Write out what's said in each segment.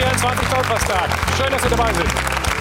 24 Golfpasstag. Schön, dass Sie dabei sind.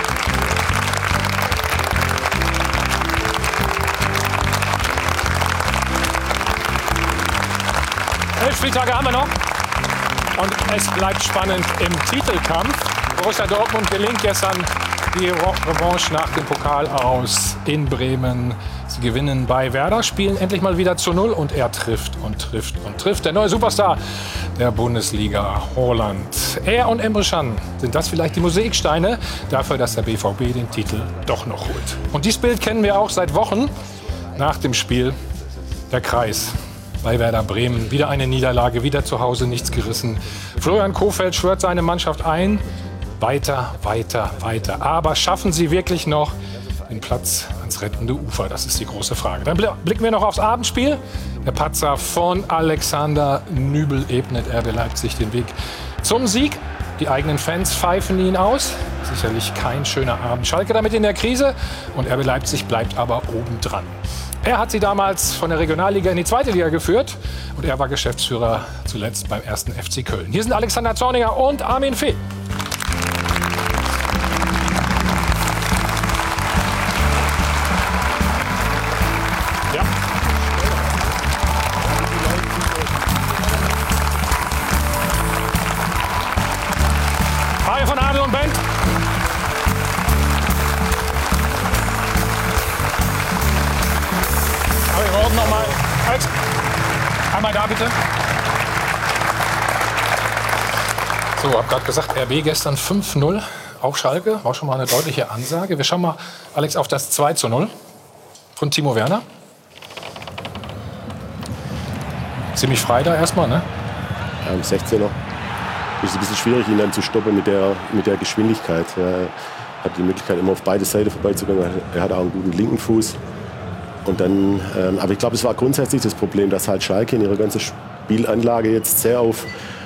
Elf Spieltage haben wir noch. Und es bleibt spannend im Titelkampf. Borussia Dortmund gelingt gestern die Revanche nach dem Pokal aus in Bremen. Sie gewinnen bei Werder, spielen endlich mal wieder zu 0 und er trifft und trifft und trifft. Der neue Superstar der Bundesliga, Haaland. Er und Emre Can, sind das vielleicht die Mosaiksteine dafür, dass der BVB den Titel doch noch holt. Und dieses Bild kennen wir auch seit Wochen nach dem Spiel. Der Kreis bei Werder Bremen. Wieder eine Niederlage, wieder zu Hause nichts gerissen. Florian Kohfeldt schwört seine Mannschaft ein. Weiter, weiter, weiter. Aber schaffen sie wirklich noch den Platz ans rettende Ufer? Das ist die große Frage. Dann blicken wir noch aufs Abendspiel. Der Patzer von Alexander Nübel ebnet RB Leipzig den Weg zum Sieg. Die eigenen Fans pfeifen ihn aus. Sicherlich kein schöner Abend. Schalke damit in der Krise und RB Leipzig bleibt aber obendran. Er hat sie damals von der Regionalliga in die zweite Liga geführt und er war Geschäftsführer zuletzt beim 1. FC Köln. Hier sind Alexander Zorniger und Armin Fee. Ja. Reihe von Adel und Bent. Aber wir brauchen noch mal. Alex, einmal da bitte. So, hab gerade gesagt, RB gestern 5-0 auf Schalke. War schon mal eine deutliche Ansage. Wir schauen mal, Alex, auf das 2-0 von Timo Werner. Ziemlich frei da erstmal, ne? Ja, im 16er. Es ist ein bisschen schwierig, ihn dann zu stoppen mit der Geschwindigkeit. Er hat die Möglichkeit, immer auf beide Seiten vorbeizugehen. Er hat auch einen guten linken Fuß. Und dann, aber ich glaube, es war grundsätzlich das Problem, dass halt Schalke in ihrer ganzen Spielanlage jetzt sehr auf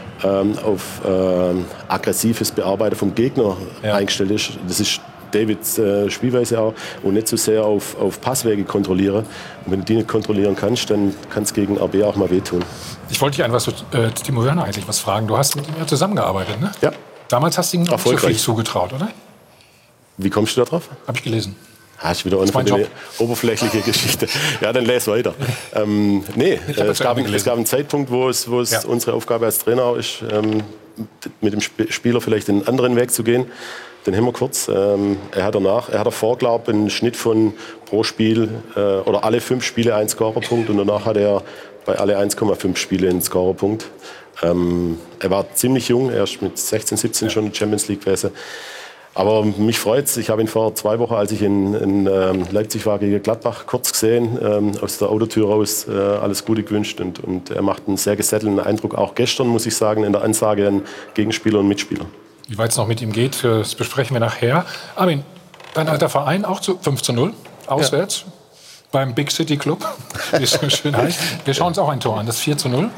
aggressives Bearbeiten vom Gegner eingestellt ist. Das ist Davids Spielweise auch. Und nicht so sehr auf Passwege kontrollieren. Und wenn du die nicht kontrollieren kannst, dann kann es gegen RB auch mal wehtun. Ich wollte dich an was Timo Werner eigentlich was fragen. Du hast mit ihm ja zusammengearbeitet, ne? Ja. Damals hast du ihm noch nicht so viel zugetraut, oder? Wie kommst du da drauf? Habe ich gelesen. Hast du wieder eine oberflächliche Geschichte. Ja, dann lese weiter. Es gab einen Zeitpunkt, wo es unsere Aufgabe als Trainer ist, mit dem Spieler vielleicht einen anderen Weg zu gehen. Den haben wir kurz. Er hat davor, glaube ich, einen Schnitt von pro Spiel oder alle 5 Spiele einen Scorerpunkt und danach hat er bei alle 1,5 Spiele einen Scorerpunkt. Er war ziemlich jung, erst mit 16, 17 schon in der Champions League gewesen. Aber mich freut's. Ich habe ihn vor 2 Wochen, als ich in Leipzig war, gegen Gladbach kurz gesehen, aus der Autotür raus alles Gute gewünscht. Und er macht einen sehr gesettelten Eindruck. Auch gestern, muss ich sagen, in der Ansage an Gegenspieler und Mitspieler. Wie weit es noch mit ihm geht, das besprechen wir nachher. Armin, dein alter Verein auch zu 5:0 auswärts beim Big City Club, wie es so schön heißt. Wir schauen uns auch ein Tor an, das 4:0.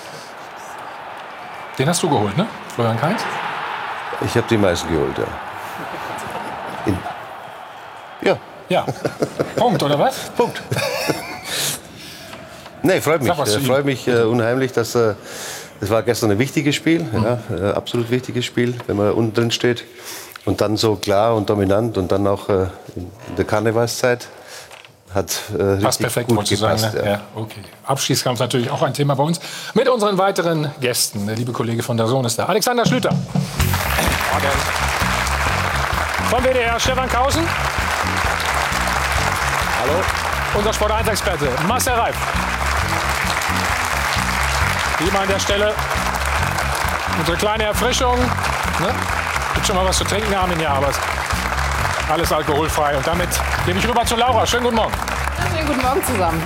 Den hast du geholt, ne? Florian Kainz? Ich habe die meisten geholt, ja. Ja. Punkt, oder was? Punkt. Nee, freut mich. Freut mich unheimlich, dass das war gestern ein wichtiges Spiel, absolut wichtiges Spiel, wenn man unten drin steht und dann so klar und dominant und dann auch in der Karnevalszeit hat passt perfekt, gut gepasst. Sagen, ne? Ja, okay. Abschießkampf natürlich auch ein Thema bei uns mit unseren weiteren Gästen. Der liebe Kollege von der Sohn ist da, Alexander Schlüter. Vom WDR Stefan Kausen. Hallo. Unser Sport1-Experte Marcel Reif. Wie immer an der Stelle unsere kleine Erfrischung. Ne? Gibt schon mal was zu trinken, Armin? Ja, aber alles alkoholfrei. Und damit gebe ich rüber zu Laura. Schönen guten Morgen. Ja, schönen guten Morgen zusammen.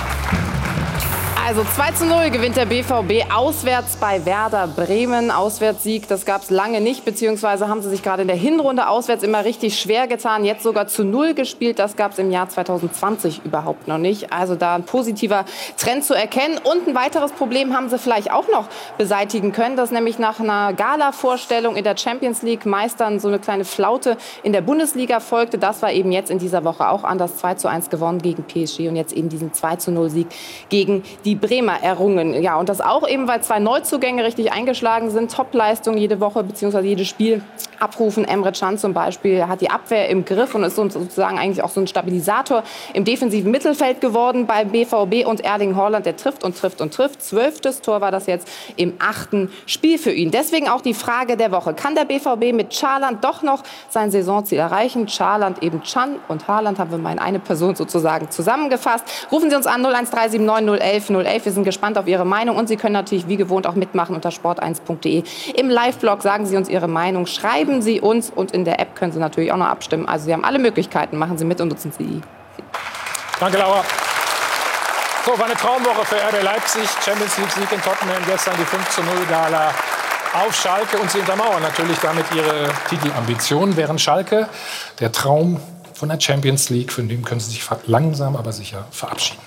Also 2:0 gewinnt der BVB auswärts bei Werder Bremen. Auswärtssieg, das gab es lange nicht, beziehungsweise haben sie sich gerade in der Hinrunde auswärts immer richtig schwer getan. Jetzt sogar zu 0 gespielt, das gab es im Jahr 2020 überhaupt noch nicht. Also da ein positiver Trend zu erkennen. Und ein weiteres Problem haben sie vielleicht auch noch beseitigen können, dass nämlich nach einer Gala-Vorstellung in der Champions League Meistern so eine kleine Flaute in der Bundesliga folgte. Das war eben jetzt in dieser Woche auch anders. 2:1 gewonnen gegen PSG und jetzt eben diesen 2:0 Sieg gegen die Bremer errungen. Ja, und das auch eben, weil 2 Neuzugänge richtig eingeschlagen sind. Topleistung jede Woche bzw. jedes Spiel abrufen. Emre Can zum Beispiel hat die Abwehr im Griff und ist sozusagen eigentlich auch so ein Stabilisator im defensiven Mittelfeld geworden bei BVB. Und Erling Haaland, der trifft und trifft und trifft. 12. Tor war das jetzt im 8. Spiel für ihn. Deswegen auch die Frage der Woche. Kann der BVB mit Çağlar doch noch sein Saisonziel erreichen? Çağlar eben Can und Haaland haben wir mal in eine Person sozusagen zusammengefasst. Rufen Sie uns an 01379 011 011. Wir sind gespannt auf Ihre Meinung und Sie können natürlich wie gewohnt auch mitmachen unter sport1.de. Im Live-Blog sagen Sie uns Ihre Meinung, schreiben Sie uns und in der App können Sie natürlich auch noch abstimmen. Also Sie haben alle Möglichkeiten, machen Sie mit und nutzen Sie die. Danke, Laura. So, war eine Traumwoche für RB Leipzig. Champions League-Sieg in Tottenham, gestern die 5:0-Gala auf Schalke. Und sie untermauern natürlich damit ihre Titelambitionen. Während Schalke, der Traum von der Champions League, von dem können sie sich langsam, aber sicher verabschieden.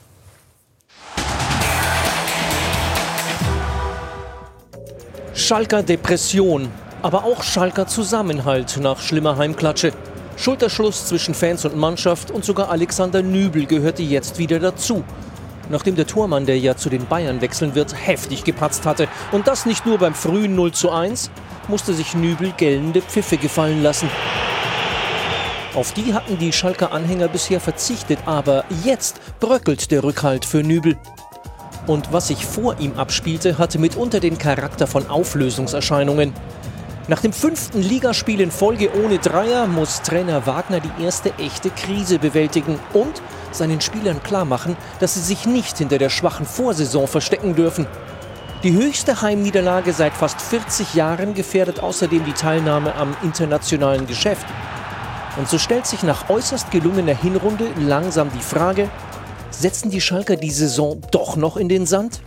Schalker Depression, aber auch Schalker Zusammenhalt nach schlimmer Heimklatsche. Schulterschluss zwischen Fans und Mannschaft und sogar Alexander Nübel gehörte jetzt wieder dazu. Nachdem der Tormann, der ja zu den Bayern wechseln wird, heftig gepatzt hatte. Und das nicht nur beim frühen 0:1, musste sich Nübel gellende Pfiffe gefallen lassen. Auf die hatten die Schalker Anhänger bisher verzichtet, aber jetzt bröckelt der Rückhalt für Nübel. Und was sich vor ihm abspielte, hatte mitunter den Charakter von Auflösungserscheinungen. Nach dem 5. Ligaspiel in Folge ohne Dreier muss Trainer Wagner die erste echte Krise bewältigen und seinen Spielern klarmachen, dass sie sich nicht hinter der schwachen Vorsaison verstecken dürfen. Die höchste Heimniederlage seit fast 40 Jahren gefährdet außerdem die Teilnahme am internationalen Geschäft. Und so stellt sich nach äußerst gelungener Hinrunde langsam die Frage: Setzen die Schalker die Saison doch noch in den Sand?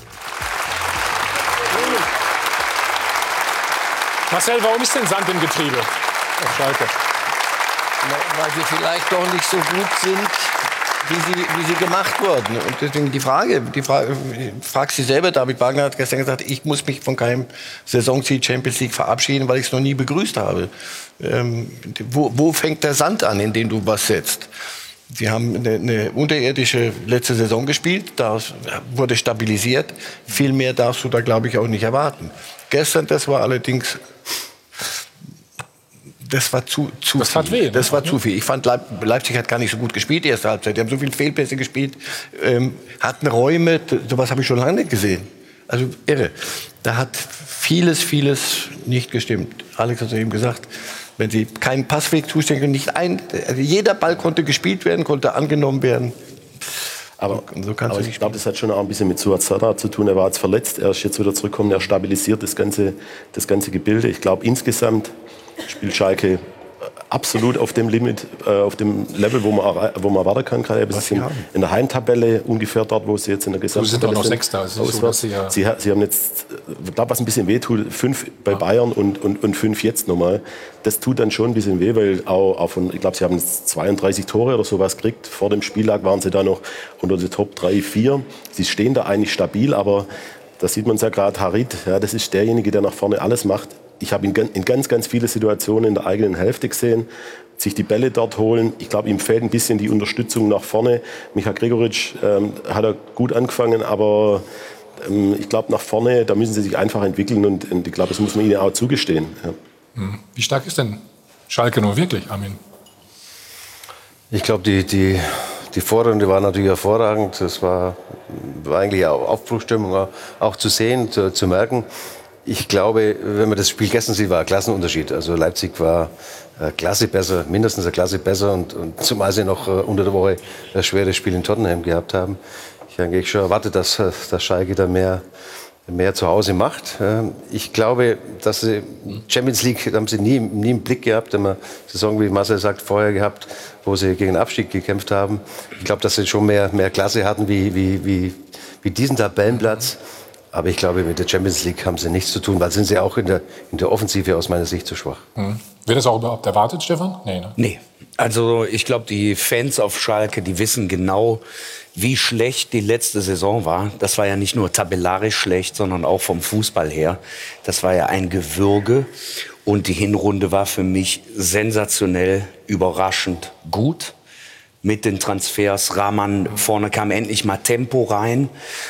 Marcel, warum ist denn Sand im Getriebe auf Schalke? Weil sie vielleicht doch nicht so gut sind, wie sie gemacht wurden. Und deswegen die Frage fragt sie selber. David Wagner hat gestern gesagt, ich muss mich von keinem Saisonziel Champions League verabschieden, weil ich es noch nie begrüßt habe. Wo fängt der Sand an, in den du was setzt? Sie haben eine unterirdische letzte Saison gespielt, da wurde stabilisiert. Viel mehr darfst du da, glaube ich, auch nicht erwarten. Gestern, das war allerdings, das war zu viel. Das war zu viel. Ich fand, Leipzig hat gar nicht so gut gespielt, die erste Halbzeit. Die haben so viele Fehlpässe gespielt, hatten Räume, sowas habe ich schon lange nicht gesehen. Also irre. Da hat vieles nicht gestimmt. Alex hat es eben gesagt, wenn sie keinen Passweg zuständig, also jeder Ball konnte gespielt werden, konnte angenommen werden. Aber ich glaube, das hat schon auch ein bisschen mit Suat Serdar zu tun. Er war jetzt verletzt, er ist jetzt wieder zurückgekommen, er stabilisiert das ganze Gebilde. Ich glaube, insgesamt spielt Schalke absolut auf dem Limit, auf dem Level, wo man erwarten kann. Gerade in der Heimtabelle ungefähr dort, wo sie jetzt in der Gesamttabelle sind. Sie sind doch noch Sechster. Sie haben jetzt, ich glaube, was ein bisschen weh tut, 5 bei Bayern und 5 jetzt nochmal. Das tut dann schon ein bisschen weh, weil auch von, ich glaube, sie haben jetzt 32 Tore oder sowas gekriegt. Vor dem Spieltag waren sie da noch unter den Top 3, 4. Sie stehen da eigentlich stabil, aber da sieht man es ja gerade, Harit, ja, das ist derjenige, der nach vorne alles macht. Ich habe ihn in ganz viele Situationen in der eigenen Hälfte gesehen, sich die Bälle dort holen. Ich glaube, ihm fehlt ein bisschen die Unterstützung nach vorne. Micha Gregoritsch hat er gut angefangen, aber ich glaube, nach vorne, da müssen sie sich einfach entwickeln und ich glaube, das muss man ihnen auch zugestehen. Ja. Wie stark ist denn Schalke nur wirklich, Armin? Ich glaube, die Vorrunde war natürlich hervorragend. Das war eigentlich auch Aufbruchstimmung auch zu sehen, zu merken. Ich glaube, wenn man das Spiel gestern sieht, war ein Klassenunterschied. Also Leipzig war Klasse besser, mindestens eine Klasse besser. Und zumal sie noch unter der Woche ein schweres Spiel in Tottenham gehabt haben. Ich habe eigentlich schon erwartet, dass Schalke da mehr zu Hause macht. Ich glaube, dass sie Champions League haben sie nie im Blick gehabt. Immer Saison, wie Marcel sagt, vorher gehabt, wo sie gegen den Abstieg gekämpft haben. Ich glaube, dass sie schon mehr Klasse hatten wie diesen Tabellenplatz. Aber ich glaube, mit der Champions League haben sie nichts zu tun, weil sind sie auch in der Offensive aus meiner Sicht zu schwach. Wird das auch überhaupt erwartet, Stefan? Nee, ne? Nee. Also ich glaube, die Fans auf Schalke, die wissen genau, wie schlecht die letzte Saison war. Das war ja nicht nur tabellarisch schlecht, sondern auch vom Fußball her. Das war ja ein Gewürge. Und die Hinrunde war für mich sensationell, überraschend gut. mit den Transfers. Rahman, vorne kam endlich mal Tempo rein.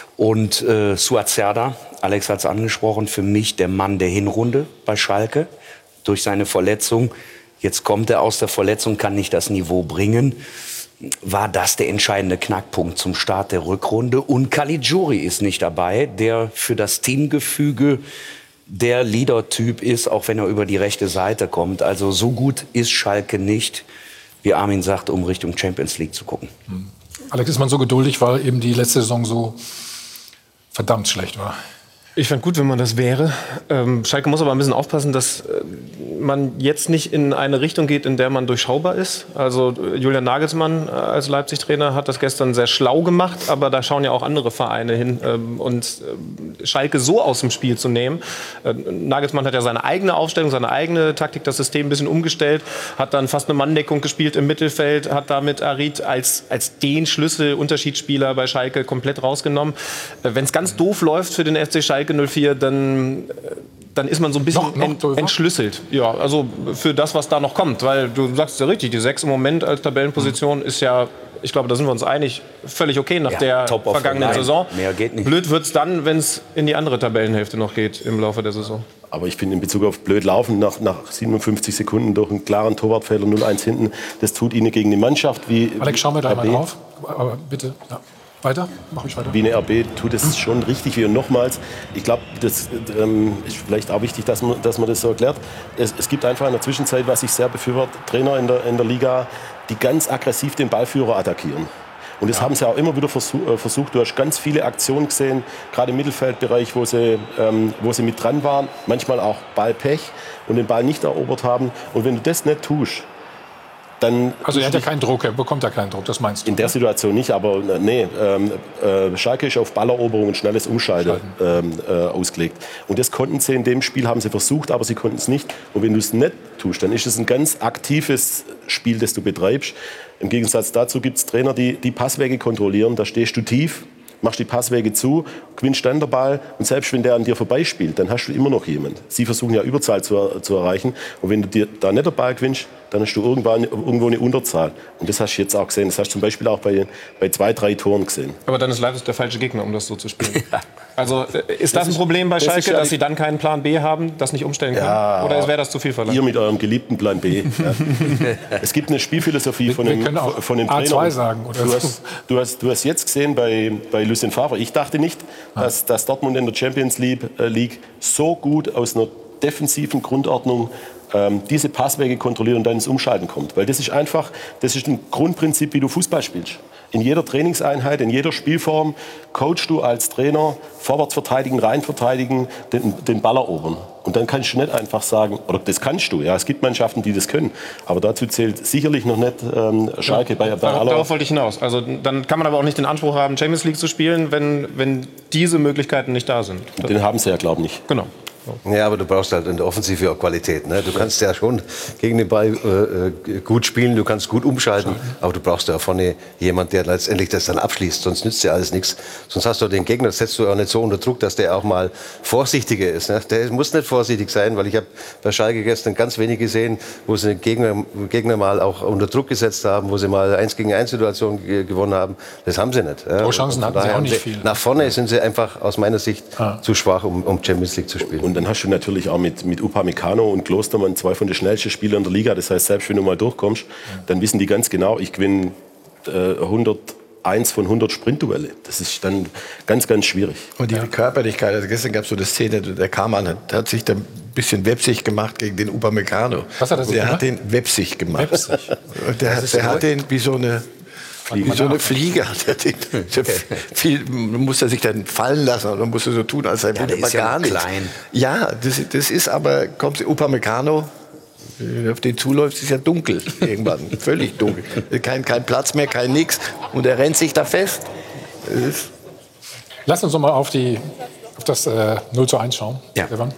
Und Suazerda, Alex hat es angesprochen, für mich der Mann der Hinrunde bei Schalke durch seine Verletzung. Jetzt kommt er aus der Verletzung, kann nicht das Niveau bringen. War das der entscheidende Knackpunkt zum Start der Rückrunde? Und Caligiuri ist nicht dabei, der für das Teamgefüge der Leader-Typ ist, auch wenn er über die rechte Seite kommt. Also so gut ist Schalke nicht, wie Armin sagt, um Richtung Champions League zu gucken. Alex, ist man so geduldig, weil eben die letzte Saison so verdammt schlecht war? Ich fand gut, wenn man das wäre. Schalke muss aber ein bisschen aufpassen, dass man jetzt nicht in eine Richtung geht, in der man durchschaubar ist. Also Julian Nagelsmann als Leipzig-Trainer hat das gestern sehr schlau gemacht, aber da schauen ja auch andere Vereine hin. Und Schalke so aus dem Spiel zu nehmen. Nagelsmann hat ja seine eigene Aufstellung, seine eigene Taktik, das System ein bisschen umgestellt, hat dann fast eine Manndeckung gespielt im Mittelfeld, hat damit Arid als den Schlüsselunterschiedsspieler bei Schalke komplett rausgenommen. Wenn es ganz doof läuft für den FC Schalke 04, dann ist man so ein bisschen entschlüsselt. Ja, also für das, was da noch kommt. Weil du sagst ja richtig, die 6 im Moment als Tabellenposition ist ja, ich glaube, da sind wir uns einig, völlig okay nach der vergangenen Saison. Mehr geht nicht. Blöd wird es dann, wenn es in die andere Tabellenhälfte noch geht im Laufe der Saison. Aber ich finde in Bezug auf blöd laufen, nach 57 Sekunden durch einen klaren Torwartfehler 0-1 hinten, das tut ihnen gegen die Mannschaft wie Alex, schauen wir da mal drauf. Aber bitte, ja. Weiter? Mach ich weiter. Wie eine RB tut es schon richtig weh. Und nochmals, ich glaube, das ist vielleicht auch wichtig, dass man das so erklärt. Es gibt einfach in der Zwischenzeit, was ich sehr befürworte, Trainer in der Liga, die ganz aggressiv den Ballführer attackieren. Und das haben sie auch immer wieder versucht. Du hast ganz viele Aktionen gesehen, gerade im Mittelfeldbereich, wo sie mit dran waren. Manchmal auch Ballpech und den Ball nicht erobert haben. Und wenn du das nicht tust, dann... Also er hat ja keinen Druck, er bekommt ja keinen Druck, das meinst du? In der Situation nicht, aber nee, Schalke ist auf Balleroberung und schnelles Umschalten ausgelegt. Und das konnten sie in dem Spiel, haben sie versucht, aber sie konnten es nicht. Und wenn du es nicht tust, dann ist es ein ganz aktives Spiel, das du betreibst. Im Gegensatz dazu gibt es Trainer, die Passwege kontrollieren, da stehst du tief, machst die Passwege zu, gewinnst dann den Ball und selbst wenn der an dir vorbeispielt, dann hast du immer noch jemand. Sie versuchen ja Überzahl zu erreichen und wenn du dir da nicht den Ball gewinnst, dann hast du irgendwo eine Unterzahl. Und das hast du jetzt auch gesehen. Das hast du zum Beispiel auch bei 2, 3 Toren gesehen. Aber dann ist Leipzig der falsche Gegner, um das so zu spielen. Also ist das ein Problem bei Schalke, dass sie dann keinen Plan B haben, das nicht umstellen können? Ja, oder wäre das zu viel verlangt? Ihr mit eurem geliebten Plan B. Ja. Es gibt eine Spielphilosophie von dem Trainer. A2 sagen. Oder du hast jetzt gesehen bei Lucien Favre. Ich dachte nicht, dass Dortmund in der Champions League so gut aus einer defensiven Grundordnung diese Passwege kontrolliert und dann ins Umschalten kommt. Weil das ist ein Grundprinzip, wie du Fußball spielst. In jeder Trainingseinheit, in jeder Spielform coachst du als Trainer vorwärts verteidigen, rein verteidigen, den Ball erobern. Und dann kannst du nicht einfach sagen, oder das kannst du, ja, es gibt Mannschaften, die das können. Aber dazu zählt sicherlich noch nicht Schalke bei aller... Darauf wollte ich hinaus. Also dann kann man aber auch nicht den Anspruch haben, Champions League zu spielen, wenn diese Möglichkeiten nicht da sind. Den haben sie ja, glaube ich, nicht. Genau. Ja, aber du brauchst halt in der Offensive auch Qualität. Ne? Du kannst ja schon gegen den Ball gut spielen, du kannst gut umschalten, aber du brauchst ja vorne jemand, der letztendlich das dann abschließt, sonst nützt dir alles nichts. Sonst hast du den Gegner, setzt du auch nicht so unter Druck, dass der auch mal vorsichtiger ist. Ne? Der muss nicht vorsichtig sein, weil ich habe bei Schalke gestern ganz wenig gesehen, wo sie den Gegner mal auch unter Druck gesetzt haben, wo sie mal 1-gegen-1-Situationen gewonnen haben. Das haben sie nicht. Ja? Chancen hatten sie auch nicht viel. Nach vorne sind sie einfach aus meiner Sicht zu schwach, um Champions League zu spielen. Und dann hast du natürlich auch mit Upamecano und Klostermann 2 von den schnellsten Spielern in der Liga. Das heißt, selbst wenn du mal durchkommst, dann wissen die ganz genau, ich gewinne 101 von 100 Sprintduelle. Das ist dann ganz, ganz schwierig. Und die Körperlichkeit, also gestern gab es so eine Szene, der Kamann hat sich da ein bisschen wepsig gemacht gegen den Upamecano. Was hat er so gemacht? Der hat den wepsig gemacht. Wepsig. Der hat den wie so eine Fliege. Man muss sich dann fallen lassen und man muss so tun, als sei er gar nicht. Klein. Ja, das ist aber, kommt Upamecano, auf den zuläuft, ist ja dunkel irgendwann, völlig dunkel. Kein Platz mehr, kein nix und er rennt sich da fest. Lass uns noch mal auf das 0:1 schauen, ja. Stefan.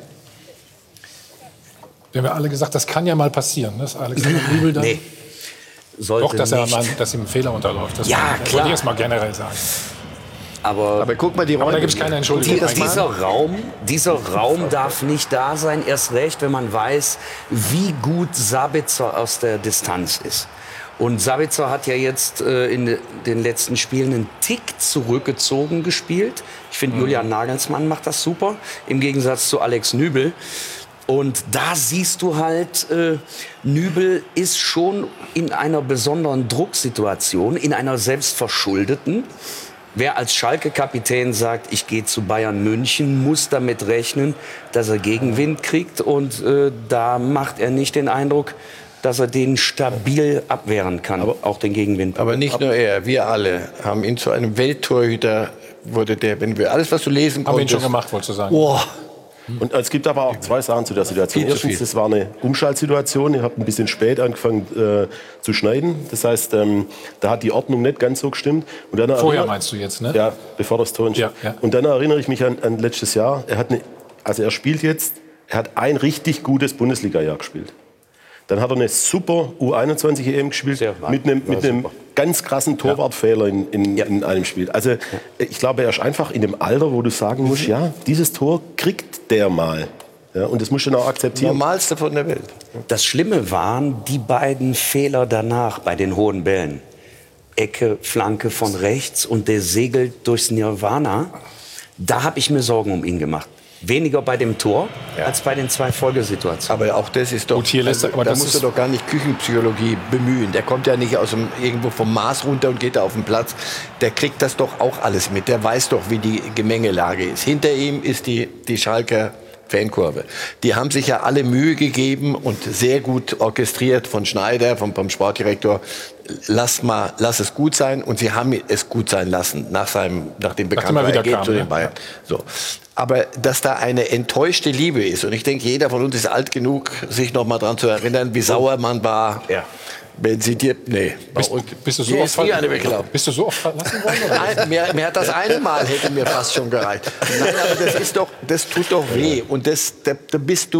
Wir haben ja alle gesagt, das kann ja mal passieren, dass Alexander Nübel dann... Nee. Doch, dass ihm ein Fehler unterläuft. Das klar. Wollte ich jetzt mal generell sagen. Aber guck mal, da gibt es keine Entschuldigung. Dieser Raum darf nicht da sein, erst recht, wenn man weiß, wie gut Sabitzer aus der Distanz ist. Und Sabitzer hat ja jetzt in den letzten Spielen einen Tick zurückgezogen gespielt. Ich finde, Julian Nagelsmann macht das super, im Gegensatz zu Alex Nübel. Und da siehst du halt, Nübel ist schon in einer besonderen Drucksituation, in einer selbstverschuldeten. Wer als Schalke-Kapitän sagt, ich gehe zu Bayern München, muss damit rechnen, dass er Gegenwind kriegt. Und da macht er nicht den Eindruck, dass er den stabil abwehren kann, aber auch den Gegenwind. Aber nicht nur er, wir alle haben ihn zu einem Welttorhüter, wurde der, wenn wir alles, was du lesen konntest... Haben wir ihn schon gemacht, wolltest du sagen. Oh. Und es gibt aber auch zwei Sachen zu der Situation. Erstens, das war eine Umschaltsituation. Ihr habt ein bisschen spät angefangen zu schneiden. Das heißt, da hat die Ordnung nicht ganz so gestimmt. Und dann Vorher meinst du jetzt, ne? Ja, bevor das Tor entsteht. Ja. Und dann erinnere ich mich an letztes Jahr. Er hat ein richtig gutes Bundesliga-Jahr gespielt. Dann hat er eine super U21-EM gespielt mit einem ganz krassen Torwartfehler in einem Spiel. Also ich glaube, er ist einfach in dem Alter, wo du sagen musst, ja, dieses Tor kriegt der mal. Ja, und das musst du dann auch akzeptieren. Normalste von der Welt. Das Schlimme waren die beiden Fehler danach bei den hohen Bällen. Ecke, Flanke von rechts und der segelt durchs Nirvana. Da habe ich mir Sorgen um ihn gemacht. Weniger bei dem Tor als bei den zwei Folgesituationen. Aber auch das ist doch, da musst du doch gar nicht Küchenpsychologie bemühen. Der kommt ja nicht irgendwo vom Mars runter und geht da auf den Platz. Der kriegt das doch auch alles mit. Der weiß doch, wie die Gemengelage ist. Hinter ihm ist die Schalker Fankurve. Die haben sich ja alle Mühe gegeben und sehr gut orchestriert von Schneider, vom Sportdirektor. Lass es gut sein. Und sie haben es gut sein lassen, nach dem bekannten Ergebnis zu den Bayern. So. Aber dass da eine enttäuschte Liebe ist, und ich denke, jeder von uns ist alt genug, sich noch mal daran zu erinnern, wie sauer man war. Ja. Wenn sie dir... Nee. Bist du so oft verlassen worden? Nein, mir hat das eine Mal, hätte mir fast schon gereicht. Nein, aber das tut doch weh. Und da bist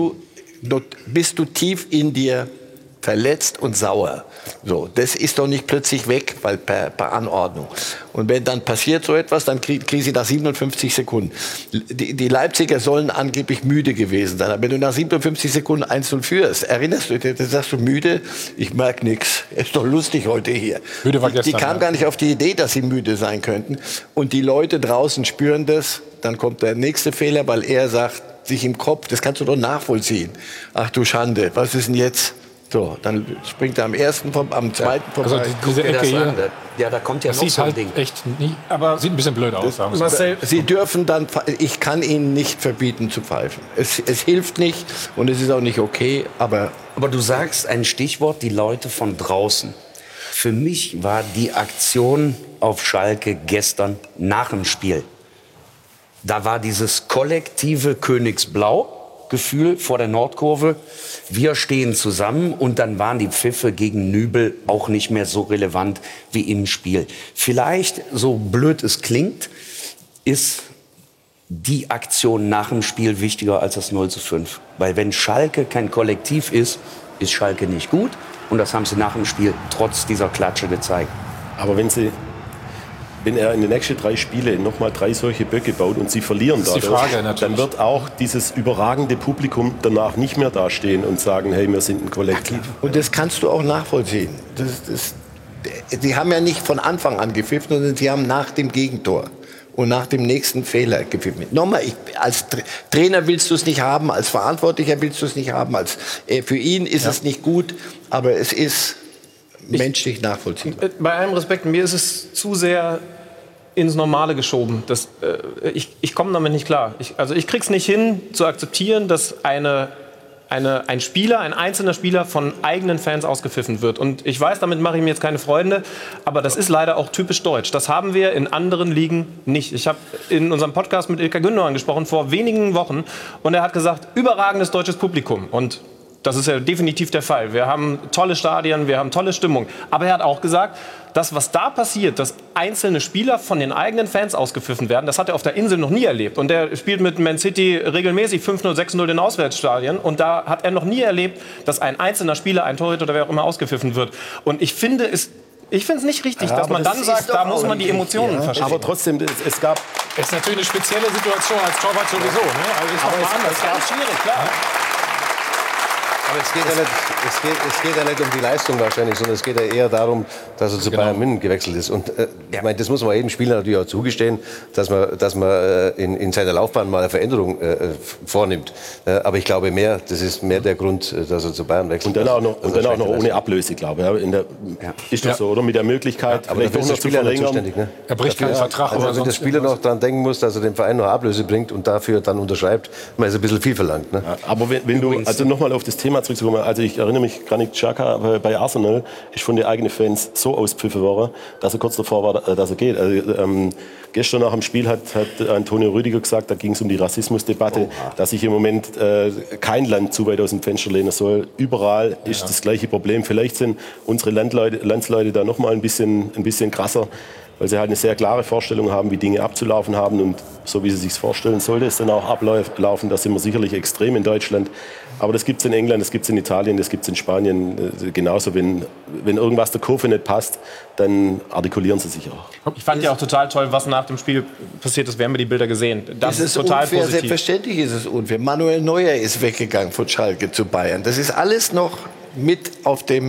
du tief in dir verletzt und sauer. So, das ist doch nicht plötzlich weg, weil per Anordnung. Und wenn dann passiert so etwas, dann kriegen sie nach 57 Sekunden. Die Leipziger sollen angeblich müde gewesen sein. Aber wenn du nach 57 Sekunden 1-0 führst, erinnerst du dich, dann sagst du müde, ich merke nichts. Ist doch lustig heute hier. Müde war gestern, die kamen gar nicht auf die Idee, dass sie müde sein könnten. Und die Leute draußen spüren das. Dann kommt der nächste Fehler, weil er sagt, sich im Kopf, das kannst du doch nachvollziehen. Ach du Schande, was ist denn jetzt? So, dann springt er am zweiten vorbei. Also diese Ecke hier, ja, da kommt ja das noch sieht so ein halt Ding. echt nie, aber sieht ein bisschen blöd aus. Marcel, Sie dürfen dann, ich kann Ihnen nicht verbieten zu pfeifen. Es hilft nicht und es ist auch nicht okay, aber du sagst ein Stichwort, die Leute von draußen. Für mich war die Aktion auf Schalke gestern nach dem Spiel. Da war dieses kollektive Königsblau-Gefühl vor der Nordkurve. Wir stehen zusammen und dann waren die Pfiffe gegen Nübel auch nicht mehr so relevant wie im Spiel. Vielleicht, so blöd es klingt, ist die Aktion nach dem Spiel wichtiger als das 0:5. Weil wenn Schalke kein Kollektiv ist, ist Schalke nicht gut. Und das haben sie nach dem Spiel trotz dieser Klatsche gezeigt. Aber wenn er in den nächsten 3 Spielen noch mal 3 solche Böcke baut und sie verlieren dadurch, dann wird auch dieses überragende Publikum danach nicht mehr dastehen und sagen, hey, wir sind ein Kollektiv. Und das kannst du auch nachvollziehen. Sie haben ja nicht von Anfang an gepfiffen, sondern sie haben nach dem Gegentor und nach dem nächsten Fehler gepfiffen. Nochmal, als Trainer willst du es nicht haben, als Verantwortlicher willst du es nicht haben, für ihn ist es nicht gut, aber es ist menschlich nachvollziehbar. Bei allem Respekt, mir ist es zu sehr ins Normale geschoben. Ich komme damit nicht klar. Ich krieg's nicht hin, zu akzeptieren, dass ein einzelner Spieler von eigenen Fans ausgepfiffen wird. Und ich weiß, damit mache ich mir jetzt keine Freunde, aber das ist leider auch typisch deutsch. Das haben wir in anderen Ligen nicht. Ich habe in unserem Podcast mit Ilkay Gündoğan gesprochen vor wenigen Wochen und er hat gesagt, überragendes deutsches Publikum. Und das ist ja definitiv der Fall. Wir haben tolle Stadien, wir haben tolle Stimmung. Aber er hat auch gesagt, das, was da passiert, dass einzelne Spieler von den eigenen Fans ausgepfiffen werden, das hat er auf der Insel noch nie erlebt. Und er spielt mit Man City regelmäßig 5-0, 6-0 in Auswärtsstadien. Und da hat er noch nie erlebt, dass ein einzelner Spieler, ein Torhüter oder wer auch immer ausgepfiffen wird. Und ich finde es nicht richtig, dass man dann sagt, da muss man die Emotionen verstehen. Aber trotzdem, es ist natürlich eine spezielle Situation als Torwart sowieso. Ne? Also ist aber es ist schwierig, klar. Aber es geht ja nicht um die Leistung wahrscheinlich, sondern es geht ja eher darum, dass er zu Bayern München gewechselt ist. Und ich meine, das muss man jedem Spieler natürlich auch zugestehen, dass man in seiner Laufbahn mal eine Veränderung vornimmt. Aber ich glaube das ist mehr der Grund, dass er zu Bayern wechselt. Und dann auch noch ohne Ablöse, glaube ich. Ist das so, oder? Mit der Möglichkeit, aber vielleicht auch noch zu verlängern. Ne? Er bricht keinen Vertrag. Also wenn der Spieler noch daran denken muss, dass er dem Verein noch Ablöse bringt und dafür dann unterschreibt, man ist ein bisschen viel verlangt. Ne? Ja, aber wenn du, also nochmal auf das Thema zurückzukommen, also ich erinnere mich, Granit Xhaka bei Arsenal ist von den eigenen Fans so auspfiffen worden, dass er kurz davor war, dass er geht. Also, gestern nach dem Spiel hat Antonio Rüdiger gesagt, da ging es um die Rassismusdebatte, dass sich im Moment kein Land zu weit aus dem Fenster lehnen soll. Überall ist das gleiche Problem. Vielleicht sind unsere Landsleute da noch mal ein bisschen krasser, weil sie halt eine sehr klare Vorstellung haben, wie Dinge abzulaufen haben. Und so wie sie sich vorstellen, sollte es dann auch ablaufen. Da sind wir sicherlich extrem in Deutschland. Aber das gibt es in England, das gibt es in Italien, das gibt es in Spanien. Genauso, wenn irgendwas der Kurve nicht passt, dann artikulieren sie sich auch. Ich fand ja auch total toll, was nach dem Spiel passiert ist. Wir haben die Bilder gesehen. Das ist total unfair, positiv. Selbstverständlich ist es unfair. Manuel Neuer ist weggegangen von Schalke zu Bayern. Das ist alles noch mit auf der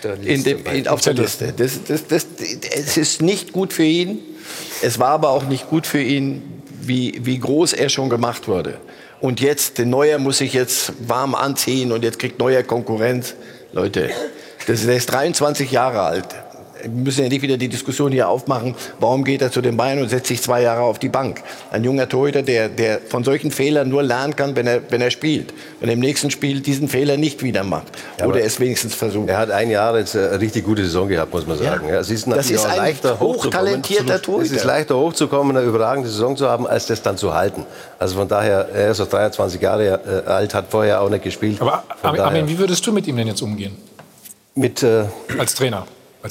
Liste. Es ist nicht gut für ihn. Es war aber auch nicht gut für ihn, wie groß er schon gemacht wurde. Und jetzt, der Neuer muss sich jetzt warm anziehen und jetzt kriegt Neuer Konkurrenz. Leute, der ist 23 Jahre alt. Wir müssen ja nicht wieder die Diskussion hier aufmachen, warum geht er zu den Bayern und setzt sich 2 Jahre auf die Bank. Ein junger Torhüter, der von solchen Fehlern nur lernen kann, wenn er spielt. Wenn er im nächsten Spiel diesen Fehler nicht wieder macht. Oder es wenigstens versucht. Er hat ein Jahr jetzt eine richtig gute Saison gehabt, muss man sagen. Ja. Das ist ein hochtalentierter Torhüter. Es ist leichter hochzukommen, eine überragende Saison zu haben, als das dann zu halten. Also von daher, er ist auch 23 Jahre alt, hat vorher auch nicht gespielt. Aber Armin, wie würdest du mit ihm denn jetzt umgehen? Als Trainer?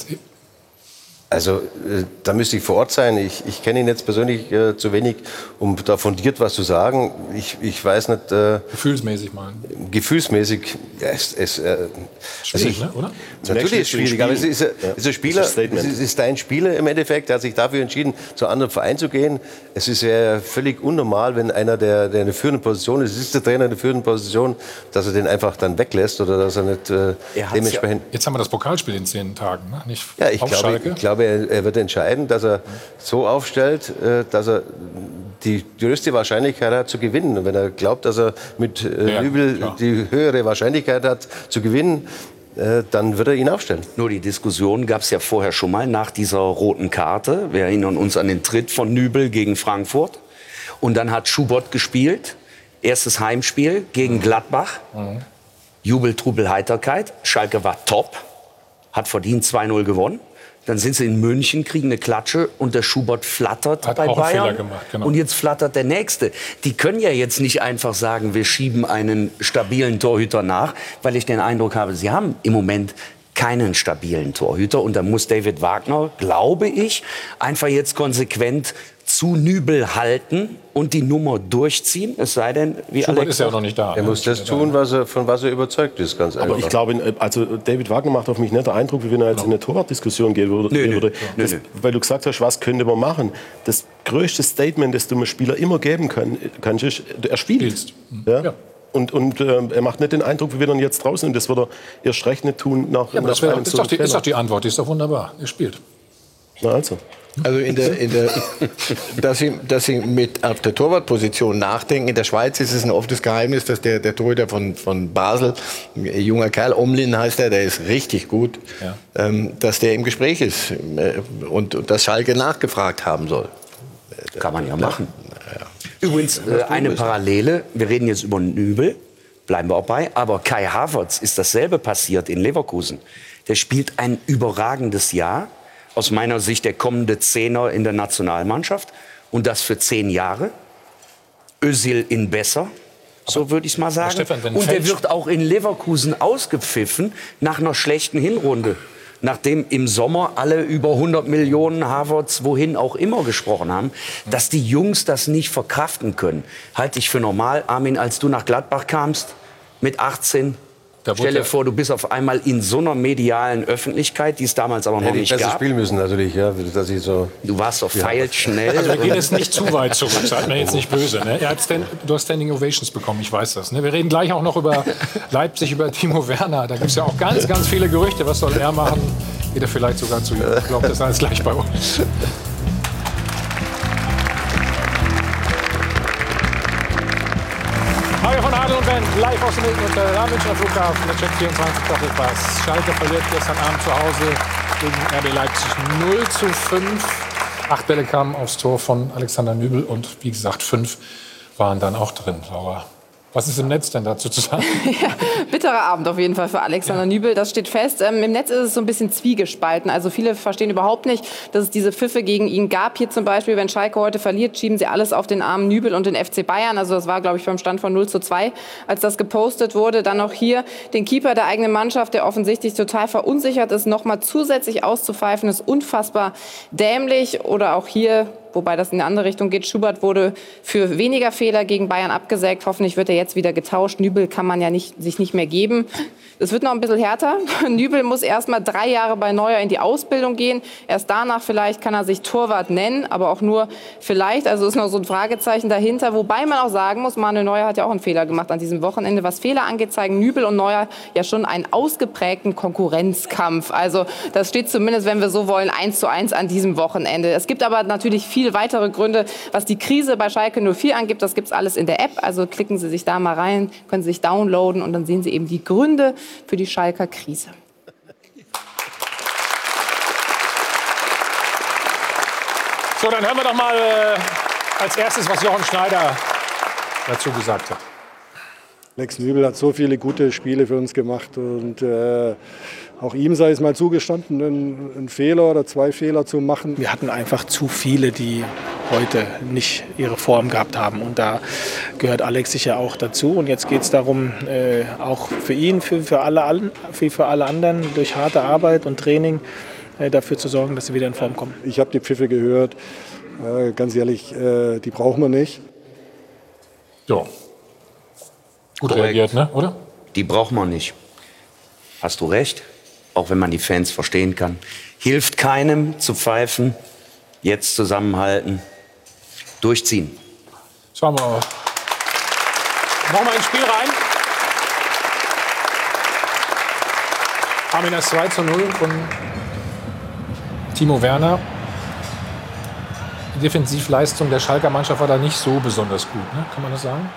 Also da müsste ich vor Ort sein. Ich kenne ihn jetzt persönlich zu wenig, um da fundiert was zu sagen. Ich weiß nicht. Gefühlsmäßig mal. Gefühlsmäßig. Ja, schwierig, ne? Oder? Natürlich ist es schwierig, aber es ist ein Spieler. Es ist dein Spieler im Endeffekt. Der hat sich dafür entschieden, zu einem anderen Verein zu gehen. Es ist ja völlig unnormal, wenn einer, der eine führende Position ist der Trainer in der führenden Position, dass er den einfach dann weglässt oder dass er nicht dementsprechend. Jetzt haben wir das Pokalspiel in 10 Tagen, ne? Nicht ja, ich glaube, er wird entscheiden, dass er so aufstellt, dass er die größte Wahrscheinlichkeit hat zu gewinnen. Und wenn er glaubt, dass er mit Nübel die höhere Wahrscheinlichkeit hat zu gewinnen, dann wird er ihn aufstellen. Nur die Diskussion gab es ja vorher schon mal nach dieser roten Karte. Wir erinnern uns an den Tritt von Nübel gegen Frankfurt. Und dann hat Schubert gespielt. Erstes Heimspiel gegen Gladbach. Jubel, Trubel, Heiterkeit. Schalke war top. Hat verdient 2-0 gewonnen. Dann sind sie in München, kriegen eine Klatsche und der Schubert flattert bei Bayern. Gemacht, genau. Und jetzt flattert der Nächste. Die können ja jetzt nicht einfach sagen, wir schieben einen stabilen Torhüter nach, weil ich den Eindruck habe, sie haben im Moment keinen stabilen Torhüter. Und da muss David Wagner, glaube ich, einfach jetzt konsequent zu Nübel halten und die Nummer durchziehen. Es sei denn, wie Schubert Alex ist ja auch noch nicht da. Er muss das tun, von was er überzeugt ist, ganz einfach. Aber ich glaube, also David Wagner macht auf mich nicht den Eindruck, wie wenn er jetzt in eine Torwartdiskussion gehen würde. Weil du gesagt hast, was könnte man machen? Das größte Statement, das du einem Spieler immer geben kannst, ist, er spielt. Ja? Und er macht nicht den Eindruck, wie wenn er jetzt draußen und das wird er erst recht nicht tun nach das ist doch die Antwort, die ist doch wunderbar. Er spielt. Na also. Also dass sie mit auf der Torwartposition nachdenken. In der Schweiz ist es ein offenes Geheimnis, dass der Torhüter von Basel, ein junger Kerl, Omlin heißt er, der ist richtig gut, dass der im Gespräch ist und dass Schalke nachgefragt haben soll. Kann man ja machen. Übrigens, eine Parallele, wir reden jetzt über Nübel, bleiben wir auch bei, aber Kai Havertz ist dasselbe passiert in Leverkusen. Der spielt ein überragendes Jahr. Aus meiner Sicht der kommende Zehner in der Nationalmannschaft. Und das für 10 Jahre. Özil in besser, so würde ich es mal sagen. Stefan, und der wird auch in Leverkusen ausgepfiffen nach einer schlechten Hinrunde. Nachdem im Sommer alle über 100 Millionen Havertz wohin auch immer gesprochen haben, dass die Jungs das nicht verkraften können. Halte ich für normal. Armin, als du nach Gladbach kamst, mit 18, Stell dir vor, du bist auf einmal in so einer medialen Öffentlichkeit, die es damals aber noch nicht gab. Spielen müssen natürlich, ja, dass ich so. Du warst doch feilschnell. Also wir gehen jetzt nicht zu weit zurück, seid mir jetzt nicht böse. Ne? Du hast Standing Ovations bekommen, ich weiß das. Ne? Wir reden gleich auch noch über Leipzig, über Timo Werner. Da gibt es ja auch ganz, ganz viele Gerüchte. Was soll er machen? Geht er vielleicht sogar zu ihm? Ich glaube, das ist alles gleich bei uns. Mario von Adel und Ben, live aus dem Münchner Flughafen, der Check 24 Doppelpass. Schalke verliert gestern Abend zu Hause gegen RB Leipzig 0:5. 8 Bälle kamen aufs Tor von Alexander Nübel und wie gesagt 5 waren dann auch drin, Laura. Was ist im Netz denn dazu zu sagen? Ja, bitterer Abend auf jeden Fall für Alexander Nübel, das steht fest. Im Netz ist es so ein bisschen zwiegespalten. Also viele verstehen überhaupt nicht, dass es diese Pfiffe gegen ihn gab. Hier zum Beispiel, wenn Schalke heute verliert, schieben sie alles auf den armen Nübel und den FC Bayern. Also das war, glaube ich, beim Stand von 0:2, als das gepostet wurde. Dann noch hier den Keeper der eigenen Mannschaft, der offensichtlich total verunsichert ist, nochmal zusätzlich auszupfeifen, ist unfassbar dämlich. Oder auch hier, wobei das in eine andere Richtung geht, Schubert wurde für weniger Fehler gegen Bayern abgesägt. Hoffentlich wird er jetzt wieder getauscht. Nübel kann man ja sich nicht mehr geben. Es wird noch ein bisschen härter. Nübel muss erst mal 3 Jahre bei Neuer in die Ausbildung gehen. Erst danach vielleicht kann er sich Torwart nennen, aber auch nur vielleicht. Also ist noch so ein Fragezeichen dahinter. Wobei man auch sagen muss, Manuel Neuer hat ja auch einen Fehler gemacht an diesem Wochenende. Was Fehler angeht, zeigen Nübel und Neuer ja schon einen ausgeprägten Konkurrenzkampf. Also das steht zumindest, wenn wir so wollen, 1:1 an diesem Wochenende. Es gibt aber natürlich viel weitere Gründe, was die Krise bei Schalke 04 angibt. Das gibt's alles in der App. Also klicken Sie sich da mal rein, können Sie sich downloaden und dann sehen Sie eben die Gründe für die Schalker Krise. So, dann hören wir doch mal als erstes, was Jochen Schneider dazu gesagt hat. Alex Nübel hat so viele gute Spiele für uns gemacht und auch ihm sei es mal zugestanden, einen Fehler oder 2 Fehler zu machen. Wir hatten einfach zu viele, die heute nicht ihre Form gehabt haben. Und da gehört Alex sicher auch dazu. Und jetzt geht es darum, auch für ihn, für alle anderen, durch harte Arbeit und Training dafür zu sorgen, dass sie wieder in Form kommen. Ich habe die Pfiffe gehört. Ganz ehrlich, die brauchen wir nicht. Ja. Gut reagiert, ne? Oder? Die braucht man nicht. Hast du recht, auch wenn man die Fans verstehen kann. Hilft keinem zu pfeifen, jetzt zusammenhalten, durchziehen. Schauen wir mal. Nochmal ins Spiel rein. Haben das 2:0 von Timo Werner. Die Defensivleistung der Schalker Mannschaft war da nicht so besonders gut, ne? Kann man das sagen?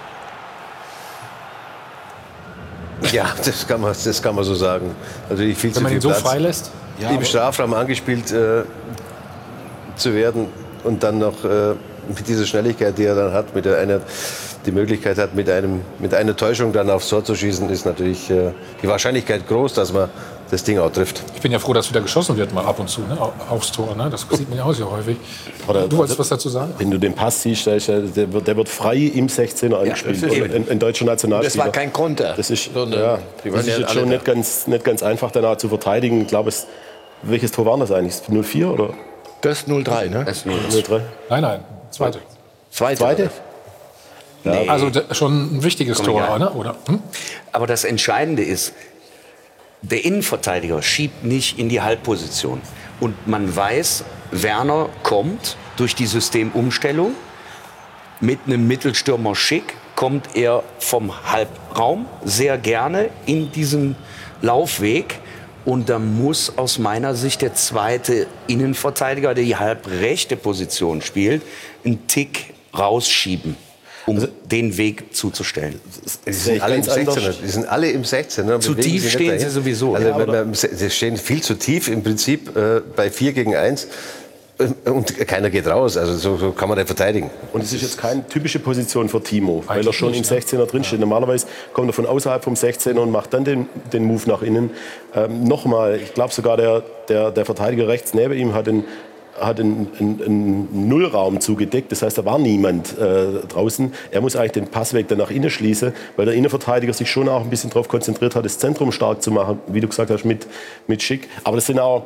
Ja, das kann man so sagen. Also viel Wenn zu man viel ihn so Platz. freilässt? Ja, im Strafraum angespielt zu werden und dann noch mit dieser Schnelligkeit, die er dann hat, die Möglichkeit hat, mit einer Täuschung dann aufs Tor zu schießen, ist natürlich die Wahrscheinlichkeit groß, dass man das Ding auch trifft. Ich bin ja froh, dass wieder geschossen wird, mal ab und zu, ne? Aufs Tor. Ne? Das sieht man ja auch sehr häufig. Du wolltest was dazu sagen? Wenn du den Pass siehst, der wird frei im 16er angespielt. Ein deutscher Nationalspieler. Das war kein Konter. Das ist, das ist jetzt schon nicht ganz einfach danach zu verteidigen. Ich glaube, welches Tor war das eigentlich? 0:4 oder? Das 0:3, ne? Das 0:3. Nein, zweite. Zweite? Nee. Also schon ein wichtiges Tor, ne? Oder? Aber das Entscheidende ist, der Innenverteidiger schiebt nicht in die Halbposition. Und man weiß, Werner kommt durch die Systemumstellung mit einem Mittelstürmer Schick, kommt er vom Halbraum sehr gerne in diesen Laufweg. Und da muss aus meiner Sicht der zweite Innenverteidiger, der die halbrechte Position spielt, einen Tick rausschieben, um den Weg zuzustellen. Die sind alle im 16er. Die sind alle im 16er. Zu tief stehen sie sowieso. Also, sie stehen viel zu tief im Prinzip bei 4-gegen-1. Und keiner geht raus, also so kann man den verteidigen. Und es ist jetzt keine typische Position für Timo, weil er schon im 16er drinsteht. Normalerweise kommt er von außerhalb vom 16er und macht dann den Move nach innen. Nochmal, ich glaube sogar der Verteidiger rechts neben ihm hat einen Nullraum zugedeckt. Das heißt, da war niemand draußen. Er muss eigentlich den Passweg dann nach innen schließen, weil der Innenverteidiger sich schon auch ein bisschen darauf konzentriert hat, das Zentrum stark zu machen, wie du gesagt hast, mit Schick. Aber das sind auch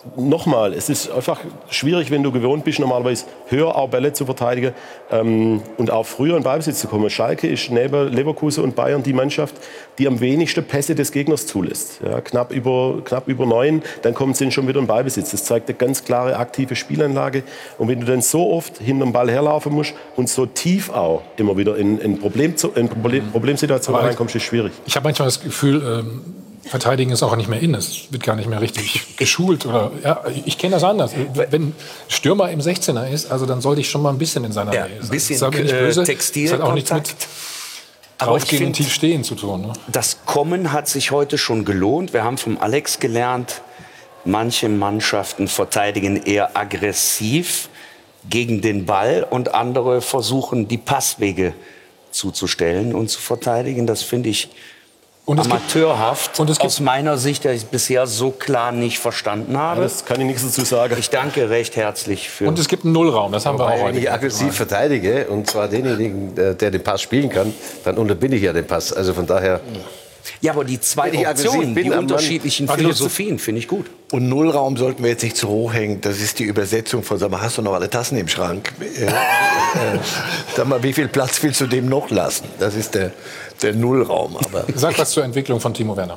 nochmal, es ist einfach schwierig, wenn du gewohnt bist, normalerweise höher auch Bälle zu verteidigen und auch früher in Ballbesitz zu kommen. Schalke ist neben Leverkusen und Bayern die Mannschaft, die am wenigsten Pässe des Gegners zulässt. Ja, knapp über 9, dann kommen sie schon wieder in Ballbesitz. Das zeigt eine ganz klare aktive Spielanlage. Und wenn du dann so oft hinterm Ball herlaufen musst und so tief auch immer wieder in Problemsituationen reinkommst, ist schwierig. Ich habe manchmal das Gefühl, Verteidigen ist auch nicht mehr in. Es wird gar nicht mehr richtig geschult. Oder, ja, ich kenne das anders. Wenn Stürmer im 16er ist, also dann sollte ich schon mal ein bisschen in seiner Nähe sein. Ein bisschen Textilkontakt. Das hat auch nichts mit draufgehen und tief stehen zu tun. Ne? Das Kommen hat sich heute schon gelohnt. Wir haben vom Alex gelernt, manche Mannschaften verteidigen eher aggressiv gegen den Ball und andere versuchen, die Passwege zuzustellen und zu verteidigen. Das finde ich amateurhaft, aus meiner Sicht, der ich bisher so klar nicht verstanden habe. Ja, das kann ich nichts dazu sagen. Ich danke recht herzlich für... Und es gibt einen Nullraum, das haben wir auch heute. Wenn ich aggressiv verteidige, und zwar denjenigen, der den Pass spielen kann, dann unterbinde ich ja den Pass. Also von daher... Ja, aber die zwei Optionen, die unterschiedlichen Philosophien, finde ich gut. Und Nullraum sollten wir jetzt nicht zu hoch hängen. Das ist die Übersetzung von, sag mal, hast du noch alle Tassen im Schrank? Sag mal, wie viel Platz willst du dem noch lassen? Das ist der Nullraum. Aber sag was zur Entwicklung von Timo Werner.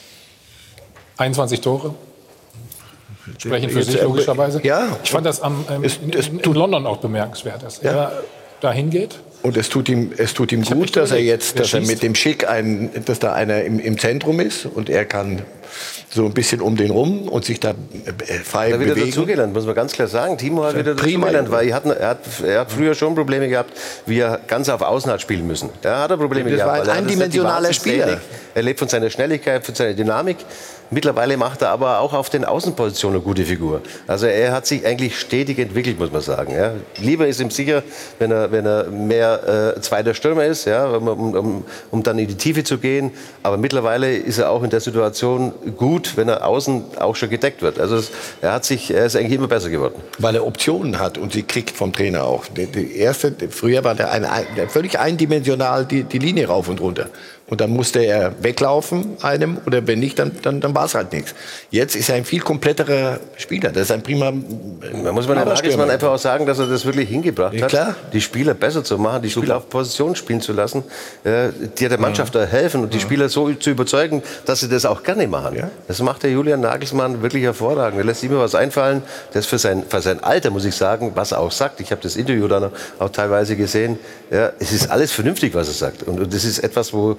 21 Tore. Sprechen für sich logischerweise. Ja. Ich fand das in London auch bemerkenswert, dass er dahin geht. Und es tut ihm gut, dass er mit dem Schick dass da einer im Zentrum ist und er kann so ein bisschen um den rum und sich da frei bewegen. Er hat wieder dazugelernt, muss man ganz klar sagen. Timo hat wieder dazugelernt, weil er hat früher schon Probleme gehabt, wie er ganz auf Außen hat spielen müssen. Da hat er Probleme gehabt. Das war ein eindimensionaler Spieler. Er lebt von seiner Schnelligkeit, von seiner Dynamik. Mittlerweile macht er aber auch auf den Außenpositionen eine gute Figur. Also er hat sich eigentlich stetig entwickelt, muss man sagen. Ja. Lieber ist ihm sicher, wenn er mehr zweiter Stürmer ist, ja, um dann in die Tiefe zu gehen. Aber mittlerweile ist er auch in der Situation gut, wenn er außen auch schon gedeckt wird. Also er ist eigentlich immer besser geworden. Weil er Optionen hat und sie kriegt vom Trainer auch. Früher war der völlig eindimensional die Linie rauf und runter. Und dann musste er weglaufen einem oder wenn nicht, dann war es halt nichts. Jetzt ist er ein viel kompletterer Spieler. Das ist ein prima... Da muss man Nagelsmann einfach auch sagen, dass er das wirklich hingebracht hat, klar. Die Spieler besser zu machen, die Spieler auf Position spielen zu lassen, die der Mannschaft da helfen und die Spieler so zu überzeugen, dass sie das auch gerne machen. Ja. Das macht der Julian Nagelsmann wirklich hervorragend. Er lässt immer was einfallen, das für sein Alter, muss ich sagen, was er auch sagt. Ich habe das Interview dann auch teilweise gesehen. Ja, es ist alles vernünftig, was er sagt. Und das ist etwas, wo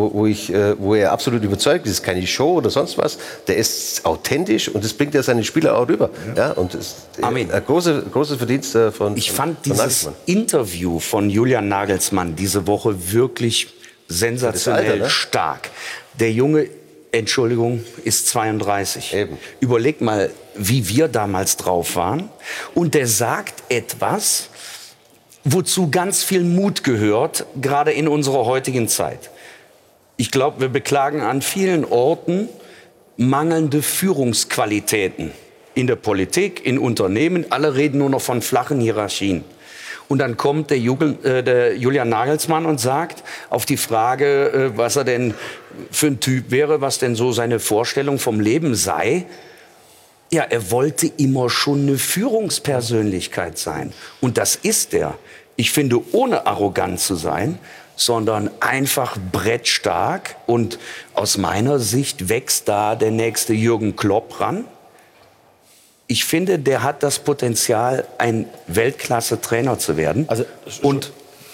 er absolut überzeugt ist. Das ist keine Show oder sonst was. Der ist authentisch und das bringt ja seine Spieler auch rüber. Ja, und das ist ein großes Verdienst von Ich fand dieses Interview von Julian Nagelsmann diese Woche wirklich sensationell Alter, ne? stark. Der Junge, Entschuldigung, ist 32. Eben. Überleg mal, wie wir damals drauf waren. Und der sagt etwas, wozu ganz viel Mut gehört, gerade in unserer heutigen Zeit. Ich glaube, wir beklagen an vielen Orten mangelnde Führungsqualitäten. In der Politik, in Unternehmen, alle reden nur noch von flachen Hierarchien. Und dann kommt der Julian Nagelsmann und sagt auf die Frage, was er denn für ein Typ wäre, was denn so seine Vorstellung vom Leben sei. Ja, er wollte immer schon eine Führungspersönlichkeit sein. Und das ist er. Ich finde, ohne arrogant zu sein, sondern einfach brettstark. Und aus meiner Sicht wächst da der nächste Jürgen Klopp ran. Ich finde, der hat das Potenzial, ein Weltklasse-Trainer zu werden. Und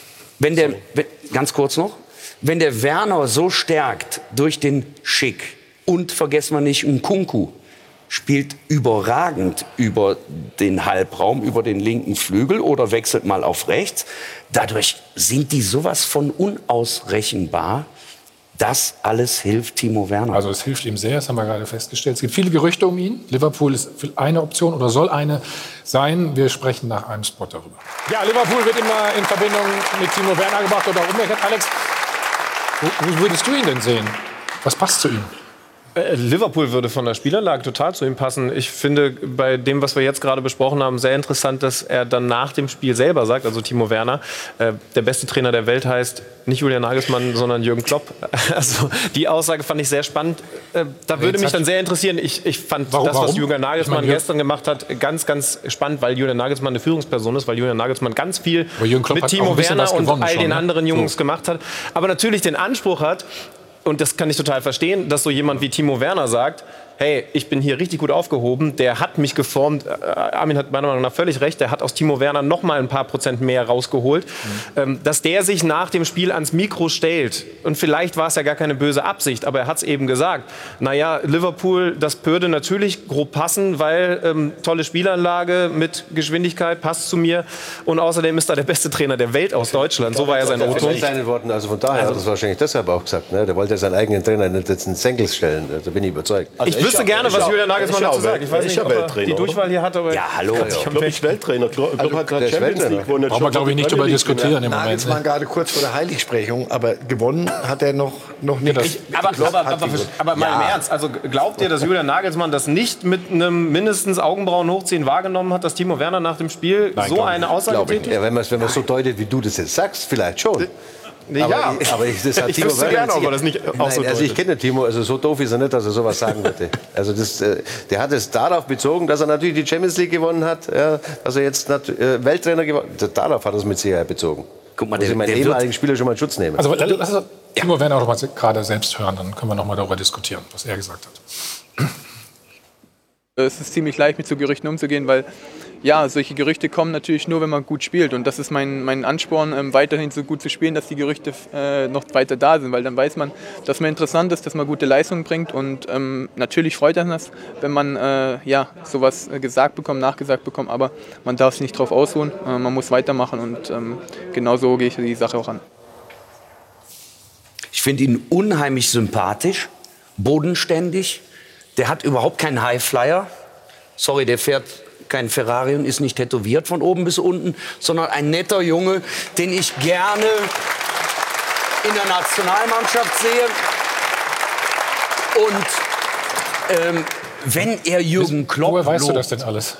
ganz kurz noch, wenn der Werner so stärkt durch den Schick und vergessen wir nicht Nkunku, spielt überragend über den Halbraum, über den linken Flügel oder wechselt mal auf rechts. Dadurch sind die sowas von unausrechenbar. Das alles hilft Timo Werner. Also es hilft ihm sehr, das haben wir gerade festgestellt. Es gibt viele Gerüchte um ihn. Liverpool ist eine Option oder soll eine sein. Wir sprechen nach einem Spot darüber. Ja, Liverpool wird immer in Verbindung mit Timo Werner gebracht oder umgekehrt. Alex, wo würdest du ihn denn sehen? Was passt zu ihm? Liverpool würde von der Spielanlage total zu ihm passen. Ich finde bei dem, was wir jetzt gerade besprochen haben, sehr interessant, dass er dann nach dem Spiel selber sagt, also Timo Werner, der beste Trainer der Welt heißt nicht Julian Nagelsmann, sondern Jürgen Klopp. Also die Aussage fand ich sehr spannend. Da würde mich dann sehr interessieren. Ich fand das, was Julian Nagelsmann gestern gemacht hat, ganz, ganz spannend, weil Julian Nagelsmann eine Führungsperson ist, weil Julian Nagelsmann ganz viel mit Timo Werner und all den anderen Jungs gemacht hat. Aber natürlich den Anspruch hat, und das kann ich total verstehen, dass so jemand wie Timo Werner sagt, hey, ich bin hier richtig gut aufgehoben, der hat mich geformt. Armin hat meiner Meinung nach völlig recht, der hat aus Timo Werner noch mal ein paar Prozent mehr rausgeholt. Dass der sich nach dem Spiel ans Mikro stellt, und vielleicht war es ja gar keine böse Absicht, aber er hat es eben gesagt, naja, Liverpool, das würde natürlich grob passen, weil tolle Spielanlage mit Geschwindigkeit, passt zu mir, und außerdem ist er der beste Trainer der Welt aus Deutschland. So war ja sein Otto. Seinen Worten, also von daher hat er das wahrscheinlich deshalb auch gesagt, ne? Der wollte seinen eigenen Trainer nicht jetzt in Senkel stellen, da bin ich überzeugt. Also ich wüsste gerne, was Julian Nagelsmann dazu sagt. Ich weiß nicht, ob er die Durchwahl hier hat, aber... Ja, hallo. Klopp ist Welttrainer. Klopp hat gerade Champions League gewonnen. Brauchen wir, glaube ich, nicht darüber diskutieren im Moment. Nagelsmann gerade kurz vor der Heiligsprechung, aber gewonnen hat er noch nicht. Aber mal im Ernst, also glaubt ihr, dass Julian Nagelsmann das nicht mit einem mindestens Augenbrauen hochziehen wahrgenommen hat, dass Timo Werner nach dem Spiel so eine Aussage tätigt? Ja, wenn man es so deutet, wie du das jetzt sagst, vielleicht schon. Ja, aber ich wüsste gerne, ob er das nicht auch so deutet. Also ich kenne Timo, also so doof ist er nicht, dass er sowas sagen würde. Also der hat es darauf bezogen, dass er natürlich die Champions League gewonnen hat, ja, dass er jetzt Welttrainer gewonnen hat. Darauf hat er es mit Sicherheit bezogen. Guck mal, der ehemaligen Spieler schon mal in Schutz nehmen. Also lass uns Timo Werner auch mal gerade selbst hören, dann können wir noch mal darüber diskutieren, was er gesagt hat. Es ist ziemlich leicht, mit so Gerüchten umzugehen, weil ja, solche Gerüchte kommen natürlich nur, wenn man gut spielt. Und das ist mein Ansporn, weiterhin so gut zu spielen, dass die Gerüchte noch weiter da sind. Weil dann weiß man, dass man interessant ist, dass man gute Leistungen bringt. Und natürlich freut einen das, wenn man sowas gesagt bekommt, nachgesagt bekommt. Aber man darf sich nicht drauf ausruhen. Man muss weitermachen. Und genau so gehe ich die Sache auch an. Ich finde ihn unheimlich sympathisch, bodenständig. Der hat überhaupt keinen Highflyer. Sorry, der fährt kein Ferrari und ist nicht tätowiert von oben bis unten, sondern ein netter Junge, den ich gerne in der Nationalmannschaft sehe. Und wenn er Jürgen Klopp woher weißt du das denn alles?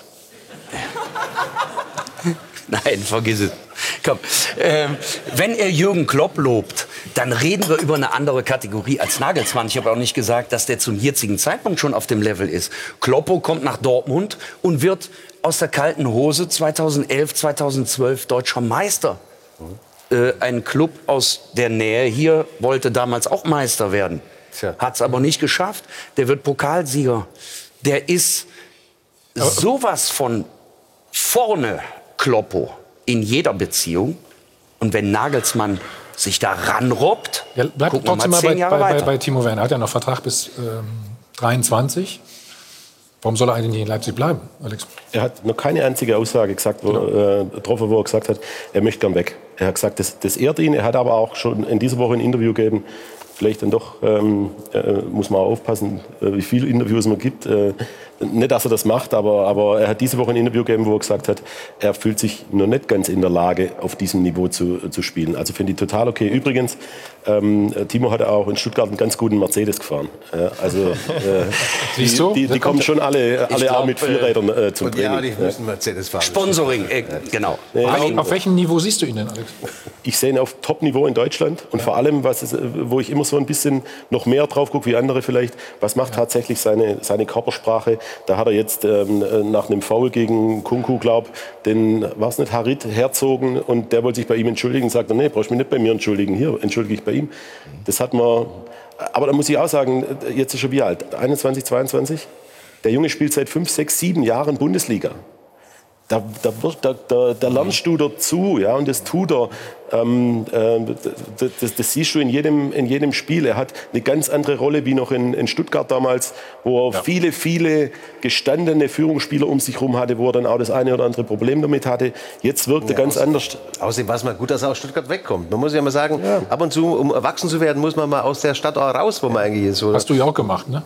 Nein, vergiss es. Komm. Wenn er Jürgen Klopp lobt, dann reden wir über eine andere Kategorie als Nagelsmann. Ich habe auch nicht gesagt, dass der zum jetzigen Zeitpunkt schon auf dem Level ist. Kloppo kommt nach Dortmund und wird aus der kalten Hose 2011, 2012 deutscher Meister. Ein Club aus der Nähe hier wollte damals auch Meister werden. Hat es aber nicht geschafft. Der wird Pokalsieger. Der ist sowas von vorne, Kloppo, in jeder Beziehung. Und wenn Nagelsmann sich da ranrobbt, bleibt trotzdem mal bei Timo Werner. Er hat ja noch Vertrag bis 23. Warum soll er eigentlich nicht in Leipzig bleiben, Alex? Er hat noch keine einzige Aussage gesagt, wo er gesagt hat, er möchte gern weg. Er hat gesagt, das ehrt ihn. Er hat aber auch schon in dieser Woche ein Interview gegeben. Vielleicht dann doch muss man aufpassen, wie viele Interviews man gibt. Nicht, dass er das macht, aber er hat diese Woche ein Interview gegeben, wo er gesagt hat, er fühlt sich noch nicht ganz in der Lage, auf diesem Niveau zu spielen. Also finde ich total okay. Übrigens, Timo hat auch in Stuttgart einen ganz guten Mercedes gefahren. Also die kommen schon alle auch mit Vierrädern zum Training. Ja, die müssen Mercedes fahren. Sponsoring, genau. Auf welchem Niveau siehst du ihn denn, Alex? Ich sehe ihn auf Top-Niveau in Deutschland. Und vor allem, wo ich immer so ein bisschen noch mehr drauf gucke, wie andere vielleicht, was macht tatsächlich seine Körpersprache? Da hat er jetzt nach einem Foul gegen Kunku, war es nicht Harit, herzogen, und der wollte sich bei ihm entschuldigen und sagt, nee, brauchst du mich nicht bei mir entschuldigen, hier entschuldige ich bei ihm. Das hat man, aber da muss ich auch sagen, jetzt ist er schon wie alt? 21, 22? Der Junge spielt seit 5, 6, 7 Jahren Bundesliga. Da lernst du dazu, ja, und das tut er. Das siehst du in jedem Spiel. Er hat eine ganz andere Rolle wie noch in Stuttgart damals, wo er viele gestandene Führungsspieler um sich herum hatte, wo er dann auch das eine oder andere Problem damit hatte. Jetzt wirkt er ganz anders. Außerdem war es mal gut, dass er aus Stuttgart wegkommt. Man muss ja mal sagen, ab und zu, um erwachsen zu werden, muss man mal aus der Stadt auch raus, wo man eigentlich ist. Oder? Hast du ja auch gemacht, ne?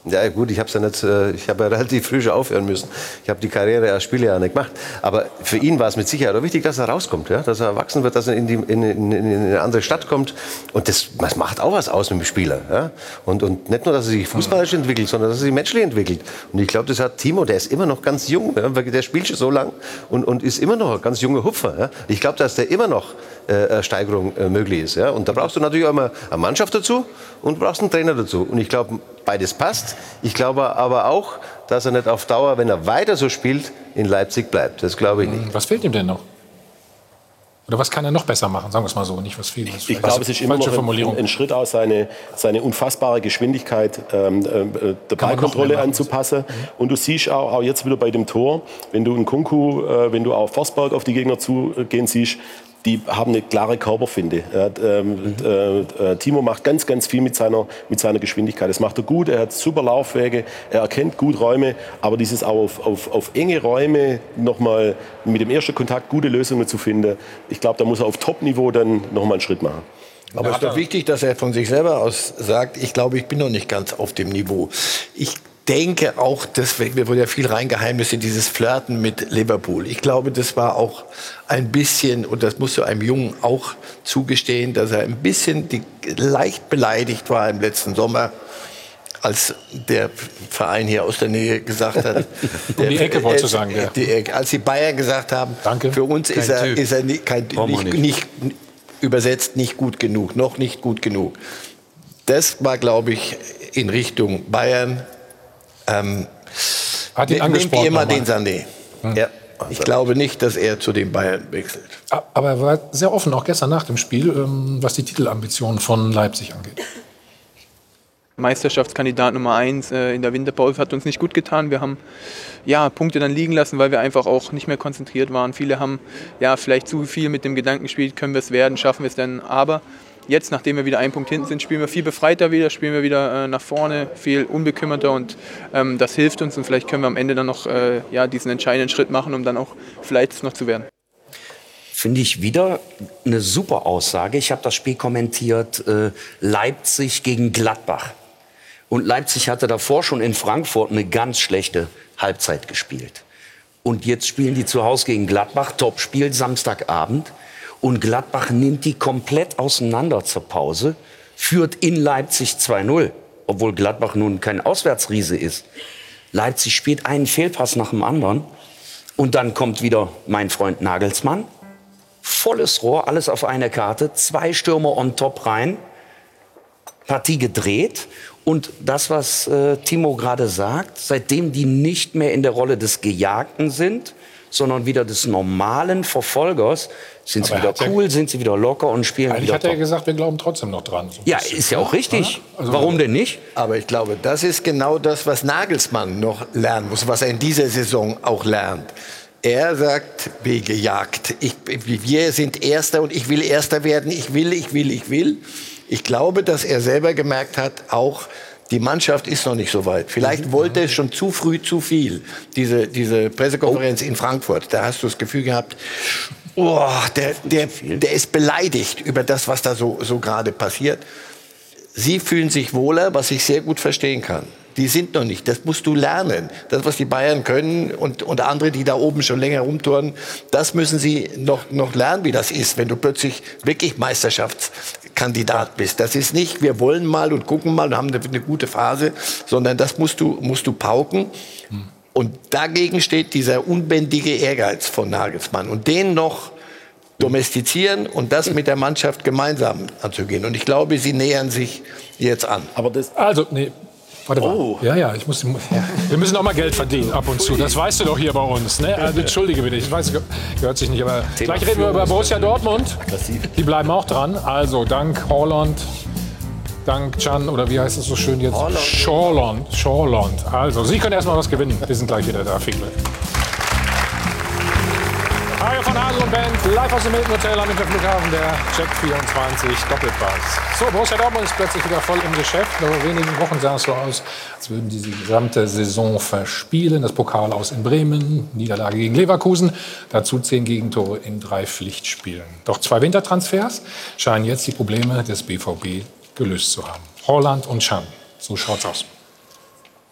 Ja gut, ich habe ja relativ früh schon aufhören müssen. Ich habe die Karriere als Spieler ja nicht gemacht. Aber für ihn war es mit Sicherheit auch wichtig, dass er rauskommt, ja? Dass er erwachsen wird, dass er in eine andere Stadt kommt. Und das macht auch was aus mit dem Spieler. Ja? Und nicht nur, dass er sich fußballisch entwickelt, sondern dass er sich menschlich entwickelt. Und ich glaube, das hat Timo, der ist immer noch ganz jung. Ja? Der spielt schon so lang und ist immer noch ein ganz junger Hupfer. Ja? Ich glaube, dass der immer noch Steigerung möglich ist. Ja? Und da brauchst du natürlich auch immer eine Mannschaft dazu und brauchst einen Trainer dazu. Und ich glaube, beides passt. Ich glaube aber auch, dass er nicht auf Dauer, wenn er weiter so spielt, in Leipzig bleibt. Das glaube ich nicht. Was fehlt ihm denn noch? Oder was kann er noch besser machen? Sagen wir es mal so, nicht was fehlt. Ich glaube, es ist immer noch ein Schritt aus, seine unfassbare Geschwindigkeit der Ballkontrolle anzupassen. Und du siehst auch jetzt wieder bei dem Tor, wenn du einen Kunku, wenn du auch Forsberg auf die Gegner zugehen siehst, die haben eine klare Körperfinde. Timo macht ganz, ganz viel mit seiner Geschwindigkeit. Das macht er gut, er hat super Laufwege, er erkennt gut Räume, aber dieses auch auf enge Räume nochmal mit dem ersten Kontakt gute Lösungen zu finden, ich glaube, da muss er auf Top-Niveau dann nochmal einen Schritt machen. Aber es ist doch wichtig, dass er von sich selber aus sagt, ich glaube, ich bin noch nicht ganz auf dem Niveau. Ich denke auch, deswegen wurde ja viel reingeheimnis in dieses Flirten mit Liverpool. Ich glaube, das war auch ein bisschen, und das musst du einem Jungen auch zugestehen, dass er ein bisschen leicht beleidigt war im letzten Sommer, als der Verein hier aus der Nähe gesagt hat. Um die Ecke wollte ich sagen. Als die Bayern gesagt haben, Danke. Für uns ist er nicht übersetzt nicht gut genug, noch nicht gut genug. Das war, glaube ich, in Richtung Bayern. Hat ihn angesprochen. Nehmt ihr mal den Sané. Ja. Ich glaube nicht, dass er zu den Bayern wechselt. Aber er war sehr offen, auch gestern nach dem Spiel, was die Titelambitionen von Leipzig angeht. Meisterschaftskandidat Nummer 1 in der Winterpause hat uns nicht gut getan. Wir haben Punkte dann liegen lassen, weil wir einfach auch nicht mehr konzentriert waren. Viele haben vielleicht zu viel mit dem Gedanken gespielt, können wir es werden, schaffen wir es denn. Aber jetzt, nachdem wir wieder einen Punkt hinten sind, spielen wir viel befreiter wieder, spielen wir wieder nach vorne, viel unbekümmerter und das hilft uns und vielleicht können wir am Ende dann noch diesen entscheidenden Schritt machen, um dann auch vielleicht es noch zu werden. Finde ich wieder eine super Aussage. Ich habe das Spiel kommentiert, Leipzig gegen Gladbach. Und Leipzig hatte davor schon in Frankfurt eine ganz schlechte Halbzeit gespielt. Und jetzt spielen die zu Hause gegen Gladbach, Topspiel, Samstagabend. Und Gladbach nimmt die komplett auseinander zur Pause, führt in Leipzig 2-0, obwohl Gladbach nun kein Auswärtsriese ist. Leipzig spielt einen Fehlpass nach dem anderen. Und dann kommt wieder mein Freund Nagelsmann. Volles Rohr, alles auf eine Karte, 2 Stürmer on top rein. Partie gedreht. Und das, was Timo gerade sagt, seitdem die nicht mehr in der Rolle des Gejagten sind, sondern wieder des normalen Verfolgers, sind sie wieder cool, sind sie wieder locker und spielen wieder top. Eigentlich hat er gesagt, wir glauben trotzdem noch dran. Ja, ist ja auch richtig. Also warum denn nicht? Aber ich glaube, das ist genau das, was Nagelsmann noch lernen muss, was er in dieser Saison auch lernt. Er sagt, wie gejagt, wir sind Erster und ich will Erster werden, ich will. Ich glaube, dass er selber gemerkt hat, auch die Mannschaft ist noch nicht so weit. Vielleicht wollte es schon zu früh zu viel. Diese Pressekonferenz in Frankfurt, da hast du das Gefühl gehabt, der ist beleidigt über das, was da so gerade passiert. Sie fühlen sich wohler, was ich sehr gut verstehen kann. Die sind noch nicht. Das musst du lernen. Das, was die Bayern können und andere, die da oben schon länger rumtouren, das müssen sie noch lernen, wie das ist, wenn du plötzlich wirklich Meisterschaftskandidat bist. Das ist nicht, wir wollen mal und gucken mal und haben eine gute Phase, sondern das musst du pauken. Und dagegen steht dieser unbändige Ehrgeiz von Nagelsmann. Und den noch domestizieren und das mit der Mannschaft gemeinsam anzugehen. Und ich glaube, sie nähern sich jetzt an. Aber das, warte mal. Wir müssen auch mal Geld verdienen ab und zu. Das weißt du doch hier bei uns. Ne? Also, entschuldige bitte, ich weiß, gehört sich nicht. Aber gleich reden wir über Borussia Dortmund. Die bleiben auch dran. Also dank Haaland, dank Can, oder wie heißt es so schön jetzt? Schorland. Also Sie können erstmal was gewinnen. Wir sind gleich wieder da. Viel Glück. Mario von Adel und Band, live aus dem Hilton Hotel am Interflughafen, der Check 24 Doppelpass. So, Borussia Dortmund ist plötzlich wieder voll im Geschäft. Vor wenigen Wochen sah es so aus, als würden sie die gesamte Saison verspielen. Das Pokal aus in Bremen, Niederlage gegen Leverkusen, dazu 10 Gegentore in 3 Pflichtspielen. Doch 2 Wintertransfers scheinen jetzt die Probleme des BVB gelöst zu haben. Haaland und Can, so schaut's aus.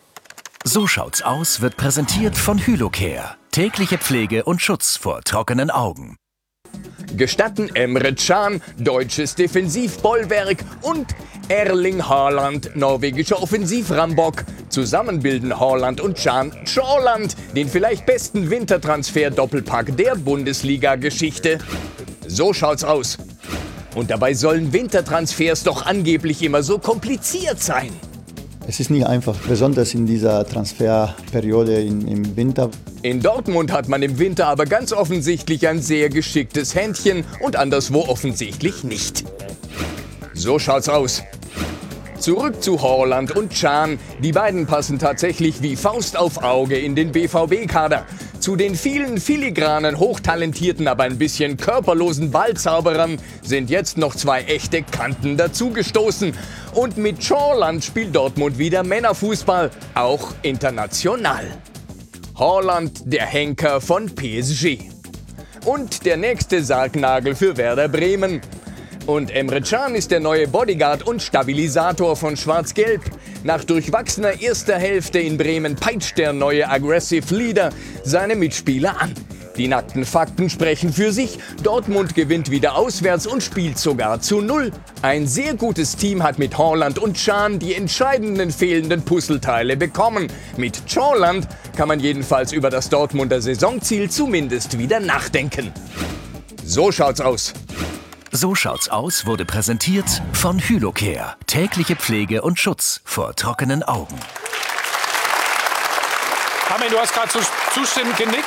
So schaut's aus wird präsentiert von Hylocare. Tägliche Pflege und Schutz vor trockenen Augen. Gestatten Emre Can, deutsches Defensivbollwerk, und Erling Haaland, norwegischer Offensivrambok. Zusammen bilden Haaland und Can Sjåland, den vielleicht besten Wintertransfer-Doppelpack der Bundesliga-Geschichte. So schaut's aus. Und dabei sollen Wintertransfers doch angeblich immer so kompliziert sein. Es ist nicht einfach, besonders in dieser Transferperiode im Winter. In Dortmund hat man im Winter aber ganz offensichtlich ein sehr geschicktes Händchen und anderswo offensichtlich nicht. So schaut's aus. Zurück zu Haaland und Can. Die beiden passen tatsächlich wie Faust auf Auge in den BVB-Kader. Zu den vielen filigranen, hochtalentierten, aber ein bisschen körperlosen Ballzauberern sind jetzt noch 2 echte Kanten dazugestoßen. Und mit Sjåland spielt Dortmund wieder Männerfußball, auch international. Haaland, der Henker von PSG. Und der nächste Sargnagel für Werder Bremen. Und Emre Can ist der neue Bodyguard und Stabilisator von Schwarz-Gelb. Nach durchwachsener erster Hälfte in Bremen peitscht der neue Aggressive Leader seine Mitspieler an. Die nackten Fakten sprechen für sich. Dortmund gewinnt wieder auswärts und spielt sogar zu 0. Ein sehr gutes Team hat mit Haaland und Can die entscheidenden fehlenden Puzzleteile bekommen. Mit Sjåland kann man jedenfalls über das Dortmunder Saisonziel zumindest wieder nachdenken. So schaut's aus. So schaut's aus wurde präsentiert von Hylocare. Tägliche Pflege und Schutz vor trockenen Augen. Armin, du hast gerade so zustimmend genickt.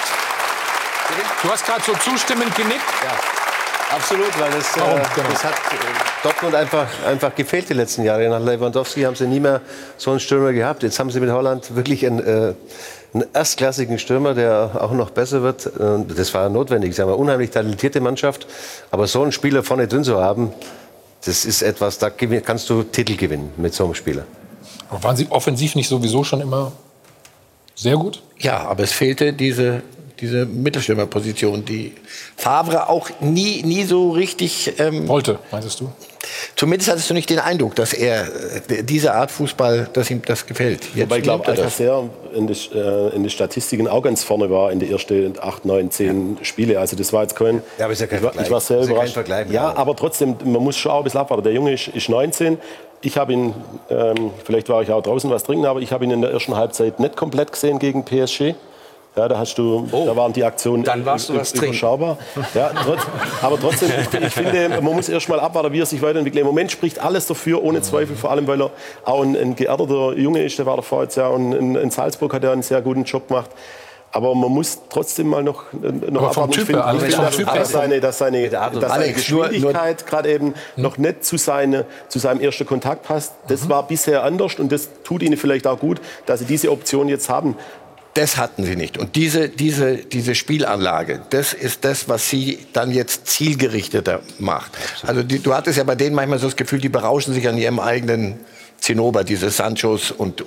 Du hast gerade so zustimmend genickt. Ja, absolut, weil das hat Dortmund einfach gefehlt die letzten Jahre. Nach Lewandowski haben sie nie mehr so einen Stürmer gehabt. Jetzt haben sie mit Haaland wirklich einen erstklassigen Stürmer, der auch noch besser wird. Das war notwendig. Sie haben eine unheimlich talentierte Mannschaft. Aber so einen Spieler vorne drin zu haben, das ist etwas, da kannst du Titel gewinnen mit so einem Spieler. Aber waren sie offensiv nicht sowieso schon immer sehr gut? Ja, aber es fehlte diese Mittelstürmerposition, die Favre auch nie so richtig wollte, meintest du? Zumindest hattest du nicht den Eindruck, dass er diese Art Fußball, dass ihm das gefällt. Wobei ich glaube, Alcacer in den Statistiken auch ganz vorne war in den ersten 8, 9, 10 Spiele. Also das war jetzt kein... Ja, aber ist ja kein Vergleich. Ich war sehr überrascht. Ja, aber trotzdem, man muss schon auch ein bisschen abwarten. Der Junge ist 19. Ich habe ihn, vielleicht war ich auch draußen was trinken, aber ich habe ihn in der ersten Halbzeit nicht komplett gesehen gegen PSG. Ja, da waren die Aktionen überschaubar. Ja, aber trotzdem, ich finde, man muss erst mal abwarten, wie er sich weiterentwickelt. Im Moment spricht alles dafür, ohne Zweifel, vor allem, weil er auch ein geerdeter Junge ist. Der war davor jetzt ja, und in Salzburg hat er einen sehr guten Job gemacht. Aber man muss trotzdem mal noch abwarten. Ich finde, dass seine Geschwindigkeit gerade eben noch nicht zu seinem ersten Kontakt passt. Das war bisher anders und das tut ihnen vielleicht auch gut, dass sie diese Option jetzt haben. Das hatten sie nicht. Und diese Spielanlage, das ist das, was sie dann jetzt zielgerichteter macht. Also du hattest ja bei denen manchmal so das Gefühl, die berauschen sich an ihrem eigenen Zinnober, diese Sanchos und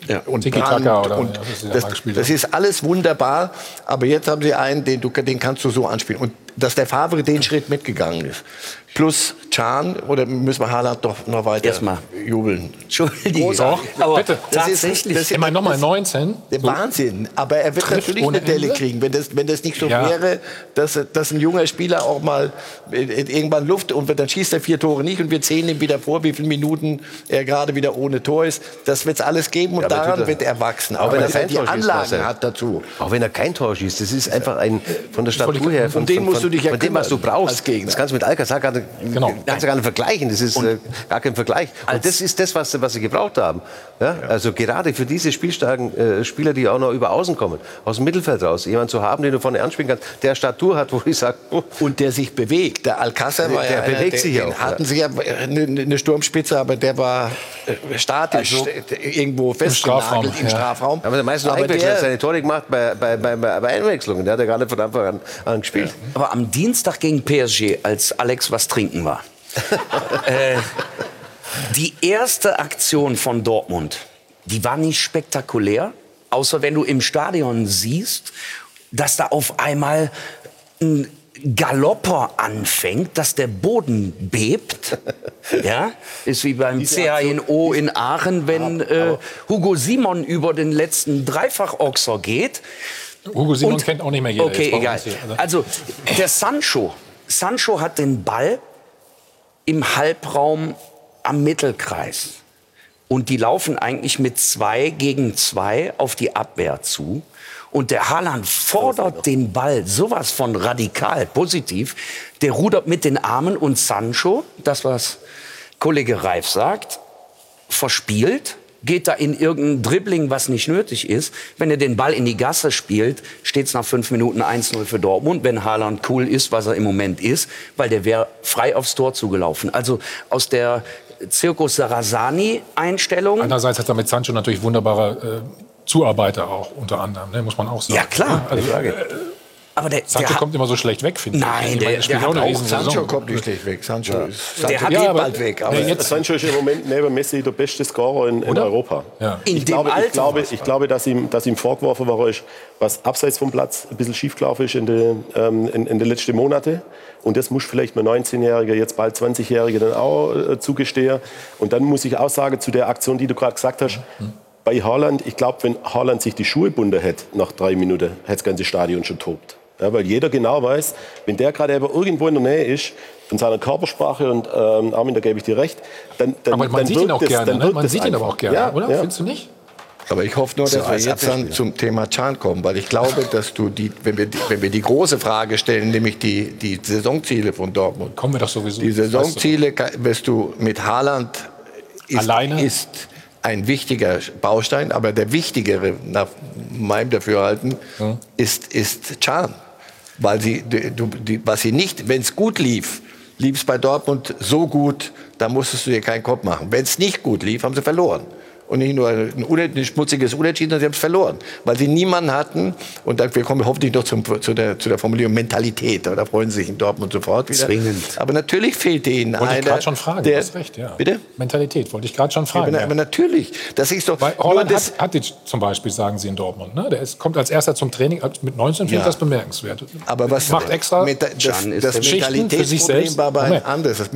Brandt. Und das ist alles wunderbar. Aber jetzt haben sie einen, den kannst du so anspielen. Und dass der Favre den Schritt mitgegangen ist. Plus Can, oder müssen wir Haaland doch noch weiter jubeln? Entschuldigung. Aber bitte, tatsächlich. Das ist immer noch mal 19. Der Wahnsinn. Aber er wird natürlich eine Delle kriegen, wenn das nicht so wäre, dass ein junger Spieler auch mal irgendwann Luft und dann schießt er 4 Tore nicht und wir zählen ihm wieder vor, wie viele Minuten er gerade wieder ohne Tor ist. Das wird es alles geben und daran wird er wachsen. Auch wenn er die Anlagen hat dazu. Auch wenn er kein Tor schießt. Das ist einfach von der Statur her. Von dem musst du dich ja kümmern, was du brauchst. Das kannst du mit Alcacer kannst du gar nicht vergleichen. Das ist gar kein Vergleich. Und das ist das, was sie gebraucht haben. Ja? Also gerade für diese spielstarken Spieler, die auch noch über Außen kommen, aus dem Mittelfeld raus, jemanden zu haben, den du vorne anspielen kannst, der Statur hat, wo ich sage... Und der sich bewegt. Der Alcacer war der bewegt sich auch. Hatten sie ja eine Sturmspitze, aber der war statisch irgendwo festgenagelt im Strafraum. Aber der meiste Einwechslung hat seine Tore gemacht bei Einwechslungen. Der hat ja gar nicht von Anfang an gespielt. Aber am Dienstag gegen PSG, als Alex was trinken war, die erste Aktion von Dortmund, die war nicht spektakulär, außer wenn du im Stadion siehst, dass da auf einmal ein Galopper anfängt, dass der Boden bebt. Ja, ist wie beim CHNO in Aachen, wenn Hugo Simon über den letzten Dreifach-Ochser geht. Hugo Simon kennt auch nicht mehr jeder. Okay, egal. Also der Sancho hat den Ball im Halbraum am Mittelkreis. Und die laufen eigentlich mit 2 gegen 2 auf die Abwehr zu. Und der Haaland fordert den Ball sowas von radikal positiv. Der rudert mit den Armen und Sancho, das was Kollege Reif sagt, verspielt, geht da in irgendein Dribbling, was nicht nötig ist. Wenn er den Ball in die Gasse spielt, steht es nach 5 Minuten 1-0 für Dortmund, wenn Haaland cool ist, was er im Moment ist, weil der wäre frei aufs Tor zugelaufen. Also aus der Circus Sarrazani-Einstellung. Andererseits hat er mit Sancho natürlich wunderbare Zuarbeiter auch unter anderem, ne, muss man auch sagen. Ja, klar. Also, aber Sancho kommt immer so schlecht weg, finde ich. Nein, der spielt auch eine Riesensaison. Sancho kommt nicht schlecht weg. Sancho geht bald weg. Aber Sancho ist im Moment neben Messi der beste Scorer in Europa. Ja. Ich glaube, dass ihm vorgeworfen worden ist, was abseits vom Platz ein bisschen schiefgelaufen ist in den letzten Monaten. Und das muss vielleicht mein 19-Jähriger, jetzt bald 20-Jähriger dann auch zugestehen. Und dann muss ich auch sagen, zu der Aktion, die du gerade gesagt hast, bei Haaland, ich glaube, wenn Haaland sich die Schuhe bunden hätte, nach 3 Minuten, hätte das ganze Stadion schon tobt. Ja, weil jeder genau weiß, wenn der gerade irgendwo in der Nähe ist, von seiner Körpersprache, und Armin, da gebe ich dir recht, dann aber man sieht ihn auch gerne, ne? Man sieht ihn aber auch gerne, ja, oder? Ja. Findest du nicht? Aber ich hoffe nur, dass wir jetzt dann zum Thema Can kommen, weil ich glaube, dass wenn wir die große Frage stellen, nämlich die Saisonziele von Dortmund. Kommen wir doch sowieso. Die Saisonziele wirst du mit Haaland ist ein wichtiger Baustein, aber der wichtigere, nach meinem Dafürhalten, ist Can. Weil wenn es gut lief, lief es bei Dortmund so gut, da musstest du dir keinen Kopf machen. Wenn es nicht gut lief, haben sie verloren. Und nicht nur ein schmutziges Unentschieden, sondern sie haben es verloren. Weil sie niemanden hatten. Und dann wir kommen hoffentlich noch zu der Formulierung Mentalität. Da freuen sie sich in Dortmund sofort wieder. Zwingend. Aber natürlich fehlte ihnen wollte ich gerade schon fragen, du hast recht, ja. Bitte? Mentalität, wollte ich gerade schon fragen. Aber natürlich. Das ist doch... Weil Holland hat jetzt zum Beispiel, sagen sie in Dortmund, ne? Der kommt als erster zum Training, mit 19 finde ich das bemerkenswert. Aber was macht extra das Mentalitätsproblem war aber ein anderes. Das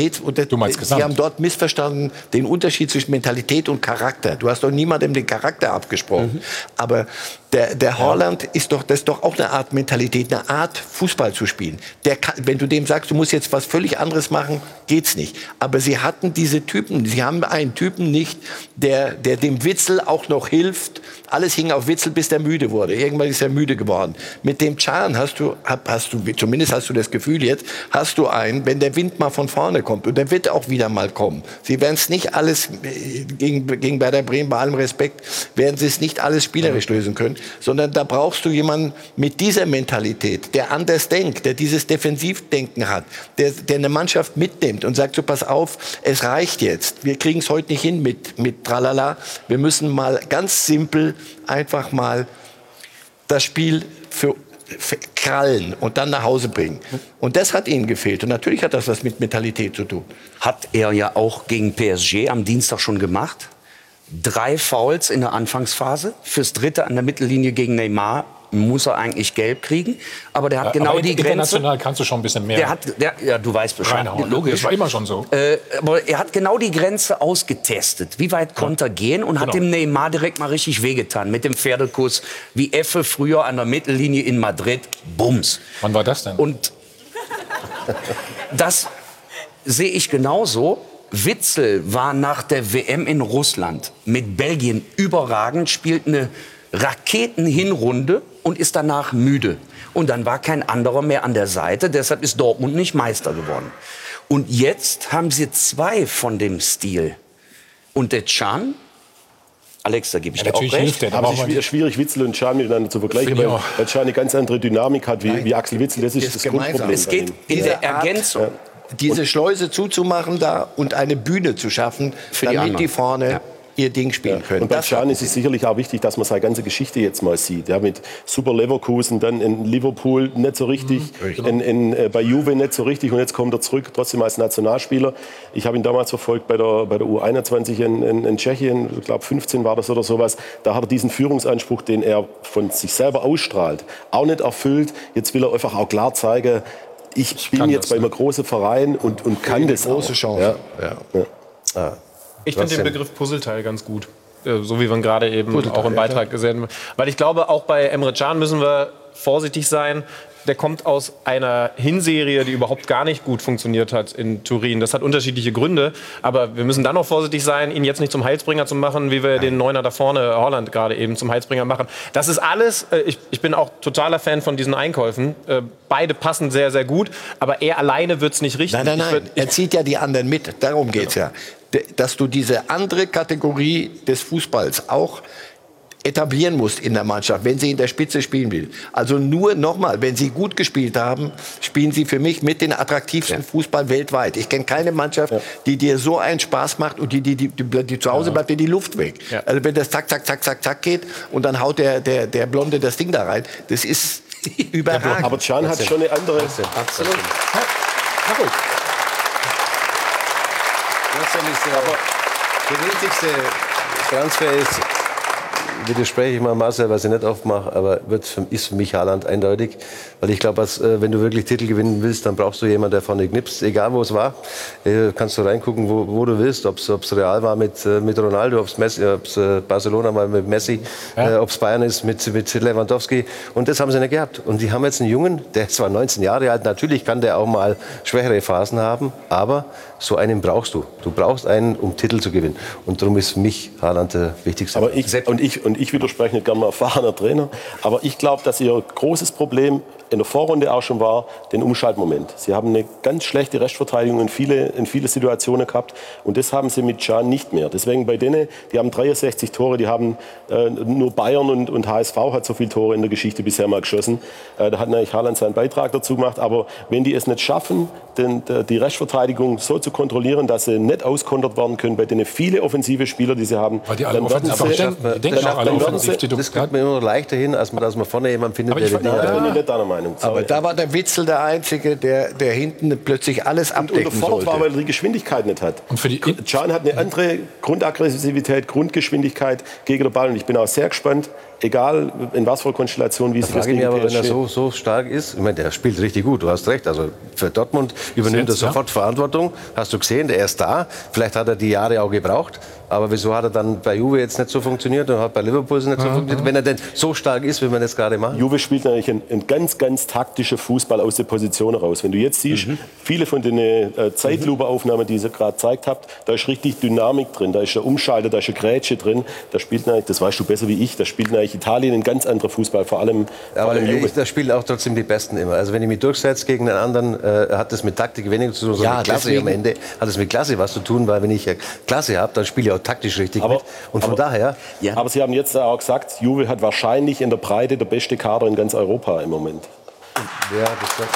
Sie haben dort missverstanden den Unterschied zwischen Mentalität und Charakter. Du hast doch niemandem den Charakter abgesprochen. Aber der Haaland das ist doch auch eine Art Mentalität, eine Art Fußball zu spielen. Wenn du dem sagst, du musst jetzt was völlig anderes machen, geht's nicht. Aber sie hatten diese Typen. Sie haben einen Typen nicht, der dem Witzel auch noch hilft. Alles hing auf Witzel, bis der müde wurde. Irgendwann ist er müde geworden. Mit dem Can zumindest hast du das Gefühl jetzt, hast du einen, wenn der Wind mal von vorne kommt, und der wird auch wieder mal kommen. Sie werden es nicht alles gegen Werder Bremen, bei allem Respekt, werden sie es nicht alles spielerisch lösen können, sondern da brauchst du jemanden mit dieser Mentalität, der anders denkt, der dieses Defensivdenken hat, der eine Mannschaft mitnimmt und sagt so, pass auf, es reicht jetzt. Wir kriegen es heute nicht hin mit Tralala. Wir müssen mal ganz simpel einfach mal das Spiel für krallen und dann nach Hause bringen. Und das hat ihnen gefehlt. Und natürlich hat das was mit Mentalität zu tun. Hat er ja auch gegen PSG am Dienstag schon gemacht. 3 Fouls in der Anfangsphase. Fürs 3. an der Mittellinie gegen Neymar muss er eigentlich gelb kriegen. Aber der hat genau die Grenze. International kannst du schon ein bisschen mehr. Ja, du weißt Bescheid. Logisch. Das war immer schon so. Aber er hat genau die Grenze ausgetestet. Wie weit konnte er gehen? Und hat dem Neymar direkt mal richtig wehgetan. Mit dem Pferdekuss. Wie Effe früher an der Mittellinie in Madrid. Bums. Wann war das denn? Und das sehe ich genauso. Witzel war nach der WM in Russland mit Belgien überragend, spielt eine Raketenhinrunde und ist danach müde. Und dann war kein anderer mehr an der Seite, deshalb ist Dortmund nicht Meister geworden. Und jetzt haben sie 2 von dem Stil. Und der Can, Alex, da gebe ich dir auch recht. Aber es ist schwierig, Witzel und Can miteinander zu vergleichen, weil Can eine ganz andere Dynamik hat wie Axel Witzel. Das ist das Grundproblem. Es geht in der Ergänzung. Diese Schleuse zuzumachen da und eine Bühne zu schaffen, damit die vorne ihr Ding spielen können. Und bei Can ist es sicherlich auch wichtig, dass man seine ganze Geschichte jetzt mal sieht. Ja, mit Super Leverkusen, dann in Liverpool nicht so richtig, bei Juve nicht so richtig und jetzt kommt er zurück, trotzdem als Nationalspieler. Ich habe ihn damals verfolgt bei der U21 in Tschechien, ich glaube 15 war das oder sowas. Da hat er diesen Führungsanspruch, den er von sich selber ausstrahlt, auch nicht erfüllt. Jetzt will er einfach auch klar zeigen, ich bin jetzt bei einem großen Verein und kann das auch. Große Chance. Ich finde den Begriff Puzzleteil ganz gut. So wie wir gerade eben auch im Beitrag gesehen haben. Weil ich glaube, auch bei Emre Can müssen wir vorsichtig sein. Der kommt aus einer Hinserie, die überhaupt gar nicht gut funktioniert hat in Turin. Das hat unterschiedliche Gründe. Aber wir müssen dann auch vorsichtig sein, ihn jetzt nicht zum Heilsbringer zu machen, wie wir den Neuner da vorne, Holland, gerade eben zum Heilsbringer machen. Das ist alles, ich bin auch totaler Fan von diesen Einkäufen. Beide passen sehr, sehr gut. Aber er alleine wird es nicht richten. Nein. Er zieht ja die anderen mit. Darum geht es ja. Dass du diese andere Kategorie des Fußballs auch etablieren musst in der Mannschaft, wenn sie in der Spitze spielen will. Also nur nochmal, wenn sie gut gespielt haben, spielen sie für mich mit den attraktivsten Fußball weltweit. Ich kenne keine Mannschaft, die dir so einen Spaß macht und die zu Hause bleibt dir die Luft weg. Also wenn das zack geht und dann haut der Blonde das Ding da rein, das ist überragend. Aber Can hat schon eine andere... Absolut. Aber der wichtigste Transfer ist, widerspreche ich mal Marcel, was ich nicht oft mache, aber ist für mich Haaland eindeutig. Weil ich glaube, wenn du wirklich Titel gewinnen willst, dann brauchst du jemanden, der vorne knipst, egal wo es war. Kannst du reingucken, wo du willst, ob es Real war mit Ronaldo, ob es Barcelona war mit Messi, ob es Bayern ist mit Lewandowski. Und das haben sie nicht gehabt. Und die haben jetzt einen Jungen, der ist zwar 19 Jahre alt, natürlich kann der auch mal schwächere Phasen haben, aber so einen brauchst du. Du brauchst einen, um Titel zu gewinnen. Und darum ist für mich Haaland der wichtigste. Aber ich widerspreche nicht gerne mal erfahrener Trainer, aber ich glaube, dass ihr großes Problem in der Vorrunde auch schon war, den Umschaltmoment. Sie haben eine ganz schlechte Restverteidigung in viele Situationen gehabt und das haben sie mit Can nicht mehr. Deswegen bei denen, die haben 63 Tore, die haben nur Bayern und HSV hat so viele Tore in der Geschichte bisher mal geschossen. Da hat natürlich Haaland seinen Beitrag dazu gemacht, aber wenn die es nicht schaffen, die Restverteidigung so zu kontrollieren, dass sie nicht auskontert werden können, bei denen viele offensive Spieler, die sie haben, weil die alle offensiv, das kommt mir immer noch leichter hin, als man vorne jemanden findet, der nicht deiner Meinung. Aber da war der Witzel der Einzige, der hinten plötzlich alles abdecken sollte. Und war, weil er die Geschwindigkeit nicht hat. Und Can hat eine andere Grundaggressivität, Grundgeschwindigkeit gegen den Ball. Und ich bin auch sehr gespannt, egal in was für Konstellation, wie sie das gegen PSG... Aber wenn er so stark ist, ich meine, der spielt richtig gut, du hast recht. Also für Dortmund übernimmt er sofort Verantwortung. Hast du gesehen, der ist da. Vielleicht hat er die Jahre auch gebraucht. Aber wieso hat er dann bei Juve jetzt nicht so funktioniert und hat bei Liverpool nicht so funktioniert, wenn er denn so stark ist, wie man das gerade macht? Juve spielt natürlich einen ganz, ganz taktischen Fußball aus der Position heraus. Wenn du jetzt siehst, viele von den Zeitlupe-Aufnahmen, die ihr gerade gezeigt habt, da ist richtig Dynamik drin, da ist der Umschalter, da ist eine Grätsche drin. Da spielt natürlich, das weißt du besser wie ich, da spielt natürlich Italien einen ganz anderen Fußball, vor allem Juve. Da spielen auch trotzdem die Besten immer. Also wenn ich mich durchsetze gegen einen anderen, hat das mit Taktik weniger zu tun, sondern mit Klasse am Ende hat es mit Klasse was zu tun, weil wenn ich Klasse habe, dann spiele ich auch taktisch richtig mit. Und von daher... Ja. Aber Sie haben jetzt auch gesagt, Juve hat wahrscheinlich in der Breite der beste Kader in ganz Europa im Moment. Ja, das wird...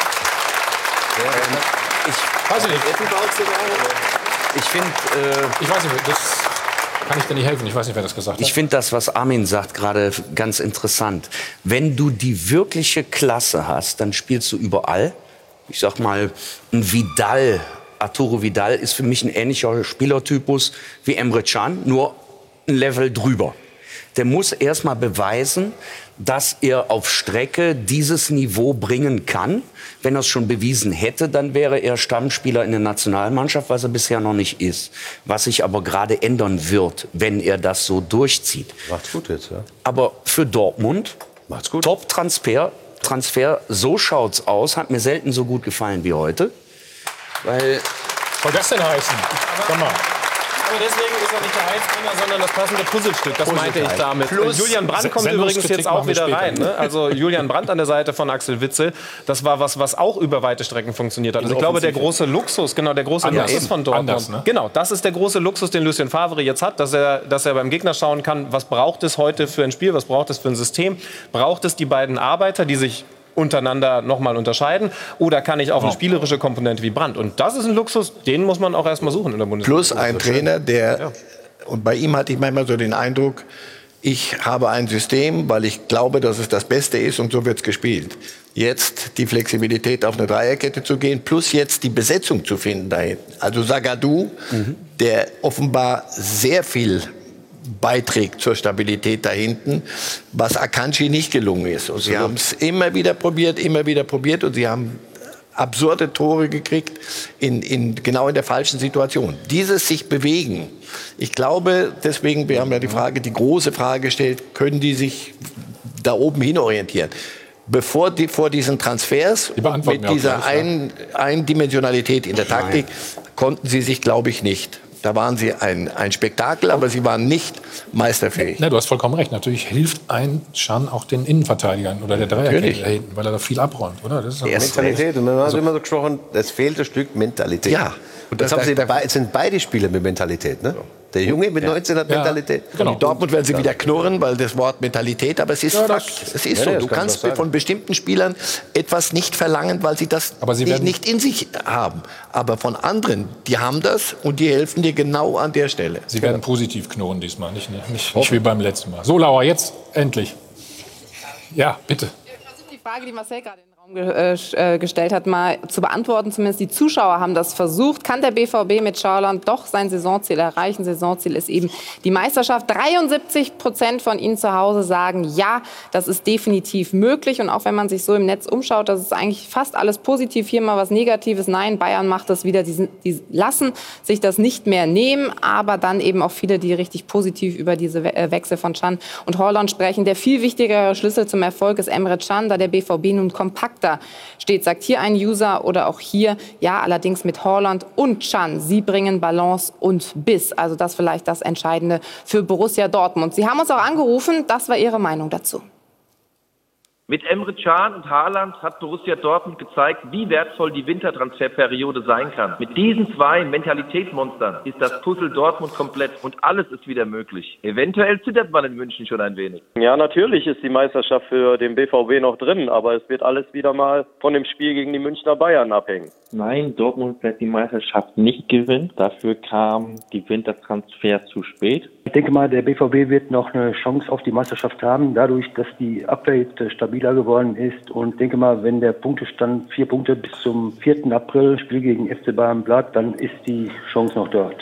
Ich weiß nicht. Ich finde... ich weiß nicht, das kann ich dir nicht helfen. Ich weiß nicht, wer das gesagt hat. Ich finde das, was Armin sagt, gerade ganz interessant. Wenn du die wirkliche Klasse hast, dann spielst du überall. Ich sag mal, ein Vidal... Arturo Vidal ist für mich ein ähnlicher Spielertypus wie Emre Can, nur ein Level drüber. Der muss erst mal beweisen, dass er auf Strecke dieses Niveau bringen kann. Wenn er es schon bewiesen hätte, dann wäre er Stammspieler in der Nationalmannschaft, was er bisher noch nicht ist. Was sich aber gerade ändern wird, wenn er das so durchzieht. Macht's gut jetzt, ja. Aber für Dortmund, macht's gut. Top-Transfer, so schaut's aus, hat mir selten so gut gefallen wie heute. Weil soll das denn heißen? Sag mal. Aber deswegen ist er nicht der Heilsbringer, sondern das passende Puzzlestück. Das meinte ich damit. Plus Julian Brandt kommt übrigens jetzt auch wieder rein. Ne? Also Julian Brandt an der Seite von Axel Witsel. Das war was auch über weite Strecken funktioniert hat. Also ich glaube, der große Luxus, Luxus von Dortmund. Anders, ne? Genau, das ist der große Luxus, den Lucien Favre jetzt hat, dass er beim Gegner schauen kann, was braucht es heute für ein Spiel, was braucht es für ein System. Braucht es die beiden Arbeiter, die sich untereinander nochmal unterscheiden, oder kann ich auf eine spielerische Komponente wie Brandt? Und das ist ein Luxus, den muss man auch erstmal suchen in der Bundesliga. Plus ein Trainer, der Und bei ihm hatte ich manchmal so den Eindruck, ich habe ein System, weil ich glaube, dass es das Beste ist und so wird es gespielt. Jetzt die Flexibilität auf eine Dreierkette zu gehen, plus jetzt die Besetzung zu finden da hinten. Also Zagadou, der offenbar sehr viel beiträgt zur Stabilität da hinten, was Akanji nicht gelungen ist. Und sie haben es immer wieder probiert und sie haben absurde Tore gekriegt, genau in der falschen Situation. Dieses sich bewegen, ich glaube, deswegen, wir haben ja die große Frage gestellt, können die sich da oben hin orientieren? Vor diesen Transfers mit dieser Eindimensionalität in der Taktik konnten sie sich, glaube ich, nicht. Da waren sie ein Spektakel, aber sie waren nicht meisterfähig. Na, du hast vollkommen recht. Natürlich hilft ein Can auch den Innenverteidigern oder der Dreierkette da hinten, weil er da viel abräumt, oder? Das ist Mentalität. Und man hat immer so gesprochen, es fehlt ein Stück Mentalität. Ja. Und das sind beide Spieler mit Mentalität, ne? Der Junge mit 19 hat Mentalität. Genau. In Dortmund werden sie wieder knurren, weil das Wort Mentalität, aber es ist Fakt. Es ist so. Du kannst von bestimmten Spielern etwas nicht verlangen, weil sie das nicht in sich haben. Aber von anderen, die haben das und die helfen dir genau an der Stelle. Sie werden positiv knurren diesmal, nicht wie beim letzten Mal. So, Laura, jetzt endlich. Ja, bitte. Die Frage, die Marcel gerade in den Raum gestellt hat, mal zu beantworten. Zumindest die Zuschauer haben das versucht. Kann der BVB mit Schauland doch sein Saisonziel erreichen? Saisonziel ist eben die Meisterschaft. 73% von Ihnen zu Hause sagen, ja, das ist definitiv möglich. Und auch wenn man sich so im Netz umschaut, das ist eigentlich fast alles positiv. Hier mal was Negatives. Nein, Bayern macht das wieder. Die lassen sich das nicht mehr nehmen. Aber dann eben auch viele, die richtig positiv über diese Wechsel von Can und Haaland sprechen. Der viel wichtigere Schlüssel zum Erfolg ist Emre Can, da der BVB nun kompakt steht, sagt hier ein User oder auch hier, ja, allerdings mit Haaland und Can. Sie bringen Balance und Biss. Also das vielleicht das Entscheidende für Borussia Dortmund. Sie haben uns auch angerufen, das war Ihre Meinung dazu. Mit Emre Can und Haaland hat Borussia Dortmund gezeigt, wie wertvoll die Wintertransferperiode sein kann. Mit diesen zwei Mentalitätsmonstern ist das Puzzle Dortmund komplett und alles ist wieder möglich. Eventuell zittert man in München schon ein wenig. Ja, natürlich ist die Meisterschaft für den BVB noch drin, aber es wird alles wieder mal von dem Spiel gegen die Münchner Bayern abhängen. Nein, Dortmund wird die Meisterschaft nicht gewinnen. Dafür kam die Wintertransfer zu spät. Ich denke mal, der BVB wird noch eine Chance auf die Meisterschaft haben, dadurch, dass die Abwehr jetzt stabiler geworden ist. Und denke mal, wenn der Punktestand 4 Punkte bis zum 4. April, Spiel gegen FC Bayern bleibt, dann ist die Chance noch dort.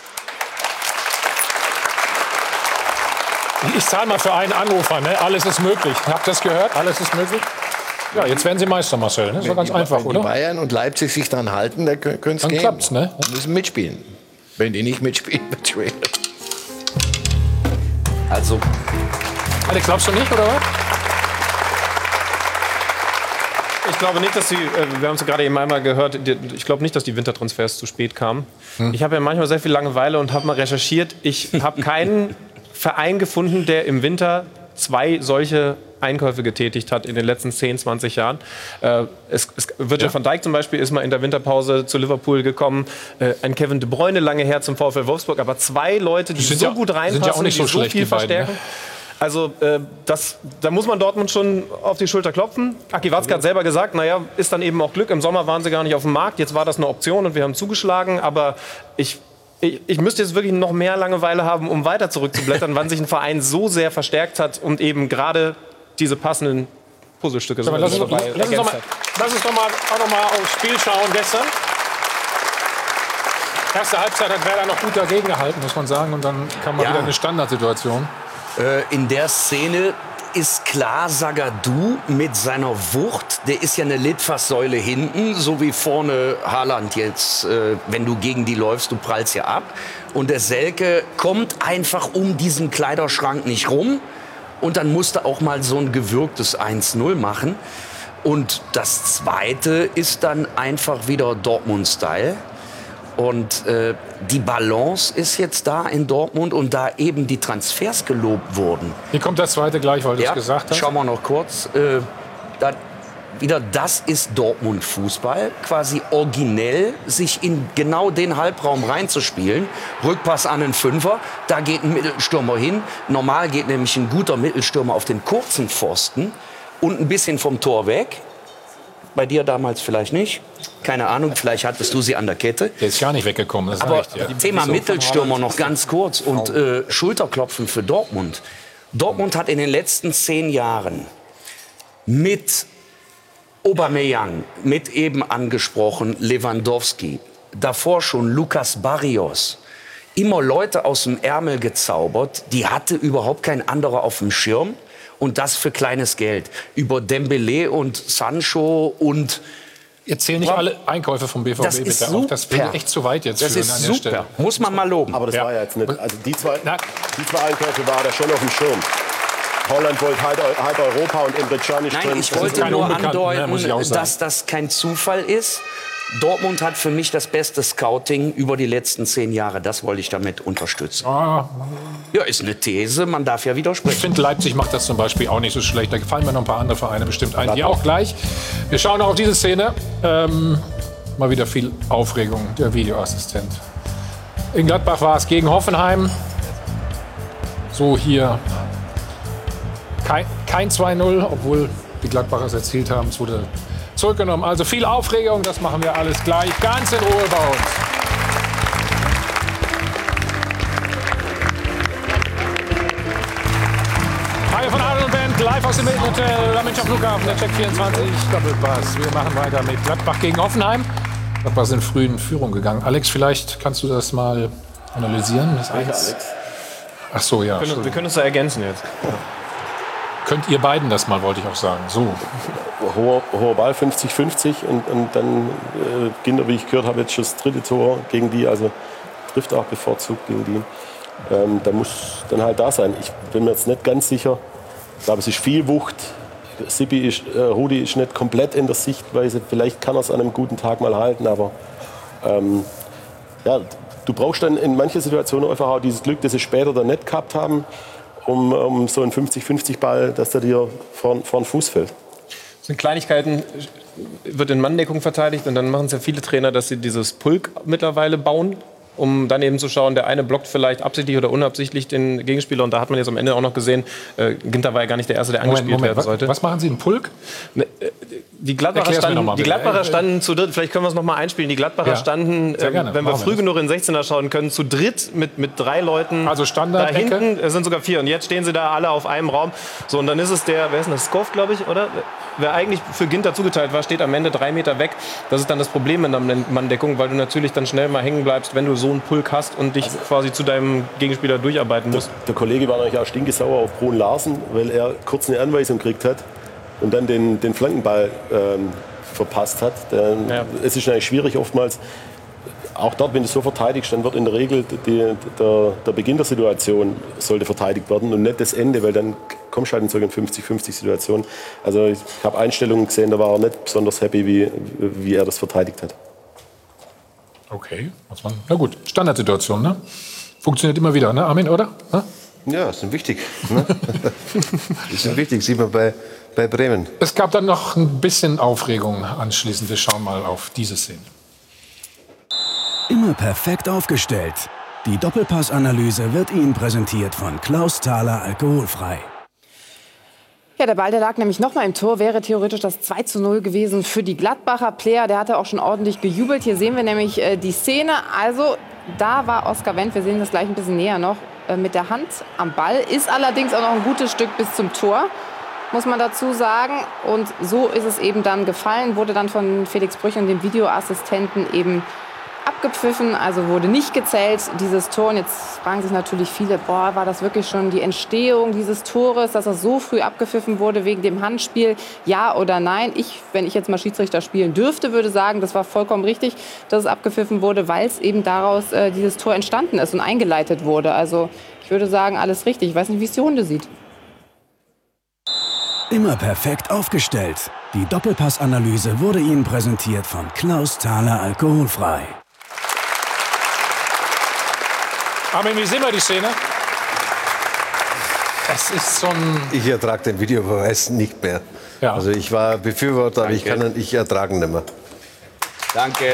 Ich zahle mal für einen Anrufer, ne? Alles ist möglich. Habt ihr das gehört? Alles ist möglich? Ja, jetzt werden sie Meister, Marcel. Ne? Das ist doch ganz einfach, oder? Wenn die Bayern und Leipzig sich dann halten, dann können es gehen. Dann klappt's, ne? Die müssen mitspielen. Wenn die nicht mitspielen, wird es schwer. Also. Alex, glaubst du nicht, oder was? Ich glaube nicht, dass wir haben es gerade eben einmal gehört, ich glaube nicht, dass die Wintertransfers zu spät kamen. Ich habe ja manchmal sehr viel Langeweile und habe mal recherchiert. Ich habe keinen Verein gefunden, der im Winter 2 solche Einkäufe getätigt hat in den letzten 10, 20 Jahren. Virgil van Dijk zum Beispiel ist mal in der Winterpause zu Liverpool gekommen. Ein Kevin De Bruyne lange her zum VfL Wolfsburg. Aber 2 Leute, die so gut reinpassen, die so viel verstärken. Also da muss man Dortmund schon auf die Schulter klopfen. Aki Watzke hat selber gesagt, naja, ist dann eben auch Glück. Im Sommer waren sie gar nicht auf dem Markt. Jetzt war das eine Option und wir haben zugeschlagen. Aber ich müsste jetzt wirklich noch mehr Langeweile haben, um weiter zurückzublättern, wann sich ein Verein so sehr verstärkt hat und eben gerade diese passenden Puzzlestücke so lass uns doch mal auch noch mal aufs Spiel schauen gestern. Erste Halbzeit hat Werder noch gut dagegen gehalten, muss man sagen. Und dann kam mal wieder eine Standardsituation. In der Szene ist klar, Zagadou mit seiner Wucht, der ist ja eine Litfaßsäule hinten, so wie vorne Haaland jetzt, wenn du gegen die läufst, du prallst ja ab. Und der Selke kommt einfach um diesen Kleiderschrank nicht rum. Und dann musste auch mal so ein gewürgtes 1-0 machen. Und das Zweite ist dann einfach wieder Dortmund-Style. Und die Balance ist jetzt da in Dortmund und da eben die Transfers gelobt wurden. Hier kommt das Zweite gleich, weil du es gesagt hast. Schauen wir noch kurz. Das ist Dortmund-Fußball, quasi originell, sich in genau den Halbraum reinzuspielen. Rückpass an den Fünfer, da geht ein Mittelstürmer hin. Normal geht nämlich ein guter Mittelstürmer auf den kurzen Pfosten und ein bisschen vom Tor weg. bei dir damals vielleicht nicht. Keine Ahnung, vielleicht hattest du sie an der Kette. Der ist gar nicht weggekommen. Das Aber reicht, ja. Thema Mittelstürmer noch ganz kurz und Schulterklopfen für Dortmund. Dortmund hat in den letzten 10 Jahren mit Aubameyang, mit eben angesprochen Lewandowski, davor schon Lucas Barrios, immer Leute aus dem Ärmel gezaubert, die hatte überhaupt kein anderer auf dem Schirm. Und das für kleines Geld. Über Dembélé und Sancho und... Jetzt zählen nicht alle Einkäufe vom BVB das bitte ist auf. Das würde echt zu weit jetzt das führen ist an der super. Stelle. Muss man mal loben. Aber das war ja jetzt nicht... Also die zwei Einkäufe waren da schon auf dem Schirm. Holland wollte halb Europa und Emre Can nicht drin. Nein, ich wollte nur andeuten, dass das kein Zufall ist. Dortmund hat für mich das beste Scouting über die letzten 10 Jahre. Das wollte ich damit unterstützen. Ja, ist eine These, man darf ja widersprechen. Ich finde, Leipzig macht das zum Beispiel auch nicht so schlecht. Da gefallen mir noch ein paar andere Vereine bestimmt ein, die auch gleich. Wir schauen noch auf diese Szene. Mal wieder viel Aufregung, der Videoassistent. In Gladbach war es gegen Hoffenheim. So hier kein 2-0, obwohl die Gladbacher es erzielt haben. Es wurde zurückgenommen. Also viel Aufregung, das machen wir alles gleich ganz in Ruhe bei uns. Mario von Adel und Band, live aus dem Hotel am Münchner Flughafen, der Check 24, Doppelpass. Wir machen weiter mit Gladbach gegen Hoffenheim. Gladbach ist in frühen Führung gegangen. Alex, vielleicht kannst du das mal analysieren? Das Alex? Ach so, ja. Wir können es da ergänzen jetzt. Ja. Könnt ihr beiden das mal, wollte ich auch sagen. So. Hoher Ball, 50-50 und dann Ginder, wie ich gehört habe, jetzt schon das 3. Tor gegen die, also trifft auch bevorzugt gegen die. Da muss dann halt da sein. Ich bin mir jetzt nicht ganz sicher. Ich glaube, es ist viel Wucht. Rudi ist nicht komplett in der Sichtweise. Vielleicht kann er es an einem guten Tag mal halten, aber ja, du brauchst dann in manchen Situationen einfach auch dieses Glück, das sie später dann nicht gehabt haben, um so einen 50-50-Ball, dass der dir vor den Fuß fällt. Das sind Kleinigkeiten, wird in Manndeckung verteidigt und dann machen es ja viele Trainer, dass sie dieses Pulk mittlerweile bauen, um dann eben zu schauen, der eine blockt vielleicht absichtlich oder unabsichtlich den Gegenspieler und da hat man jetzt am Ende auch noch gesehen, Ginter war ja gar nicht der Erste, der angespielt werden sollte. Was machen Sie, einen Pulk? Die Gladbacher standen zu dritt, vielleicht können wir es noch mal einspielen, die Gladbacher standen, wenn wir früh genug in den 16er schauen können, zu dritt mit 3 Leuten. Also Standard. Da hinten sind sogar 4 und jetzt stehen sie da alle auf einem Raum. So, und dann ist es wer ist denn das, Skov, glaube ich, oder? Wer eigentlich für Ginter zugeteilt war, steht am Ende 3 Meter weg. Das ist dann das Problem in der Manndeckung, weil du natürlich dann schnell mal hängen bleibst, wenn du so einen Pulk hast und dich quasi zu deinem Gegenspieler durcharbeiten musst. Der Kollege war natürlich auch stinkesauer auf Brun Larsen, weil er kurz eine Anweisung gekriegt hat und dann den Flankenball verpasst hat. Es ist eigentlich schwierig oftmals, auch dort, wenn du so verteidigst, dann wird in der Regel der Beginn der Situation sollte verteidigt werden und nicht das Ende, weil dann kommst du halt in solchen 50-50-Situationen. Also ich habe Einstellungen gesehen, da war er nicht besonders happy, wie er das verteidigt hat. Okay, na gut, Standardsituation, ne? Funktioniert immer wieder, ne, Armin, oder? Ne? Ja, das ist wichtig. Ne? Das ist wichtig, sieht man bei Bremen. Es gab dann noch ein bisschen Aufregung anschließend. Wir schauen mal auf diese Szene. Immer perfekt aufgestellt. Die Doppelpassanalyse wird Ihnen präsentiert von Klaus Thaler Alkoholfrei. Ja, der Ball, der lag nämlich noch mal im Tor, wäre theoretisch das 2:0 gewesen für die Gladbacher. Player, der hatte auch schon ordentlich gejubelt. Hier sehen wir nämlich die Szene. Also da war Oskar Wendt, wir sehen das gleich ein bisschen näher noch, mit der Hand am Ball. Ist allerdings auch noch ein gutes Stück bis zum Tor, muss man dazu sagen. Und so ist es eben dann gefallen, wurde dann von Felix Brüch und dem Videoassistenten eben abgepfiffen, also wurde nicht gezählt, dieses Tor. Und jetzt fragen sich natürlich viele, boah, war das wirklich schon die Entstehung dieses Tores, dass das so früh abgepfiffen wurde wegen dem Handspiel, ja oder nein? Wenn ich jetzt mal Schiedsrichter spielen dürfte, würde sagen, das war vollkommen richtig, dass es abgepfiffen wurde, weil es eben daraus dieses Tor entstanden ist und eingeleitet wurde. Also ich würde sagen, alles richtig. Ich weiß nicht, wie es die Runde sieht. Immer perfekt aufgestellt. Die Doppelpassanalyse wurde Ihnen präsentiert von Klaus Thaler Alkoholfrei. Armin, wie sehen wir die Szene? Das ist so ein... Ich ertrage den Videobeweis nicht mehr. Ja. Also ich war Befürworter, aber ich ertrage ihn nicht mehr. Danke.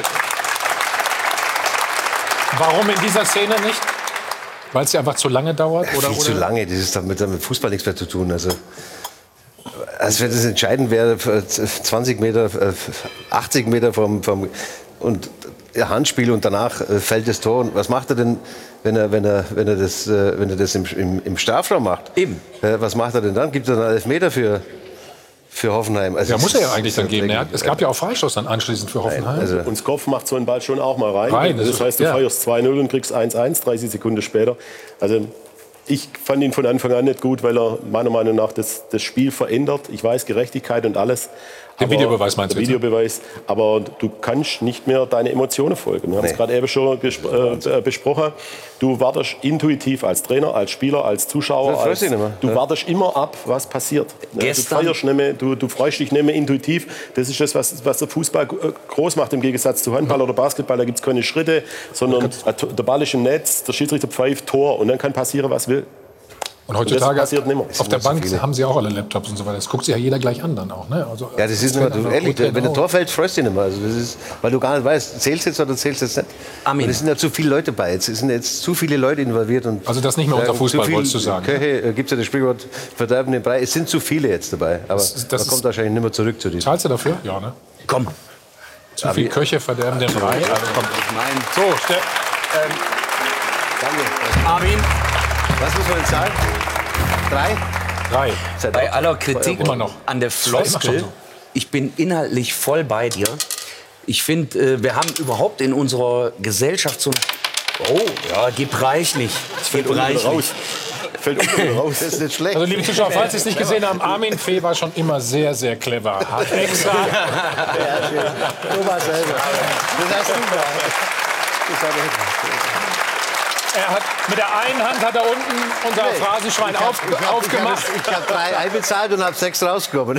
Warum in dieser Szene nicht? Weil es ja einfach zu lange dauert? Oder, viel zu lange, das ist damit Fußball nichts mehr zu tun. Also Also wenn das entscheidend wäre, 20 Meter, 80 Meter vom Handspiel und danach fällt das Tor. Und was macht er denn, wenn er das im Strafraum macht? Eben. Was macht er denn dann? Gibt er dann 11 Meter für Hoffenheim? Also ja, muss er ja eigentlich dann geben. Es gab ja auch Freistoß dann anschließend für Hoffenheim. Also und Skopf macht so einen Ball schon auch mal rein. Das heißt, du feierst 2-0 und kriegst 1-1, 30 Sekunden später. Also ich fand ihn von Anfang an nicht gut, weil er meiner Meinung nach das Spiel verändert. Ich weiß, Gerechtigkeit und alles. Den Videobeweis meinst du? Der Videobeweis. Aber du kannst nicht mehr deine Emotionen folgen. Wir haben es gerade eben schon besprochen. Du wartest intuitiv als Trainer, als Spieler, als Zuschauer. Du wartest immer ab, was passiert. Du feierst nicht mehr, du freust dich nicht mehr intuitiv. Das ist das, was der Fußball groß macht im Gegensatz zu Handball oder Basketball. Da gibt es keine Schritte, sondern der Ball ist im Netz, der Schiedsrichter pfeift Tor und dann kann passieren, was will. Und heutzutage auf der Bank haben sie auch alle Laptops und so weiter. Das guckt sich ja jeder gleich an dann auch. Ne? Also, ja, das ist immer, ehrlich, wenn ein Tor fällt, freust du dich nicht mehr. Also das ist, weil du gar nicht weißt, zählst du jetzt oder zählst du jetzt nicht. Und es sind ja zu viele Leute bei. Es sind jetzt zu viele Leute involviert. Und also das ist nicht mehr unter Fußball, wolltest du sagen. Köche, gibt es ja das Sprichwort, verderben den Brei. Es sind zu viele jetzt dabei. Aber man kommt wahrscheinlich nicht mehr zurück zu diesem. Zahlst du dafür? Ja, ne? Komm. Zu viele Köche verderben den Brei. Also, so, danke. Armin. Was muss man denn zahlen? 3? Bei aller Kritik immer noch an der Floskel, ich bin inhaltlich voll bei dir. Ich finde, wir haben überhaupt in unserer Gesellschaft so ein... Oh, ja, gib reichlich. Das fällt raus. Fällt raus, das ist nicht schlecht. Also, liebe Zuschauer, falls Sie es nicht gesehen haben, Armin Fee war schon immer sehr, sehr clever. Hat extra... Du warst selber. Das hast du gemacht. Er hat, mit der einen Hand hat er unten unser Phrasenschwein aufgemacht. Ich habe 3 einbezahlt und habe 6 rausgekommen.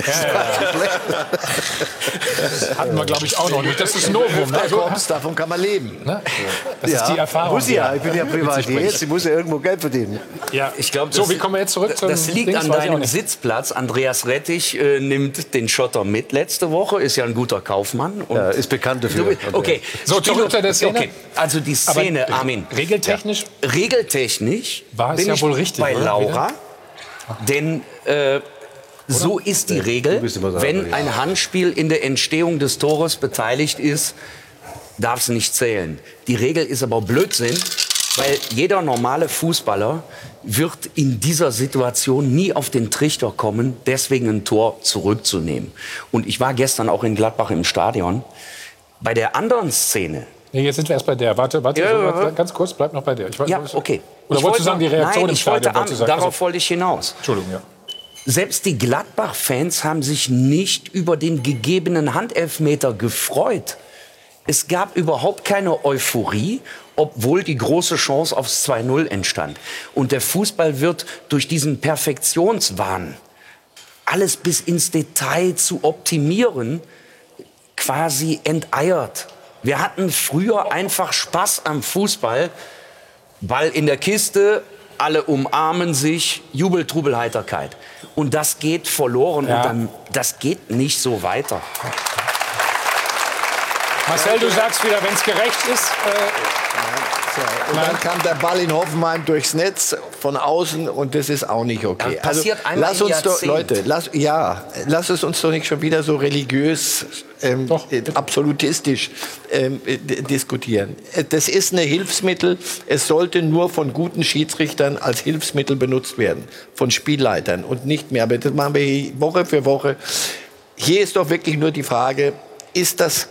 Das hatten wir, glaube ich, auch noch nicht. Das ist Novum. Ne? Davon kann man leben. Ne? Das ist die Erfahrung. Muss ja, ich bin ja Privatier jetzt. Ich muss ja irgendwo Geld verdienen. Ja. Ich glaube, so, wie kommen wir jetzt zurück zum Das liegt an deinem Sitzplatz. Andreas Rettich nimmt den Schotter mit letzte Woche. Ist ja ein guter Kaufmann. Und ist bekannt dafür. Okay. So, zurück zu der Szene. Okay. Also die Szene, Armin. Regeltechnisch? Regeltechnisch war es ja wohl richtig bei Laura, denn so ist die Regel, wenn ein Handspiel in der Entstehung des Tores beteiligt ist, darf es nicht zählen. Die Regel ist aber Blödsinn, weil jeder normale Fußballer wird in dieser Situation nie auf den Trichter kommen, deswegen ein Tor zurückzunehmen. Und ich war gestern auch in Gladbach im Stadion. Bei der anderen Szene, nee, jetzt sind wir erst bei der. Warte, ganz kurz, bleib noch bei der. Okay. Oder wolltest du sagen, die Reaktion im Stadion? Darauf wollte ich hinaus. Entschuldigung, ja. Selbst die Gladbach-Fans haben sich nicht über den gegebenen Handelfmeter gefreut. Es gab überhaupt keine Euphorie, obwohl die große Chance aufs 2-0 entstand. Und der Fußball wird durch diesen Perfektionswahn, alles bis ins Detail zu optimieren, quasi enteiert. Wir hatten früher einfach Spaß am Fußball. Ball in der Kiste, alle umarmen sich, Jubel, Trubel, Heiterkeit. Und das geht verloren und dann, das geht nicht so weiter. Marcel, du sagst wieder, wenn es gerecht ist... Und dann kam der Ball in Hoffenheim durchs Netz von außen und das ist auch nicht okay. Das passiert einmal lass uns doch, Leute, lass es uns doch nicht schon wieder so religiös, absolutistisch diskutieren. Das ist ein Hilfsmittel. Es sollte nur von guten Schiedsrichtern als Hilfsmittel benutzt werden, von Spielleitern und nicht mehr. Aber das machen wir hier Woche für Woche. Hier ist doch wirklich nur die Frage, ist das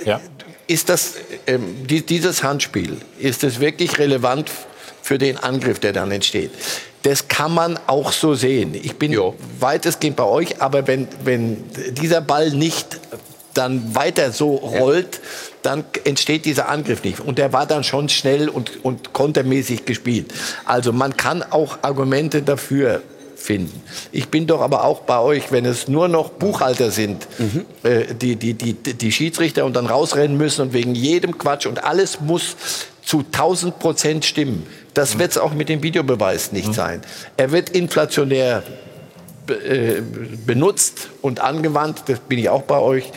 dieses Handspiel, ist es wirklich relevant für den Angriff, der dann entsteht? Das kann man auch so sehen. Ich bin weitestgehend bei euch, aber wenn dieser Ball nicht dann weiter so rollt, dann entsteht dieser Angriff nicht. Und der war dann schon schnell und kontermäßig gespielt. Also man kann auch Argumente dafür finden. Ich bin doch aber auch bei euch, wenn es nur noch Buchhalter sind, die Schiedsrichter und dann rausrennen müssen und wegen jedem Quatsch und alles muss zu 1000% stimmen. Das wird es auch mit dem Videobeweis nicht sein. Er wird inflationär benutzt und angewandt, das bin ich auch bei euch.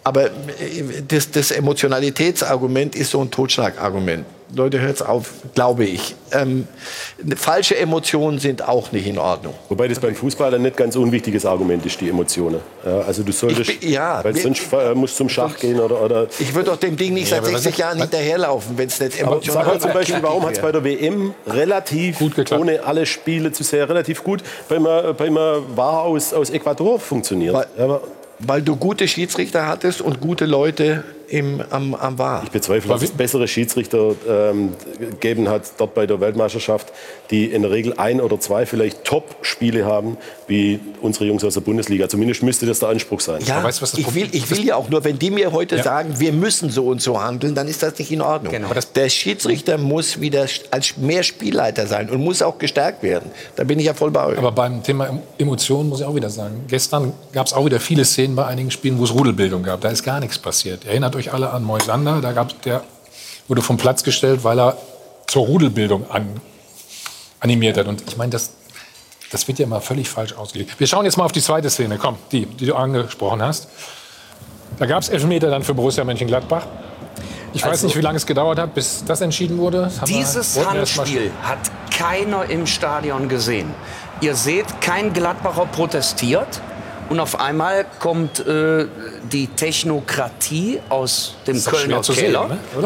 Aber das Emotionalitätsargument ist so ein Totschlagargument. Leute, hört's auf, glaube ich. Falsche Emotionen sind auch nicht in Ordnung. Wobei das beim Fußball ein nicht ganz unwichtiges Argument ist, die Emotionen. Ja, also du solltest, weil sonst musst du zum Schach gehen oder ich würde doch dem Ding nicht seit 60 Jahren hinterherlaufen, wenn es nicht emotional ist. Sag mal zum Beispiel, warum hat es bei der WM relativ, gut geklappt, ohne alle Spiele zu sehr, relativ gut beim VAR aus Ecuador funktioniert? Weil du gute Schiedsrichter hattest und gute Leute am VAR. Ich bezweifle, dass es bessere Schiedsrichter gegeben hat dort bei der Weltmeisterschaft, die in der Regel 1 oder 2 vielleicht Top-Spiele haben, wie unsere Jungs aus der Bundesliga. Zumindest müsste das der Anspruch sein. Ja, weißt, was das ich will ja auch nur, wenn die mir heute sagen, wir müssen so und so handeln, dann ist das nicht in Ordnung. Genau. Der Schiedsrichter muss wieder als mehr Spielleiter sein und muss auch gestärkt werden. Da bin ich ja voll bei euch. Aber beim Thema Emotionen muss ich auch wieder sagen, gestern gab es auch wieder viele Szenen bei einigen Spielen, wo es Rudelbildung gab. Da ist gar nichts passiert. Erinnert euch alle an Moisander, der wurde vom Platz gestellt, weil er zur Rudelbildung animiert hat. Und ich meine, das wird ja immer völlig falsch ausgelegt. Wir schauen jetzt mal auf die zweite Szene, komm, die du angesprochen hast. Da gab es Elfmeter dann für Borussia Mönchengladbach. Ich weiß nicht, wie lange es gedauert hat, bis das entschieden wurde. Dieses Handspiel hat keiner im Stadion gesehen. Ihr seht, kein Gladbacher protestiert. Und auf einmal kommt die Technokratie aus dem Kölner Keller. Sehen, ne? Oder?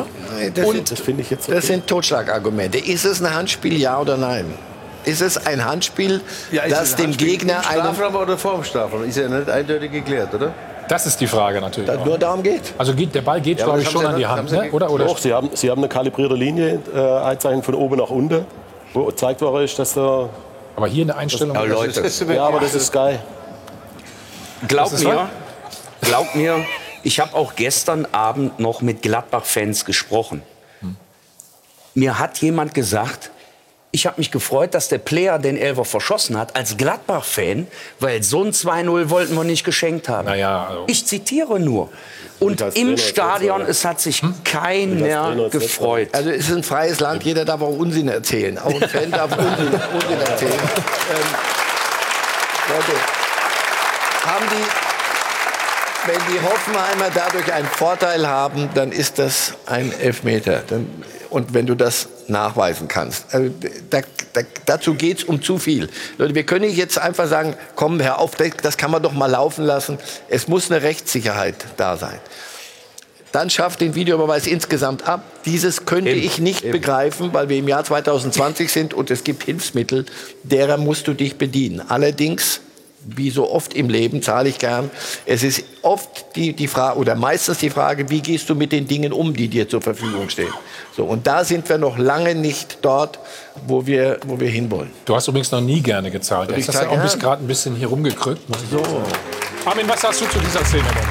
Das sind Totschlagargumente. Ist es ein Handspiel, ja oder nein? Ist es ein Handspiel, das dem Gegner einen... Strafraum oder vor dem Strafraum? Ist ja nicht eindeutig geklärt, oder? Das ist die Frage natürlich. Nur darum geht. Also der Ball geht, glaube ich, schon an die Hand, ne? Oder? Doch, Sie haben eine kalibrierte Linie, Einzeichen von oben nach unten, wo gezeigt worden ist, dass da... Aber hier eine Einstellung... Ja, aber das ist geil. Glaubt mir, ich habe auch gestern Abend noch mit Gladbach-Fans gesprochen. Mir hat jemand gesagt, ich habe mich gefreut, dass der Player den Elfer verschossen hat, als Gladbach-Fan, weil so ein 2-0 wollten wir nicht geschenkt haben. Ich zitiere nur. Und im Stadion, es hat sich keiner gefreut. Also es ist ein freies Land, jeder darf auch Unsinn erzählen. Auch ein Fan darf Unsinn erzählen. Leute, wenn die Hoffenheimer dadurch einen Vorteil haben, dann ist das ein Elfmeter. Und wenn du das nachweisen kannst. Also dazu geht es um zu viel. Leute, wir können nicht jetzt einfach sagen, komm, hör auf, das kann man doch mal laufen lassen. Es muss eine Rechtssicherheit da sein. Dann schafft den Videobeweis insgesamt ab. Dieses könnte ich nicht begreifen, weil wir im Jahr 2020 sind und es gibt Hilfsmittel, derer musst du dich bedienen. Allerdings, wie so oft im Leben, zahle ich gern. Es ist oft die Frage, oder meistens die Frage, wie gehst du mit den Dingen um, die dir zur Verfügung stehen. So, und da sind wir noch lange nicht dort, wo wir hinwollen. Du hast übrigens noch nie gerne gezahlt. Jetzt hast du auch gerade ein bisschen hier rumgekrückt. So. Armin, was sagst du zu dieser Szene denn?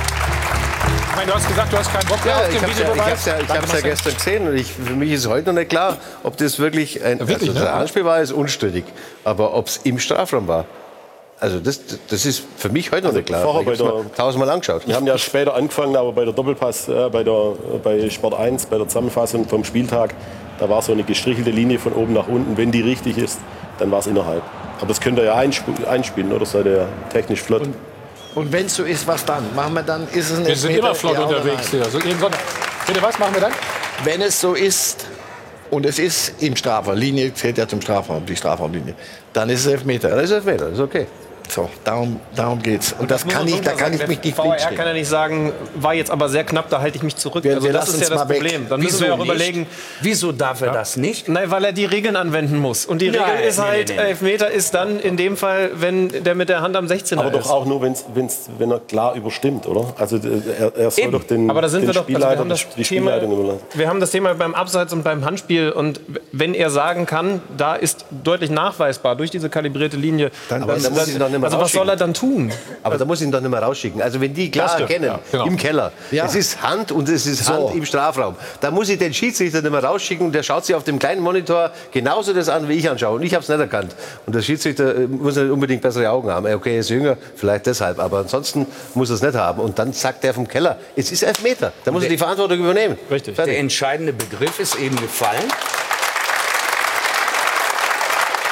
Ich meine, du hast gesagt, du hast keinen Bock mehr auf den Videobeweis. Ich habe es ja gestern gesehen und für mich ist heute noch nicht klar, ob das wirklich ein Handspiel war, ist unstrittig. Aber ob es im Strafraum war, also das ist für mich heute noch nicht klar. Ich habe es mir tausendmal angeschaut. Wir haben ja später angefangen, aber bei der Doppelpass, bei Sport 1, bei der Zusammenfassung vom Spieltag, da war so eine gestrichelte Linie von oben nach unten. Wenn die richtig ist, dann war es innerhalb. Aber das könnt ihr ja einspielen, oder seid ihr technisch flott? Und wenn es so ist, was dann? Machen wir dann, ist es ein Wir sind immer flott unterwegs hier. So, bitte, was machen wir dann? Wenn es so ist, und es ist im Strafraum, Linie zählt ja zum Strafraum, die Strafraumlinie, dann ist es Elfmeter. Dann ist es Elfmeter, das ist okay. So, darum geht's. Und das kann ich, da kann ich mich nicht VR kann ja nicht sagen, war jetzt aber sehr knapp, da halte ich mich zurück. Also das ist ja das Problem. Dann müssen wir auch überlegen. Wieso darf er das nicht? Nein, weil er die Regeln anwenden muss. Und die Regel ist halt, Elfmeter ist dann in dem Fall, wenn der mit der Hand am 16er ist. Aber doch auch nur, wenn er klar überstimmt, oder? Also er soll doch den Spielleiter, die Spielleitung überlassen. Wir haben das Thema beim Abseits und beim Handspiel. Und wenn er sagen kann, da ist deutlich nachweisbar durch diese kalibrierte Linie, also was soll er dann tun? Aber da muss ich ihn doch nicht mehr rausschicken. Also wenn die klar erkennen, im Keller, es ist Hand und es ist Hand im Strafraum, da muss ich den Schiedsrichter nicht mehr rausschicken und der schaut sich auf dem kleinen Monitor genauso das an, wie ich anschaue. Und ich habe es nicht erkannt. Und der Schiedsrichter muss nicht unbedingt bessere Augen haben. Okay, er ist jünger, vielleicht deshalb, aber ansonsten muss er es nicht haben. Und dann sagt der vom Keller, es ist Elfmeter. Da muss er die Verantwortung übernehmen. Richtig. Der entscheidende Begriff ist eben gefallen.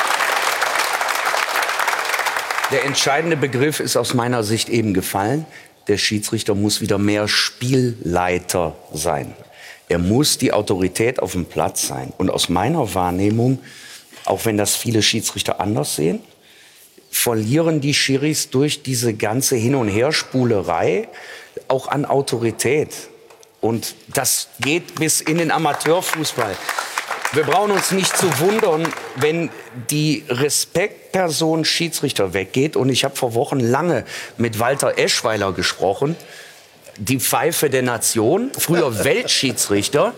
Der entscheidende Begriff ist aus meiner Sicht eben gefallen. der Schiedsrichter muss wieder mehr Spielleiter sein. Er muss die Autorität auf dem Platz sein. Und aus meiner Wahrnehmung, auch wenn das viele Schiedsrichter anders sehen, verlieren die Schiris durch diese ganze Hin- und Herspulerei auch an Autorität. Und das geht bis in den Amateurfußball. Wir brauchen uns nicht zu wundern, wenn die Respektperson Schiedsrichter weggeht. Und ich habe vor Wochen lange mit Walter Eschweiler gesprochen, die Pfeife der Nation, früher Weltschiedsrichter.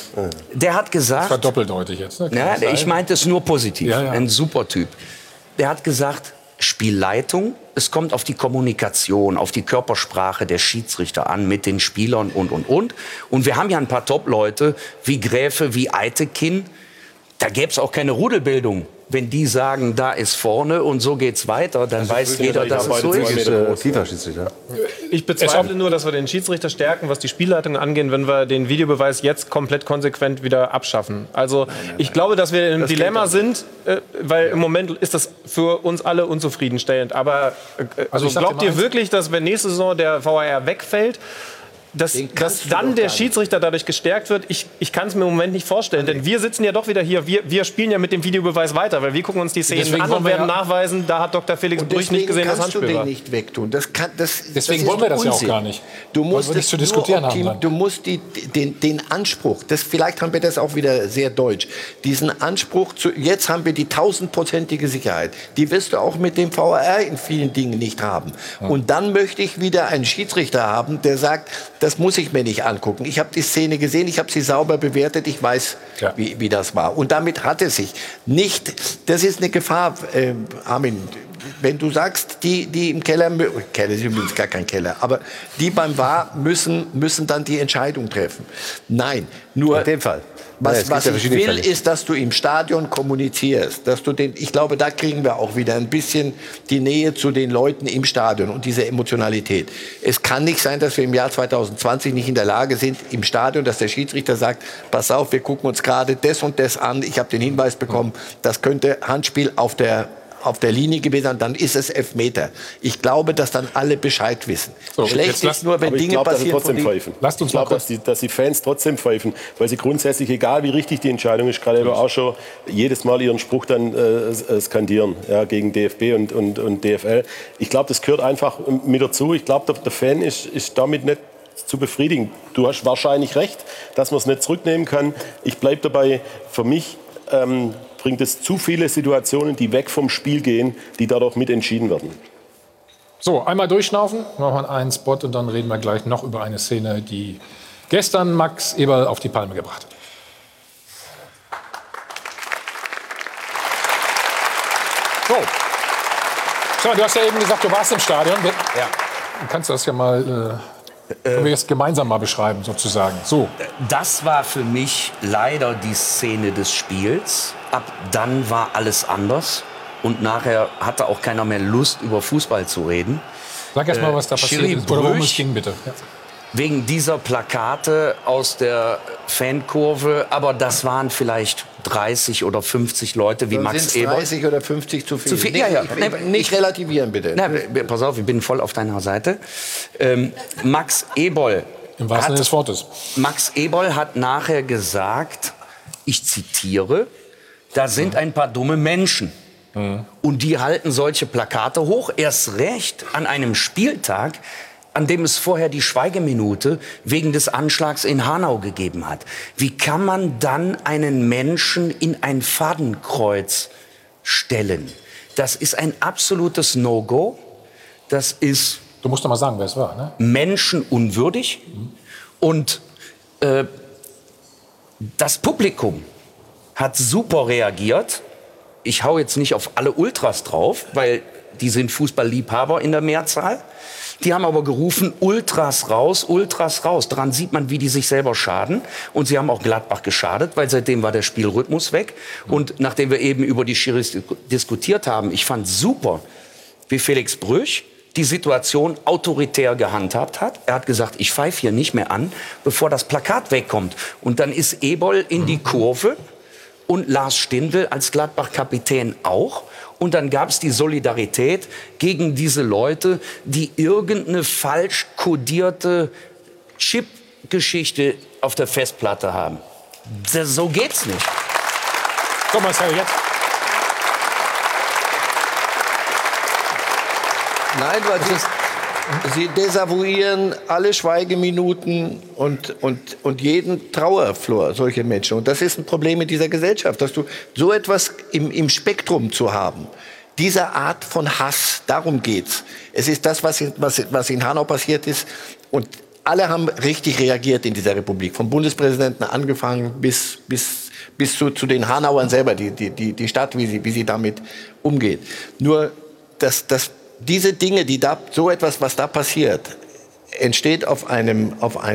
Der hat gesagt... Das war doppeldeutig jetzt, ne? Ja, ich meinte es nur positiv, ja. Ein super Typ. Der hat gesagt, Spielleitung, es kommt auf die Kommunikation, auf die Körpersprache der Schiedsrichter an mit den Spielern und. Und wir haben ja ein paar Top-Leute wie Gräfe, wie Eitekin. Da gäbe es auch keine Rudelbildung. Wenn die sagen, da ist vorne und so geht's weiter, dann weiß jeder, dass es so ist. Ich bezweifle nur, dass wir den Schiedsrichter stärken, was die Spielleitung angeht, wenn wir den Videobeweis jetzt komplett konsequent wieder abschaffen. Also ich glaube, dass wir im Dilemma sind, weil im Moment ist das für uns alle unzufriedenstellend. Aber glaubt ihr wirklich, dass wenn nächste Saison der VAR wegfällt, dass dann der Schiedsrichter dadurch gestärkt wird? Ich kann es mir im Moment nicht vorstellen. Denn wir sitzen ja doch wieder hier, wir spielen ja mit dem Videobeweis weiter, weil wir gucken uns die Szenen an und werden nachweisen, da hat Dr. Felix Brüch nicht gesehen, dass Handspiel war. Deswegen kannst du den nicht wegtun. Deswegen wollen wir das ja auch gar nicht. Du musst es zu diskutieren haben. Du musst den Anspruch, vielleicht haben wir das auch wieder sehr deutsch, diesen Anspruch, jetzt haben wir die 1000-prozentige Sicherheit. Die wirst du auch mit dem VAR in vielen Dingen nicht haben. Und dann möchte ich wieder einen Schiedsrichter haben, der sagt, das muss ich mir nicht angucken. Ich habe die Szene gesehen, ich habe sie sauber bewertet, ich weiß, wie das war. Und damit hat es sich nicht, das ist eine Gefahr, Armin, wenn du sagst, die im Keller ist übrigens gar kein Keller, aber die beim VAR müssen dann die Entscheidung treffen. Nein, nur... In dem Fall. Was ich will, ist, dass du im Stadion kommunizierst. Ich glaube, da kriegen wir auch wieder ein bisschen die Nähe zu den Leuten im Stadion und diese Emotionalität. Es kann nicht sein, dass wir im Jahr 2020 nicht in der Lage sind, im Stadion, dass der Schiedsrichter sagt, pass auf, wir gucken uns gerade das und das an. Ich habe den Hinweis bekommen, das könnte Handspiel auf der Linie gewesen sein, dann ist es Elfmeter. Ich glaube, dass dann alle Bescheid wissen. So, schlecht ist nur, wenn Dinge passieren. Lasst uns ich glaube, dass die Fans trotzdem pfeifen, weil sie grundsätzlich, egal wie richtig die Entscheidung ist, gerade auch schon jedes Mal ihren Spruch dann skandieren gegen DFB und DFL. Ich glaube, das gehört einfach mit dazu. Ich glaube, der Fan ist damit nicht zu befriedigen. Du hast wahrscheinlich recht, dass man es nicht zurücknehmen kann. Ich bleibe dabei, für mich bringt es zu viele Situationen, die weg vom Spiel gehen, die dadurch mit entschieden werden. So, einmal durchschnaufen, machen wir einen Spot und dann reden wir gleich noch über eine Szene, die gestern Max Eberl auf die Palme gebracht hat. So, du hast ja eben gesagt, du warst im Stadion. Ja. Kannst du das ja mal... Können wir jetzt gemeinsam mal beschreiben, sozusagen. So. Das war für mich leider die Szene des Spiels. Ab dann war alles anders. Und nachher hatte auch keiner mehr Lust, über Fußball zu reden. Sag erst mal, was da passiert ist. Oder worum es ging, bitte. Ja. Wegen dieser Plakate aus der Fankurve. Aber das waren vielleicht 30 oder 50 Leute wie dann Max Eberl. 30 oder 50 zu viel. Ja. Nicht relativieren, bitte. Pass auf, ich bin voll auf deiner Seite. Max Eberl. Im wahrsten Sinne des Wortes. Max Eberl hat nachher gesagt, ich zitiere, da sind ein paar dumme Menschen. Und die halten solche Plakate hoch, erst recht an einem Spieltag, an dem es vorher die Schweigeminute wegen des Anschlags in Hanau gegeben hat. Wie kann man dann einen Menschen in ein Fadenkreuz stellen? Das ist ein absolutes No-Go. Das ist... Du musst doch mal sagen, wer es war, ne? Menschenunwürdig. Und das Publikum hat super reagiert. Ich hau jetzt nicht auf alle Ultras drauf, weil die sind Fußballliebhaber in der Mehrzahl. Die haben aber gerufen, Ultras raus, Ultras raus. Daran sieht man, wie die sich selber schaden. Und sie haben auch Gladbach geschadet, weil seitdem war der Spielrhythmus weg. Und nachdem wir eben über die Schiris diskutiert haben, ich fand super, wie Felix Brüch die Situation autoritär gehandhabt hat. Er hat gesagt, ich pfeife hier nicht mehr an, bevor das Plakat wegkommt. Und dann ist Eberl in die Kurve und Lars Stindl als Gladbach-Kapitän auch. Und dann gab es die Solidarität gegen diese Leute, die irgendeine falsch kodierte Chip-Geschichte auf der Festplatte haben. So geht's nicht. Komm, Marcel, jetzt. Nein, weil sie desavouieren alle Schweigeminuten und jeden Trauerflor, solche Menschen. Und das ist ein Problem in dieser Gesellschaft, dass du so etwas im Spektrum zu haben. Diese Art von Hass, darum geht's. Es ist das, was in Hanau passiert ist. Und alle haben richtig reagiert in dieser Republik. Vom Bundespräsidenten angefangen bis zu den Hanauern selber, die Stadt, wie sie damit umgeht. Nur, diese Dinge, so etwas, was da passiert, entsteht auf einem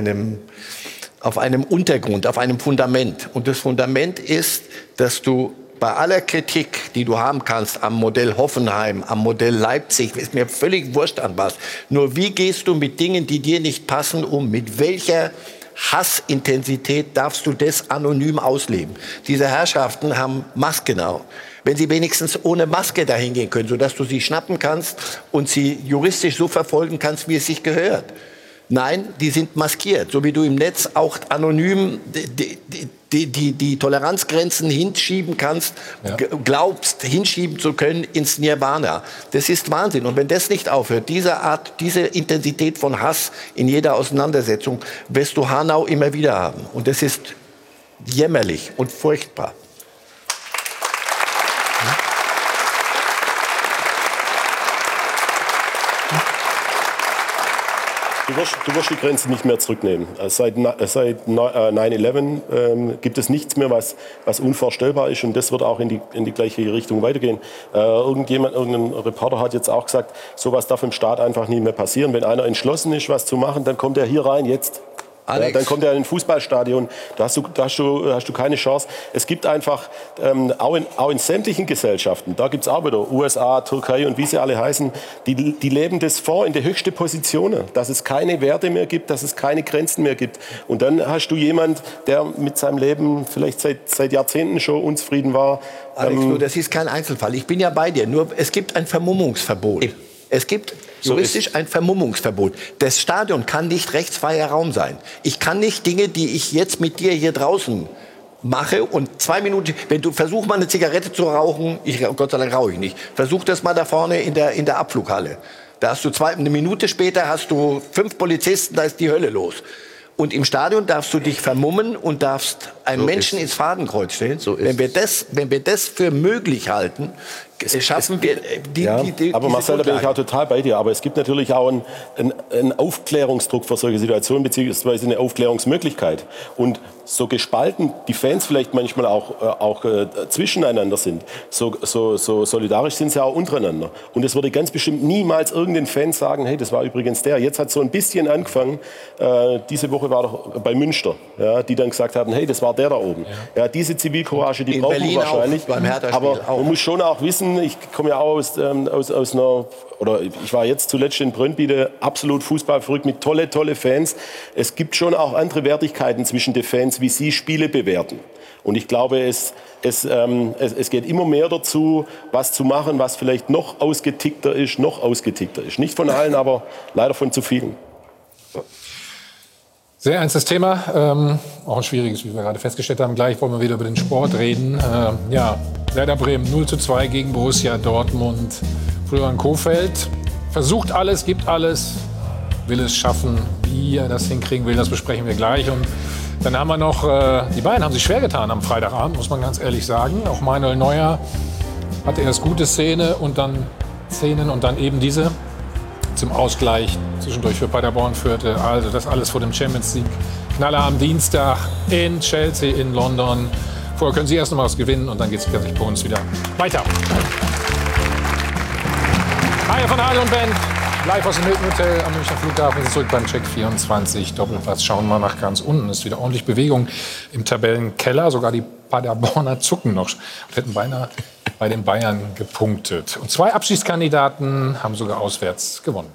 Untergrund, auf einem Fundament. Und das Fundament ist, dass du bei aller Kritik, die du haben kannst am Modell Hoffenheim, am Modell Leipzig, ist mir völlig wurscht an was. Nur wie gehst du mit Dingen, die dir nicht passen, um? Mit welcher Hassintensität darfst du das anonym ausleben? Diese Herrschaften haben Masken auf. Wenn sie wenigstens ohne Maske dahin gehen können, sodass du sie schnappen kannst und sie juristisch so verfolgen kannst, wie es sich gehört. Nein, die sind maskiert, so wie du im Netz auch anonym die Toleranzgrenzen hinschieben kannst, glaubst hinschieben zu können ins Nirvana. Das ist Wahnsinn. Und wenn das nicht aufhört, diese Intensität von Hass in jeder Auseinandersetzung, wirst du Hanau immer wieder haben. Und das ist jämmerlich und furchtbar. Du wirst die Grenze nicht mehr zurücknehmen. Seit 9/11 gibt es nichts mehr, was unvorstellbar ist. Und das wird auch in die gleiche Richtung weitergehen. Irgendein Reporter hat jetzt auch gesagt, sowas darf im Staat einfach nie mehr passieren. Wenn einer entschlossen ist, was zu machen, dann kommt er hier rein, jetzt. Ja, dann kommt er in ein Fußballstadion, da hast du keine Chance. Es gibt einfach, auch in sämtlichen Gesellschaften, da gibt es auch wieder USA, Türkei und wie sie alle heißen, die leben das vor in die höchste Positionen, dass es keine Werte mehr gibt, dass es keine Grenzen mehr gibt. Und dann hast du jemand, der mit seinem Leben vielleicht seit Jahrzehnten schon unzufrieden war. Alex, nur, das ist kein Einzelfall. Ich bin ja bei dir, nur es gibt ein Vermummungsverbot. Es gibt juristisch ein Vermummungsverbot. Das Stadion kann nicht rechtsfreier Raum sein. Ich kann nicht Dinge, die ich jetzt mit dir hier draußen mache und 2 Minuten, versuch mal eine Zigarette zu rauchen, Gott sei Dank rauche ich nicht, versuch das mal da vorne in der Abflughalle. Da hast du eine Minute später hast du 5 Polizisten, da ist die Hölle los. Und im Stadion darfst du dich vermummen und darfst einen Menschen ins Fadenkreuz stellen. Wenn wir das für möglich halten, schaffen wir aber Marcel, da bin ich auch total bei dir. Aber es gibt natürlich auch einen Aufklärungsdruck für solche Situationen, beziehungsweise eine Aufklärungsmöglichkeit. Und so gespalten die Fans vielleicht manchmal auch zwischeneinander sind, so solidarisch sind sie auch untereinander. Und es würde ganz bestimmt niemals irgendein Fan sagen, hey, das war übrigens der. Jetzt hat so ein bisschen angefangen, diese Woche war doch bei Münster, ja, die dann gesagt haben, hey, das war der da oben. Ja, diese Zivilcourage, die brauchen wir wahrscheinlich. Aber man muss schon auch wissen, ich komme ja auch aus einer, oder ich war jetzt zuletzt in Brøndby, absolut fußballverrückt mit tolle Fans. Es gibt schon auch andere Wertigkeiten zwischen den Fans, wie sie Spiele bewerten. Und ich glaube, es geht immer mehr dazu, was zu machen, was vielleicht noch ausgetickter ist. Nicht von allen, aber leider von zu vielen. Sehr ernstes Thema, auch ein schwieriges, wie wir gerade festgestellt haben. Gleich wollen wir wieder über den Sport reden. Werder Bremen 0:2 gegen Borussia Dortmund. Florian Kohfeldt versucht alles, gibt alles, will es schaffen. Wie er das hinkriegen will, das besprechen wir gleich. Und dann haben wir noch, die Bayern haben sich schwer getan am Freitagabend, muss man ganz ehrlich sagen. Auch Manuel Neuer hatte erst gute Szenen und dann eben diese zum Ausgleich zwischendurch für Paderborn führte. Also das alles vor dem Champions League Knaller am Dienstag in Chelsea in London. Vorher können Sie erst noch mal was gewinnen und dann geht es bei uns wieder weiter. Hi von Adel und Ben, live aus dem Hilton Hotel am Münchner Flughafen. Wir sind zurück beim Check 24 Doppelpass. Schauen wir mal nach ganz unten. Es ist wieder ordentlich Bewegung im Tabellenkeller. Sogar die Paderborner zucken noch und hätten beinahe bei den Bayern gepunktet. Und 2 Abschiedskandidaten haben sogar auswärts gewonnen.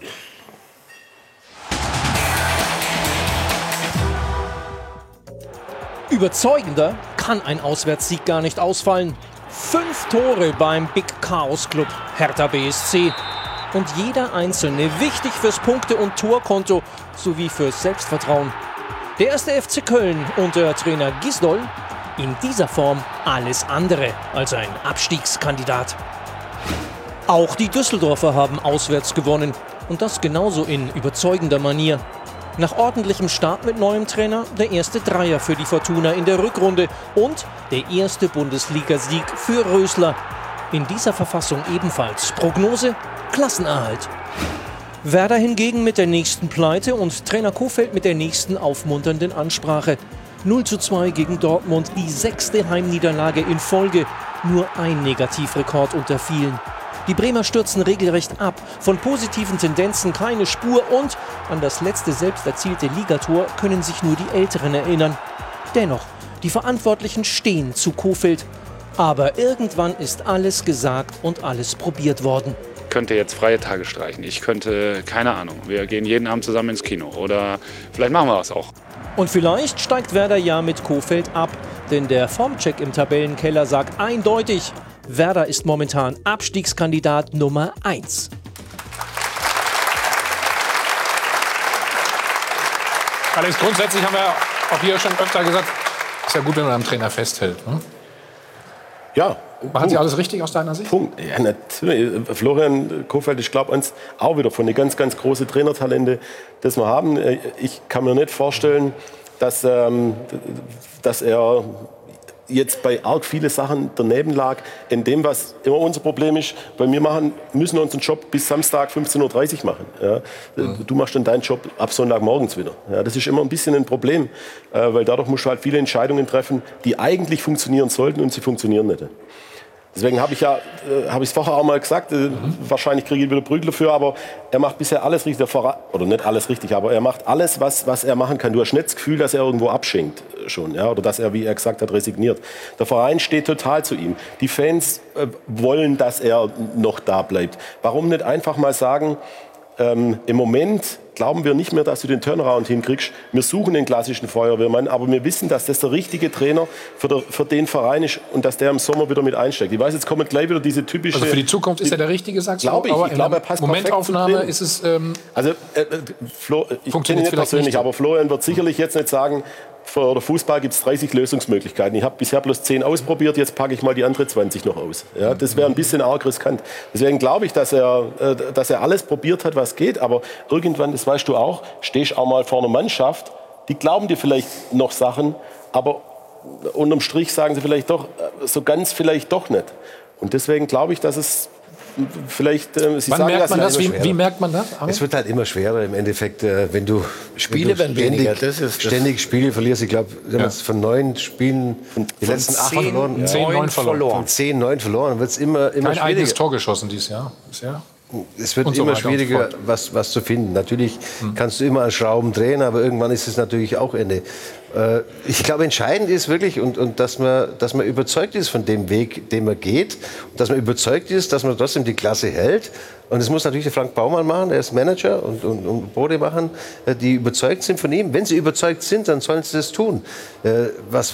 Überzeugender kann ein Auswärtssieg gar nicht ausfallen. 5 Tore beim Big Chaos Club Hertha BSC. Und jeder einzelne wichtig fürs Punkte- und Torkonto sowie fürs Selbstvertrauen. Der erste FC Köln unter Trainer Gisdol in dieser Form alles andere als ein Abstiegskandidat. Auch die Düsseldorfer haben auswärts gewonnen und das genauso in überzeugender Manier. Nach ordentlichem Start mit neuem Trainer der erste Dreier für die Fortuna in der Rückrunde und der erste Bundesligasieg für Rösler. In dieser Verfassung ebenfalls Prognose: Klassenerhalt. Werder hingegen mit der nächsten Pleite und Trainer Kohfeldt mit der nächsten aufmunternden Ansprache. 0:2 gegen Dortmund, die 6. Heimniederlage in Folge. Nur ein Negativrekord unter vielen. Die Bremer stürzen regelrecht ab. Von positiven Tendenzen keine Spur und an das letzte selbst erzielte Ligator können sich nur die Älteren erinnern. Dennoch, die Verantwortlichen stehen zu Kohfeldt. Aber irgendwann ist alles gesagt und alles probiert worden. Ich könnte jetzt freie Tage streichen. Ich könnte, keine Ahnung, wir gehen jeden Abend zusammen ins Kino. Oder vielleicht machen wir das auch. Und vielleicht steigt Werder ja mit Kohfeldt ab. Denn der Formcheck im Tabellenkeller sagt eindeutig: Werder ist momentan Abstiegskandidat Nummer 1. Alex, grundsätzlich haben wir auch hier schon öfter gesagt, ist ja gut, wenn man am Trainer festhält. Ne? Ja. Machen Sie alles richtig aus deiner Sicht? Punkt. Ja, natürlich. Florian Kohfeldt, ich glaube uns auch wieder von den ganz, ganz großen Trainertalente, das wir haben. Ich kann mir nicht vorstellen, dass er jetzt bei arg viele Sachen daneben lag, in dem, was immer unser Problem ist, weil wir müssen unseren Job bis Samstag 15:30 Uhr machen. Ja. Du machst dann deinen Job ab Sonntagmorgens wieder. Ja, das ist immer ein bisschen ein Problem, weil dadurch musst du halt viele Entscheidungen treffen, die eigentlich funktionieren sollten und sie funktionieren nicht. Deswegen habe ich es vorher auch mal gesagt, wahrscheinlich kriege ich wieder Prügel dafür, aber er macht bisher alles richtig, oder nicht alles richtig, aber er macht alles, was er machen kann. Du hast nicht das Gefühl, dass er irgendwo abschenkt schon, ja, oder dass er, wie er gesagt hat, resigniert. Der Verein steht total zu ihm. Die Fans wollen, dass er noch da bleibt. Warum nicht einfach mal sagen, im Moment glauben wir nicht mehr, dass du den Turnaround hinkriegst. Wir suchen den klassischen Feuerwehrmann, aber wir wissen, dass das der richtige Trainer für den Verein ist und dass der im Sommer wieder mit einsteigt. Ich weiß, jetzt kommen gleich wieder diese typische... Also für die Zukunft ist er der Richtige, sagst du? Glaube ich. Ich glaube, er passt Momentaufnahme ist es... Also, ich kenne ihn nicht persönlich, aber Florian wird sicherlich jetzt nicht sagen, für den Fußball gibt es 30 Lösungsmöglichkeiten. Ich habe bisher bloß 10 ausprobiert, jetzt packe ich mal die andere 20 noch aus. Ja, das wäre ein bisschen arg riskant. Deswegen glaube ich, dass er alles probiert hat, was geht. Aber irgendwann, das weißt du auch, stehst auch mal vor einer Mannschaft, die glauben dir vielleicht noch Sachen, aber unterm Strich sagen sie vielleicht doch, so ganz vielleicht doch nicht. Und deswegen glaube ich, dass es vielleicht... Wann merkt man das? Wie merkt man das? Es wird halt immer schwerer im Endeffekt, wenn du ständig Spiele verlierst. Ich glaube, wir haben jetzt von 9 Spielen die letzten 8 verloren. 10-9 verloren. Von 10-9 verloren. Wird es immer Kein schwieriger. eigenes Tor geschossen dieses Jahr bisher. Es wird immer schwieriger, was zu finden. Natürlich kannst du immer an Schrauben drehen, aber irgendwann ist es natürlich auch Ende. Ich glaube, entscheidend ist wirklich, und dass man überzeugt ist von dem Weg, den man geht, und dass man überzeugt ist, dass man trotzdem die Klasse hält. Und das muss natürlich der Frank Baumann machen, er ist Manager, und Bode machen, die überzeugt sind von ihm. Wenn sie überzeugt sind, dann sollen sie das tun. Was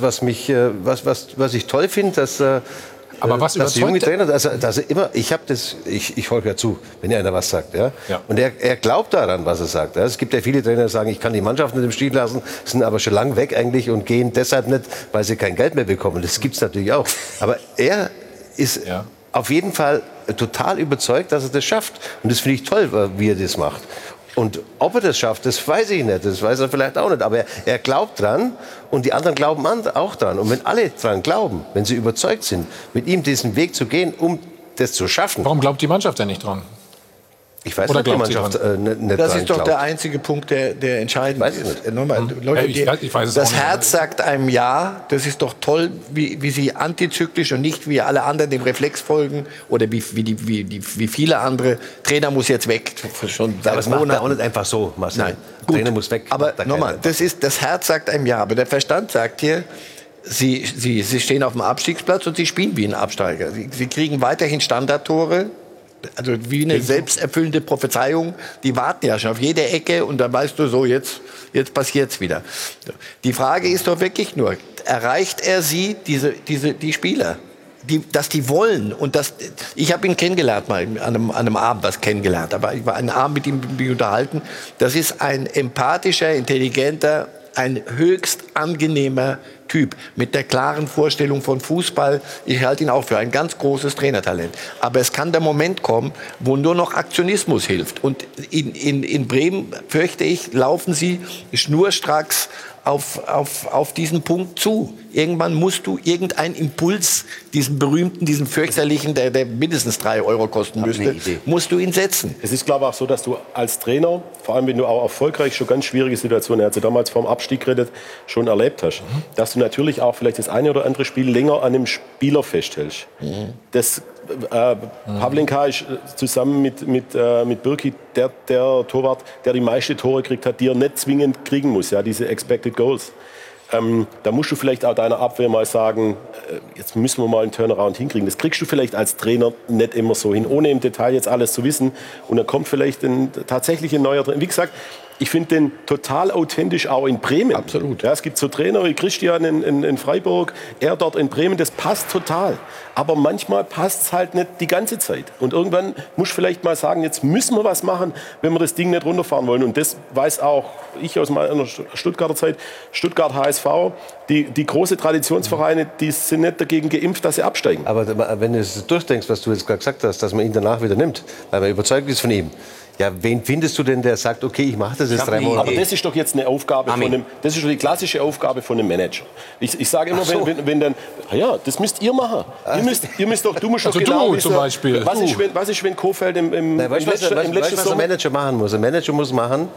ich toll finde, dass... Aber was dass junge Trainer, dass er immer, ich höre ja zu, wenn einer was sagt, ja. Und er glaubt daran, was er sagt. Ja? Es gibt ja viele Trainer, die sagen, ich kann die Mannschaft nicht im Stich lassen, sind aber schon lang weg eigentlich und gehen deshalb nicht, weil sie kein Geld mehr bekommen. Das gibt's natürlich auch. Aber er ist auf jeden Fall total überzeugt, dass er das schafft. Und das finde ich toll, wie er das macht. Und ob er das schafft, das weiß ich nicht, das weiß er vielleicht auch nicht. Aber er glaubt dran und die anderen glauben auch dran. Und wenn alle dran glauben, wenn sie überzeugt sind, mit ihm diesen Weg zu gehen, um das zu schaffen. Warum glaubt die Mannschaft denn nicht dran? Ich weiß nicht, ob die Mannschaft nicht das ist doch der einzige Punkt, der entscheidend ist. Leute, das Herz sagt einem Ja, das ist doch toll, wie sie antizyklisch und nicht wie alle anderen dem Reflex folgen oder wie viele andere. Trainer muss jetzt weg. Schon aber das macht er auch nicht einfach so, Marcel. Nein, gut. Trainer muss weg. Aber nochmal, das Herz sagt einem Ja, aber der Verstand sagt hier, Sie stehen auf dem Abstiegsplatz und Sie spielen wie ein Absteiger. Sie kriegen weiterhin Standardtore. also wie eine selbsterfüllende Prophezeiung. Die warten ja schon auf jede Ecke und dann weißt du so, jetzt passiert's wieder. Die Frage ist doch wirklich nur, erreicht er sie, die Spieler? Dass die wollen und ich habe ihn kennengelernt mal an einem Abend was kennengelernt, aber ich war einen Abend mit ihm unterhalten. Das ist ein empathischer, intelligenter, ein höchst angenehmer Typ mit der klaren Vorstellung von Fußball. Ich halte ihn auch für ein ganz großes Trainertalent. Aber es kann der Moment kommen, wo nur noch Aktionismus hilft. Und in Bremen, fürchte ich, laufen sie schnurstracks auf diesen Punkt zu. Irgendwann musst du irgendeinen Impuls, diesen berühmten, diesen fürchterlichen, der mindestens 3 Euro kosten müsste, musst du ihn setzen. Es ist, glaube ich, auch so, dass du als Trainer, vor allem wenn du auch erfolgreich schon ganz schwierige Situationen, er hat sie damals vor dem Abstieg geredet, schon erlebt hast, dass du natürlich auch vielleicht das eine oder andere Spiel länger an einem Spieler festhältst. Das Pavlenka ist zusammen mit Birki der Torwart, der die meisten Tore gekriegt hat, die er nicht zwingend kriegen muss, ja, diese Expected Goals. Da musst du vielleicht auch deiner Abwehr mal sagen, jetzt müssen wir mal einen Turnaround hinkriegen. Das kriegst du vielleicht als Trainer nicht immer so hin, ohne im Detail jetzt alles zu wissen. Und dann kommt vielleicht tatsächlich ein neuer Trainer. Wie gesagt, ich finde den total authentisch auch in Bremen. Absolut. Ja, es gibt so Trainer wie Christian in Freiburg, er dort in Bremen, das passt total. Aber manchmal passt es halt nicht die ganze Zeit. Und irgendwann muss ich vielleicht mal sagen, jetzt müssen wir was machen, wenn wir das Ding nicht runterfahren wollen. Und das weiß auch ich aus meiner Stuttgarter Zeit, Stuttgart HSV, die große Traditionsvereine, die sind nicht dagegen geimpft, dass sie absteigen. Aber wenn du es durchdenkst, was du jetzt gerade gesagt hast, dass man ihn danach wieder nimmt, weil man überzeugt ist von ihm. Ja, wen findest du denn, der sagt, okay, ich mache das jetzt 3 Monate? Aber das ist doch jetzt eine Aufgabe das ist doch die klassische Aufgabe von einem Manager. Ich sage immer, wenn dann, ja, das müsst ihr machen. Du musst doch genau du zum Beispiel. Was ist, wenn Kohfeldt im letzten Sommer... Was ein Manager machen muss? Ein Manager muss machen,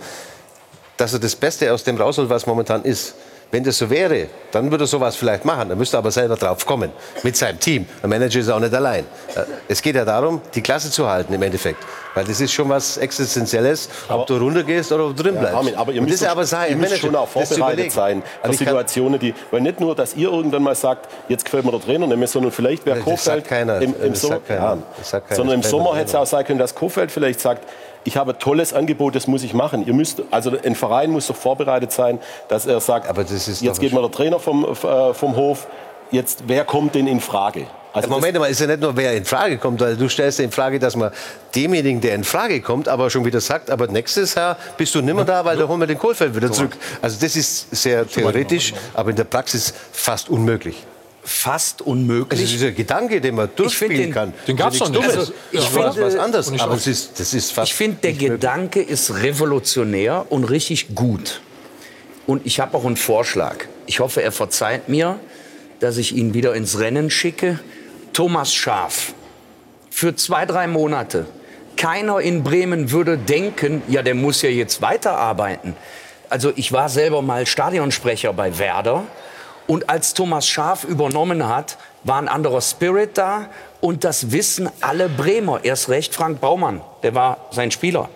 dass er das Beste aus dem rausholt, was momentan ist. Wenn das so wäre, dann würde er sowas vielleicht machen. Dann müsste er aber selber drauf kommen, mit seinem Team. Der Manager ist auch nicht allein. Es geht ja darum, die Klasse zu halten im Endeffekt. Weil das ist schon was Existenzielles, ob du runtergehst oder ob du drin bleibst. Armin, aber ihr müsst schon auch vorbereitet sein für Situationen, weil nicht nur, dass ihr irgendwann mal sagt, jetzt gefällt mir der Trainer nicht mehr, sondern vielleicht wäre Kohfeldt im Sommer... Sondern im Sommer hätte es auch sein können, dass Kohfeldt vielleicht sagt, ich habe ein tolles Angebot, das muss ich machen. Also ein Verein muss doch vorbereitet sein, dass er sagt, jetzt geht mal der Trainer vom Hof, jetzt wer kommt denn in Frage? Also Moment mal, ist ja nicht nur, wer in Frage kommt, weil du stellst ja in Frage, dass man demjenigen, der in Frage kommt, aber schon wieder sagt, aber nächstes Jahr bist du nimmer da, weil da holen wir den Kohfeldt wieder zurück. Also das ist sehr theoretisch, aber in der Praxis fast unmöglich. Fast unmöglich. Also dieser Gedanke, den man durchspielen kann. Den gab es schon nicht. Also, ich finde was anderes. Aber das ist fast. Ich finde, der Gedanke ist revolutionär und richtig gut. Und ich habe auch einen Vorschlag. Ich hoffe, er verzeiht mir, dass ich ihn wieder ins Rennen schicke. Thomas Schaaf. Für 2, 3 Monate. Keiner in Bremen würde denken, ja, der muss ja jetzt weiterarbeiten. Also ich war selber mal Stadionsprecher bei Werder. Und als Thomas Schaaf übernommen hat, war ein anderer Spirit da. Und das wissen alle Bremer. Erst recht Frank Baumann, der war sein Spieler.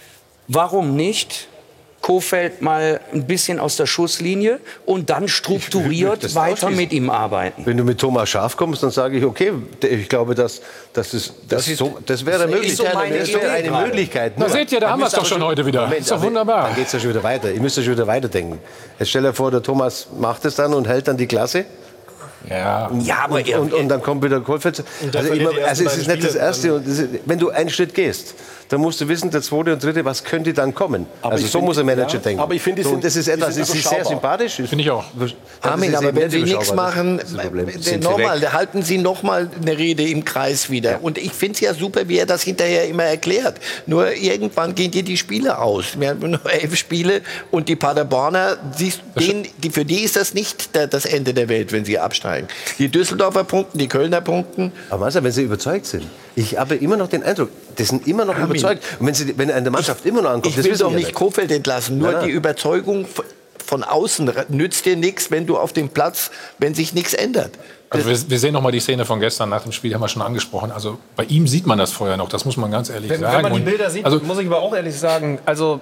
Warum nicht Kohfeldt mal ein bisschen aus der Schusslinie und dann strukturiert weiter mit ihm arbeiten? Wenn du mit Thomas Schaaf kommst, dann sage ich, okay, ich glaube, das wäre möglich. So das wäre eine Möglichkeit. Na seht ihr, da haben wir es doch schon heute wieder. Moment, ist doch wunderbar. Dann geht es ja schon wieder weiter. Ihr müsst ja schon wieder weiterdenken. Jetzt stell dir vor, der Thomas macht es dann und hält dann die Klasse. Ja, aber und dann kommt wieder Kohfeldt. Also es ist nicht das Erste. Wenn du einen Schritt gehst, dann musst du wissen, der zweite und dritte, was könnte dann kommen. Also so muss ein Manager denken. Aber ich finde, das ist etwas, das ist sehr sympathisch. Finde ich auch. Armin, aber wenn Sie nichts machen, halten Sie noch mal eine Rede im Kreis wieder. Ja. Und ich finde es ja super, wie er das hinterher immer erklärt. Nur irgendwann gehen dir die Spiele aus. Wir haben nur 11 Spiele und die Paderborner, für die ist das nicht das Ende der Welt, wenn sie absteigen. Die Düsseldorfer punkten, die Kölner punkten. Aber also, wenn sie überzeugt sind. Ich habe immer noch den Eindruck, die sind immer noch überzeugt. Und wenn eine Mannschaft immer noch ankommt, ich will doch nicht Kohfeldt entlassen. Nur die Überzeugung von außen nützt dir nichts, wenn du auf dem Platz, wenn sich nichts ändert. Also wir sehen noch mal die Szene von gestern nach dem Spiel, haben wir schon angesprochen. Also bei ihm sieht man das vorher noch, das muss man ganz ehrlich sagen. Wenn man die Bilder sieht, muss ich aber auch ehrlich sagen, also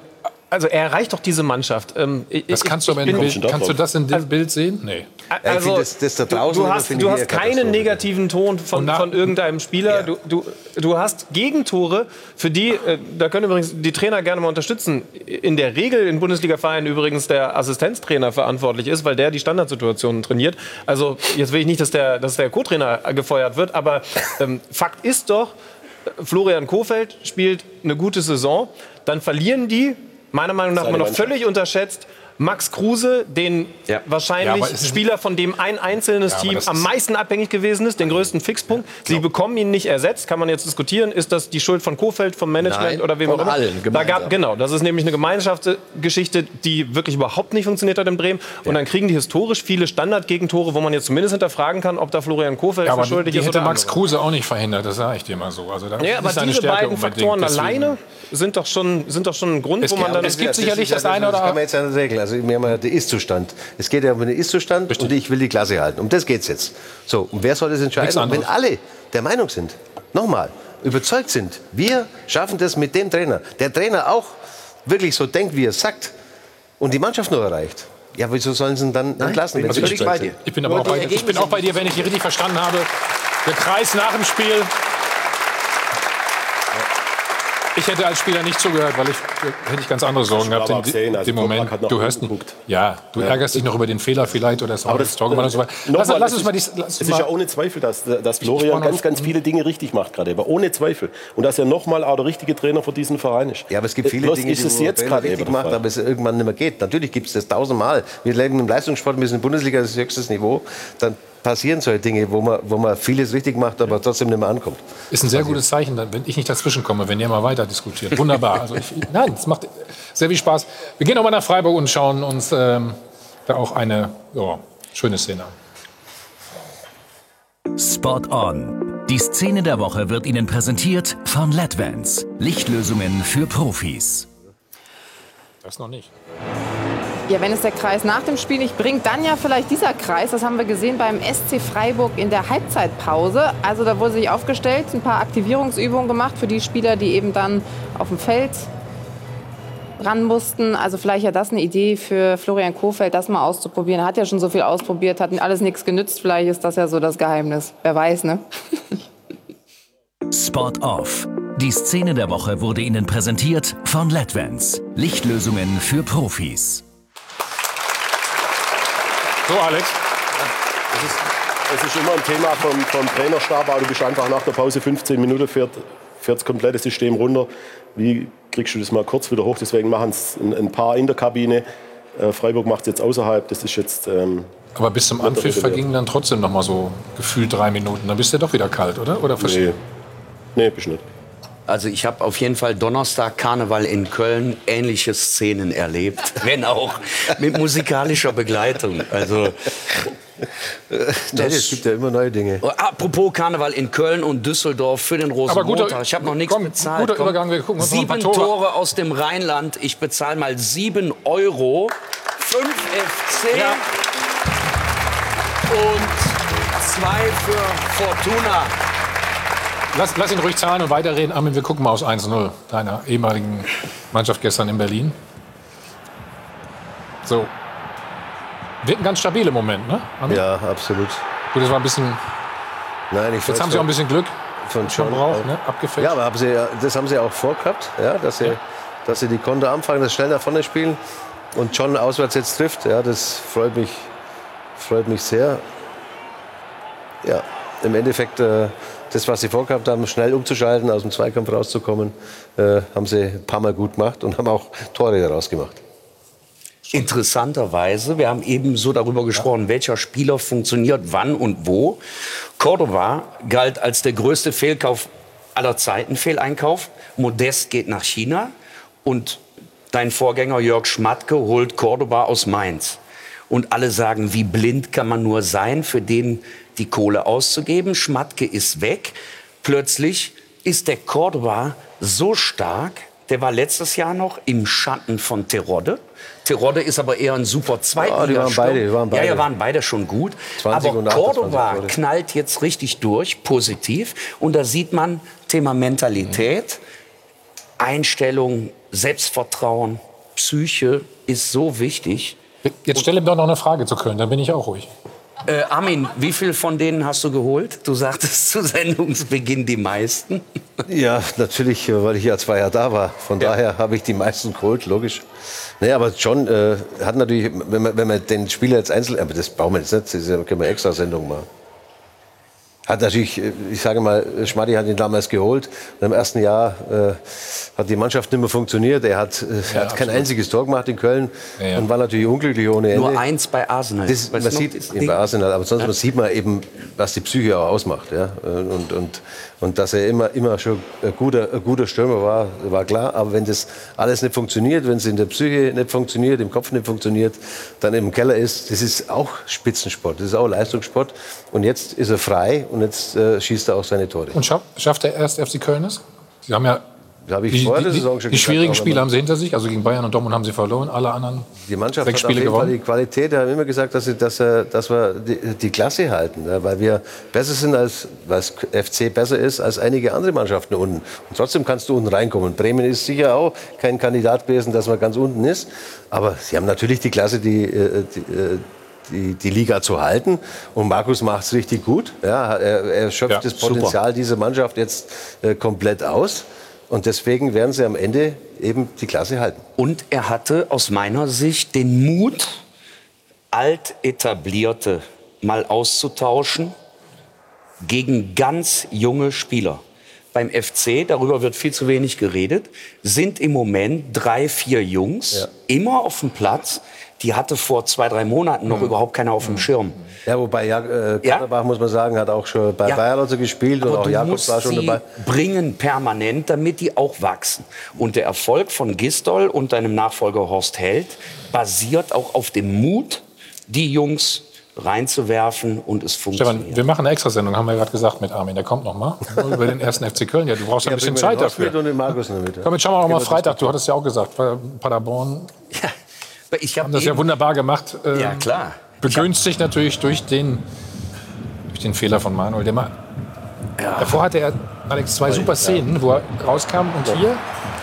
Also er erreicht doch diese Mannschaft. Das kannst du aber kannst du das in dem Bild sehen? Nee. Also, du hast keinen negativen Ton von irgendeinem Spieler. Ja. Du hast Gegentore, für die, da können übrigens die Trainer gerne mal unterstützen, in der Regel in Bundesliga-Vereinen übrigens der Assistenztrainer verantwortlich ist, weil der die Standardsituationen trainiert. Also jetzt will ich nicht, dass der Co-Trainer gefeuert wird, aber Fakt ist doch, Florian Kohfeldt spielt eine gute Saison, dann verlieren die, meiner Meinung nach immer noch völlig unterschätzt, Max Kruse, den wahrscheinlich Spieler, von dem ein einzelnes Team am meisten abhängig gewesen ist, den größten Fixpunkt. Sie bekommen ihn nicht ersetzt, kann man jetzt diskutieren. Ist das die Schuld von Kohfeldt, vom Management oder wem auch immer? Genau, das ist nämlich eine Gemeinschaftsgeschichte, die wirklich überhaupt nicht funktioniert hat in Bremen. Und dann kriegen die historisch viele Standardgegentore, wo man jetzt zumindest hinterfragen kann, ob da Florian Kohfeldt schuldig ist. Die hätte Max Kruse auch nicht verhindert, das sage ich dir mal so. Also da aber diese beiden Faktoren alleine sind doch schon ein Grund, wo man dann... Es gibt sicherlich das eine oder andere... Also wir haben ja den Ist-Zustand. Es geht ja um den Ist-Zustand und ich will die Klasse halten. Um das geht es jetzt. So, und wer soll das entscheiden? Wenn alle der Meinung sind, nochmal, überzeugt sind, wir schaffen das mit dem Trainer, der Trainer auch wirklich so denkt, wie er sagt und die Mannschaft nur erreicht, ja, wieso sollen sie ihn dann entlassen? Ich bin aber auch bei dir. Ich bin auch bei dir, wenn ich dich richtig verstanden habe. Der Kreis nach dem Spiel. Ich hätte als Spieler nicht zugehört, weil hätte ich ganz andere Sorgen gehabt in dem Moment. Du hörst du ärgerst dich noch über den Fehler vielleicht oder das Tor gemacht und so weiter. Lass uns mal es ist ja ohne Zweifel, dass Florian ganz viele Dinge richtig macht gerade, aber ohne Zweifel. Und dass er nochmal auch der richtige Trainer für diesen Verein ist. Ja, aber es gibt viele Dinge, die jetzt gerade richtig macht, aber es irgendwann nicht mehr geht. Natürlich gibt es das tausendmal. Wir leben im Leistungssport, wir sind in der Bundesliga, das ist höchstes Niveau. Dann passieren solche Dinge, wo man vieles richtig macht, aber trotzdem nicht mehr ankommt. Ist ein sehr gutes Zeichen, wenn ich nicht dazwischen komme, wenn ihr mal weiter diskutiert. Wunderbar. Also nein, es macht sehr viel Spaß. Wir gehen nochmal nach Freiburg und schauen uns da auch eine schöne Szene an. Spot on. Die Szene der Woche wird Ihnen präsentiert von LEDVANCE. Lichtlösungen für Profis. Das noch nicht. Ja, wenn es der Kreis nach dem Spiel nicht bringt, dann ja vielleicht dieser Kreis. Das haben wir gesehen beim SC Freiburg in der Halbzeitpause. Also da wurde sich aufgestellt, ein paar Aktivierungsübungen gemacht für die Spieler, die eben dann auf dem Feld ran mussten. Also vielleicht ja das eine Idee für Florian Kohfeldt, das mal auszuprobieren. Er hat ja schon so viel ausprobiert, hat alles nichts genützt. Vielleicht ist das ja so das Geheimnis. Wer weiß, ne? Spot off. Die Szene der Woche wurde Ihnen präsentiert von LEDVANCE. Lichtlösungen für Profis. So, Alex. Es ist immer ein Thema vom Trainerstab, aber du bist einfach nach der Pause 15 Minuten, fährt das komplette System runter. Wie kriegst du das mal kurz wieder hoch? Deswegen machen es ein paar in der Kabine. Freiburg macht es jetzt außerhalb. Das ist jetzt... aber bis zum Anpfiff vergingen dann trotzdem noch mal so gefühlt 3 Minuten. Dann bist du ja doch wieder kalt, oder? Nee, bist nicht. Also ich habe auf jeden Fall Donnerstag Karneval in Köln ähnliche Szenen erlebt, wenn auch mit musikalischer Begleitung. Also es gibt ja immer neue Dinge. Apropos Karneval in Köln und Düsseldorf für den Rosenmontag. Ich habe noch nichts bezahlt. Guter Übergang, wir gucken uns 7 Tore aus dem Rheinland. Ich bezahle mal 7 €. 5 FC und 2 für Fortuna. Lass ihn ruhig zahlen und weiterreden. Armin, wir gucken mal aus 1-0 deiner ehemaligen Mannschaft gestern in Berlin. So. Wird ein ganz stabiler Moment, ne? Armin? Ja, absolut. Gut, das war ein bisschen... Jetzt haben sie auch ein bisschen Glück. Von schon braucht, ne? Abgefälscht. Ja, aber das haben sie auch vorgehabt, ja, dass sie die Konter anfangen, das schnell nach vorne spielen und John auswärts jetzt trifft. Ja, das freut mich sehr. Ja, im Endeffekt... das, was sie vorgehabt haben, schnell umzuschalten, aus dem Zweikampf rauszukommen, haben sie ein paar Mal gut gemacht und haben auch Tore daraus gemacht. Interessanterweise, wir haben eben so darüber gesprochen, welcher Spieler funktioniert wann und wo. Cordoba galt als der größte Fehlkauf aller Zeiten, Fehleinkauf. Modest geht nach China und dein Vorgänger Jörg Schmatke holt Cordoba aus Mainz. Und alle sagen, wie blind kann man nur sein, für den die Kohle auszugeben. Schmatke ist weg. Plötzlich ist der Cordoba so stark, der war letztes Jahr noch im Schatten von Terodde. Terodde ist aber eher ein super Zweitliga-Stürmer. Die waren beide. Ja, waren beide schon gut. Aber Cordoba knallt jetzt richtig durch, positiv. Und da sieht man Thema Mentalität, Einstellung, Selbstvertrauen. Psyche ist so wichtig. Jetzt stell ihm doch noch eine Frage zu Köln, dann bin ich auch ruhig. Armin, wie viel von denen hast du geholt? Du sagtest zu Sendungsbeginn die meisten. Ja, natürlich, weil ich ja 2 Jahre da war. Von daher habe ich die meisten geholt, logisch. Nee, aber schon hat natürlich, wenn man den Spieler jetzt einzeln, aber das brauchen wir jetzt nicht, das können wir extra Sendung machen. Hat natürlich, ich sage mal, Schmaddi hat ihn damals geholt. Im ersten Jahr hat die Mannschaft nicht mehr funktioniert. Er hat kein einziges Tor gemacht in Köln und war natürlich unglücklich ohne Ende. Nur 1 bei Arsenal. Man sieht ihn bei Arsenal, aber sonst sieht man eben, was die Psyche auch ausmacht. Ja? Und dass er immer schon ein guter Stürmer war klar. Aber wenn das alles nicht funktioniert, wenn es in der Psyche nicht funktioniert, im Kopf nicht funktioniert, dann im Keller ist, das ist auch Spitzensport, das ist auch Leistungssport. Und jetzt ist er frei und jetzt schießt er auch seine Tore. Und schafft der erste FC Köln es? Sie haben ja die schwierigen Spiele haben sie hinter sich, also gegen Bayern und Dortmund haben sie verloren, alle anderen die Mannschaft 6 hat Spiele auf jeden Fall gewonnen. die Qualität, wir haben immer gesagt, dass wir die Klasse halten, ja, weil wir besser sind, weil FC besser ist als einige andere Mannschaften unten. Und trotzdem kannst du unten reinkommen. Bremen ist sicher auch kein Kandidat gewesen, dass man ganz unten ist, aber sie haben natürlich die Klasse, die Liga zu halten. Und Markus macht es richtig gut. Ja, er schöpft das Potenzial dieser Mannschaft jetzt komplett aus. Und deswegen werden sie am Ende eben die Klasse halten. Und er hatte aus meiner Sicht den Mut, Altetablierte mal auszutauschen gegen ganz junge Spieler. Beim FC, darüber wird viel zu wenig geredet, sind im Moment 3, 4 Jungs immer auf dem Platz. Die hatte vor 2, 3 Monaten noch überhaupt keiner auf dem Schirm. Ja, wobei Katterbach, muss man sagen, hat auch schon bei Bayern also gespielt. Aber und auch Jakobs war schon dabei. Bringen permanent, damit die auch wachsen. Und der Erfolg von Gisdol und deinem Nachfolger Horst Held basiert auch auf dem Mut, die Jungs reinzuwerfen und es funktioniert. Stefan, wir machen eine Extrasendung, haben wir gerade gesagt mit Armin. Der kommt noch mal über den ersten FC Köln. Ja, du brauchst ein bisschen Zeit dafür. Und den Markus noch mit, Komm, jetzt schauen wir noch mal Freitag. Du hattest ja auch gesagt, Paderborn haben das ja wunderbar gemacht. Ja, klar. Begünstigt natürlich durch den Fehler von Manuel. Davor hatte er, Alex, 2 super Szenen, wo er rauskam und hier.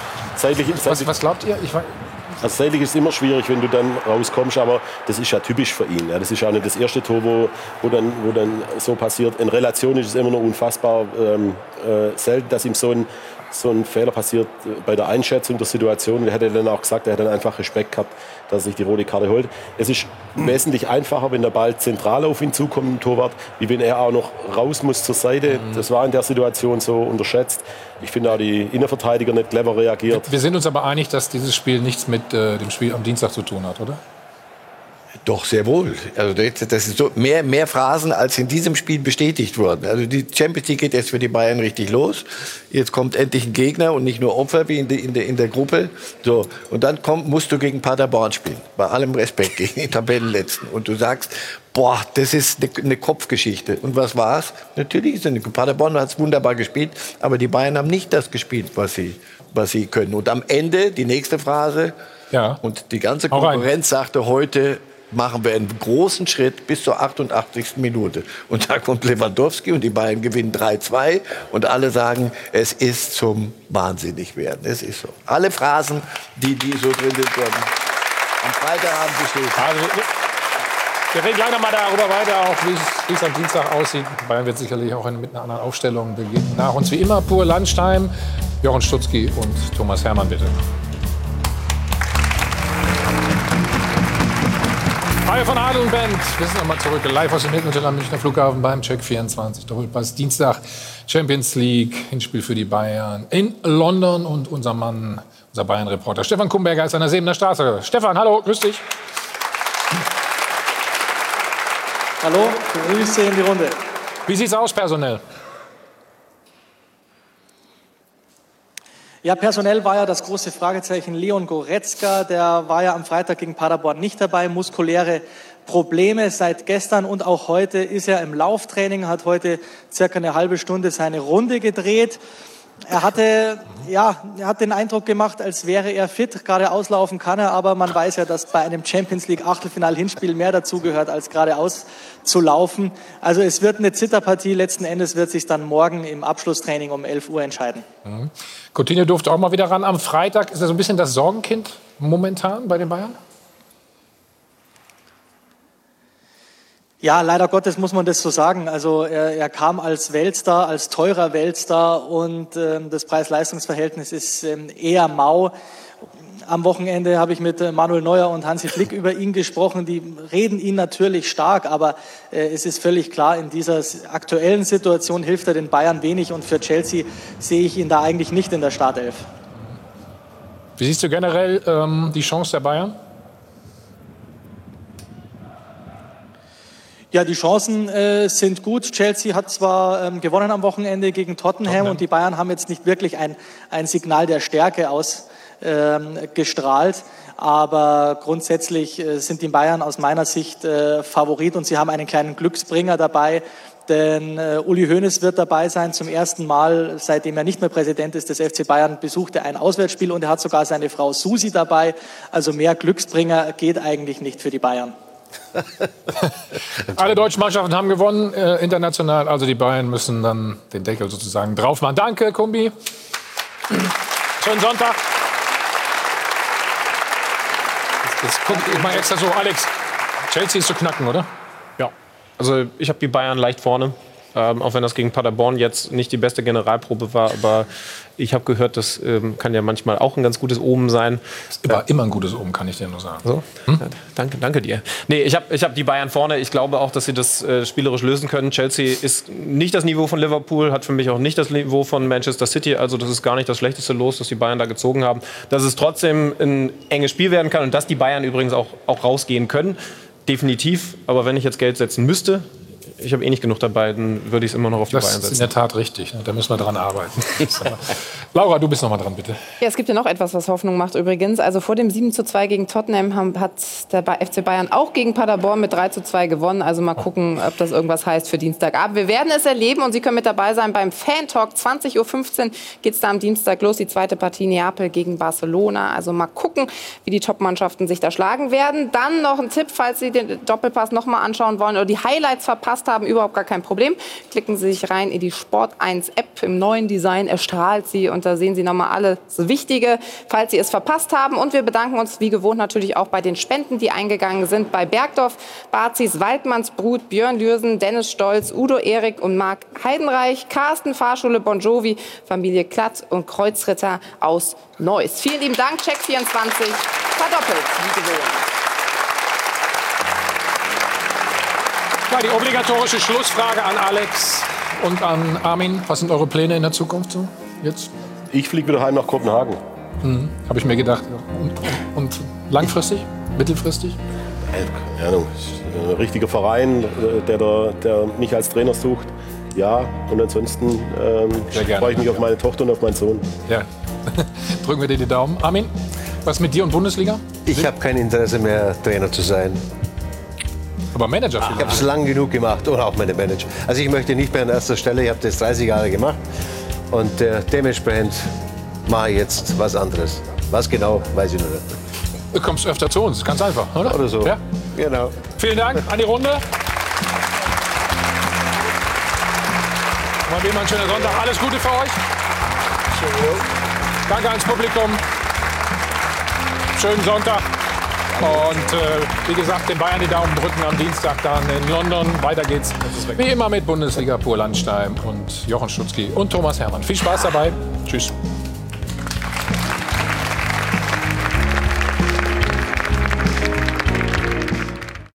Was glaubt ihr? Also zeitlich ist es immer schwierig, wenn du dann rauskommst, aber das ist ja typisch für ihn. Ja, das ist auch nicht das erste Tor, wo dann so passiert. In Relation ist es immer noch unfassbar selten, dass ihm so ein Fehler passiert bei der Einschätzung der Situation. Er hätte dann auch gesagt, er hätte dann einfach Respekt gehabt, dass er sich die rote Karte holt. Es ist wesentlich einfacher, wenn der Ball zentral auf ihn zukommt im Torwart, wie wenn er auch noch raus muss zur Seite. Das war in der Situation so unterschätzt. Ich finde auch die Innenverteidiger nicht clever reagiert. Wir sind uns aber einig, dass dieses Spiel nichts mit dem Spiel am Dienstag zu tun hat, oder? Doch, sehr wohl. Also das ist so mehr Phrasen, als in diesem Spiel bestätigt wurden. Also die Champions League geht jetzt für die Bayern richtig los. Jetzt kommt endlich ein Gegner und nicht nur Opfer wie in der Gruppe. So, und dann musst du gegen Paderborn spielen. Bei allem Respekt gegen die Tabellenletzten. Und du sagst, boah, das ist eine Kopfgeschichte. Und was war's? Natürlich ist Paderborn hat es wunderbar gespielt, aber die Bayern haben nicht das gespielt, was sie können. Und am Ende die nächste Phrase. Ja. Und die ganze Konkurrenz sagte heute, machen wir einen großen Schritt bis zur 88. Minute. Und da kommt Lewandowski und die Bayern gewinnen 3-2 und alle sagen, es ist zum Wahnsinnigwerden. Es ist so. Alle Phrasen, die so drin sind, werden am Freitagabend bestätigt. Also, wir reden gleich noch mal darüber weiter, auch wie es am Dienstag aussieht. Bayern wird sicherlich auch mit einer anderen Aufstellung beginnen. Nach uns wie immer pur Landstein, Jochen Stutzki und Thomas Hermann, bitte. Hi von Adel und Band. Wir sind nochmal zurück, live aus dem Hilton Hotel am Münchner Flughafen beim Check 24. Doppelpass Dienstag, Champions League, Hinspiel für die Bayern in London und unser Mann, unser Bayern-Reporter Stefan Kumberger ist an der Sebener Straße. Stefan, hallo, grüß dich. Hallo, Grüße in die Runde. Wie sieht's aus personell? Ja, personell war ja das große Fragezeichen Leon Goretzka. Der war ja am Freitag gegen Paderborn nicht dabei. Muskuläre Probleme seit gestern und auch heute ist er im Lauftraining, hat heute circa eine halbe Stunde seine Runde gedreht. Er hat den Eindruck gemacht, als wäre er fit. Geradeaus laufen kann er, aber man weiß ja, dass bei einem Champions-League-Achtelfinal-Hinspiel mehr dazugehört, als geradeaus zu laufen. Also es wird eine Zitterpartie. Letzten Endes wird sich dann morgen im Abschlusstraining um 11 Uhr entscheiden. Coutinho durfte auch mal wieder ran. Am Freitag ist er so ein bisschen das Sorgenkind momentan bei den Bayern? Ja, leider Gottes muss man das so sagen. Also er kam als Weltstar, als teurer Weltstar und das Preis-Leistungs-Verhältnis ist eher mau. Am Wochenende habe ich mit Manuel Neuer und Hansi Flick über ihn gesprochen. Die reden ihn natürlich stark, aber es ist völlig klar, in dieser aktuellen Situation hilft er den Bayern wenig und für Chelsea sehe ich ihn da eigentlich nicht in der Startelf. Wie siehst du generell die Chance der Bayern? Ja, die Chancen sind gut. Chelsea hat zwar gewonnen am Wochenende gegen Tottenham und die Bayern haben jetzt nicht wirklich ein Signal der Stärke ausgestrahlt. Aber grundsätzlich sind die Bayern aus meiner Sicht Favorit und sie haben einen kleinen Glücksbringer dabei. Denn Uli Hoeneß wird dabei sein. Zum ersten Mal, seitdem er nicht mehr Präsident ist des FC Bayern, besucht er ein Auswärtsspiel und er hat sogar seine Frau Susi dabei. Also mehr Glücksbringer geht eigentlich nicht für die Bayern. Alle deutschen Mannschaften haben gewonnen, international. Also die Bayern müssen dann den Deckel sozusagen drauf machen. Danke, Kumbi. Schönen Sonntag. Jetzt guck ich mal extra so. Alex, Chelsea ist zu knacken, oder? Ja. Also ich habe die Bayern leicht vorne. Auch wenn das gegen Paderborn jetzt nicht die beste Generalprobe war, aber ich habe gehört, das kann ja manchmal auch ein ganz gutes Omen sein. War immer ein gutes Omen, kann ich dir nur sagen. So? Danke dir. Nee, ich hab die Bayern vorne. Ich glaube auch, dass sie das spielerisch lösen können. Chelsea ist nicht das Niveau von Liverpool, hat für mich auch nicht das Niveau von Manchester City. Also das ist gar nicht das schlechteste Los, das die Bayern da gezogen haben. Dass es trotzdem ein enges Spiel werden kann und dass die Bayern übrigens auch rausgehen können, definitiv. Aber wenn ich jetzt Geld setzen müsste, ich habe eh nicht genug dabei, dann würde ich es immer noch auf die Bayern setzen. Das ist in der Tat richtig. Da müssen wir dran arbeiten. Laura, du bist noch mal dran, bitte. Ja, es gibt ja noch etwas, was Hoffnung macht übrigens. Also vor dem 7:2 gegen Tottenham hat der FC Bayern auch gegen Paderborn mit 3:2 gewonnen. Also mal gucken, ob das irgendwas heißt für Dienstagabend. Wir werden es erleben und Sie können mit dabei sein beim Fan-Talk. 20:15 Uhr geht es da am Dienstag los. Die zweite Partie Neapel gegen Barcelona. Also mal gucken, wie die Top-Mannschaften sich da schlagen werden. Dann noch ein Tipp, falls Sie den Doppelpass noch mal anschauen wollen oder die Highlights verpasst haben, überhaupt gar kein Problem. Klicken Sie sich rein in die Sport 1 App. Im neuen Design erstrahlt sie und da sehen Sie nochmal alles Wichtige, falls Sie es verpasst haben. Und wir bedanken uns wie gewohnt natürlich auch bei den Spenden, die eingegangen sind. Bei Bergdorf, Bazis, Waldmannsbrut, Björn Lürsen, Dennis Stolz, Udo Erik und Marc Heidenreich, Carsten, Fahrschule Bon Jovi, Familie Klatt und Kreuzritter aus Neuss. Vielen lieben Dank, Check24, verdoppelt, wie gewohnt. Ja, die obligatorische Schlussfrage an Alex und an Armin. Was sind eure Pläne in der Zukunft so jetzt? Ich fliege wieder heim nach Kopenhagen. Habe ich mir gedacht. Und langfristig? Mittelfristig? Keine Ahnung. Ein richtiger Verein, der mich als Trainer sucht. Ja, und ansonsten freue ich mich auf meine Tochter und auf meinen Sohn. Ja. Drücken wir dir die Daumen. Armin, was mit dir und Bundesliga? Ich habe kein Interesse mehr, Trainer zu sein. Aber Manager vielleicht? Ich habe es lang genug gemacht, oder auch meine Manager. Also ich möchte nicht mehr an erster Stelle, ich habe das 30 Jahre gemacht. Und dementsprechend mache ich jetzt was anderes. Was genau, weiß ich noch nicht. Du kommst öfter zu uns, ganz einfach, oder? Oder so, ja? Genau. Vielen Dank an die Runde. Mal wieder ein schöner Sonntag. Alles Gute für euch. Danke ans Publikum. Schönen Sonntag. Und wie gesagt, den Bayern die Daumen drücken am Dienstag dann in London. Weiter geht's wie immer mit Bundesliga pur Landstein und Jochen Stutzki und Thomas Hermann. Viel Spaß dabei. Tschüss.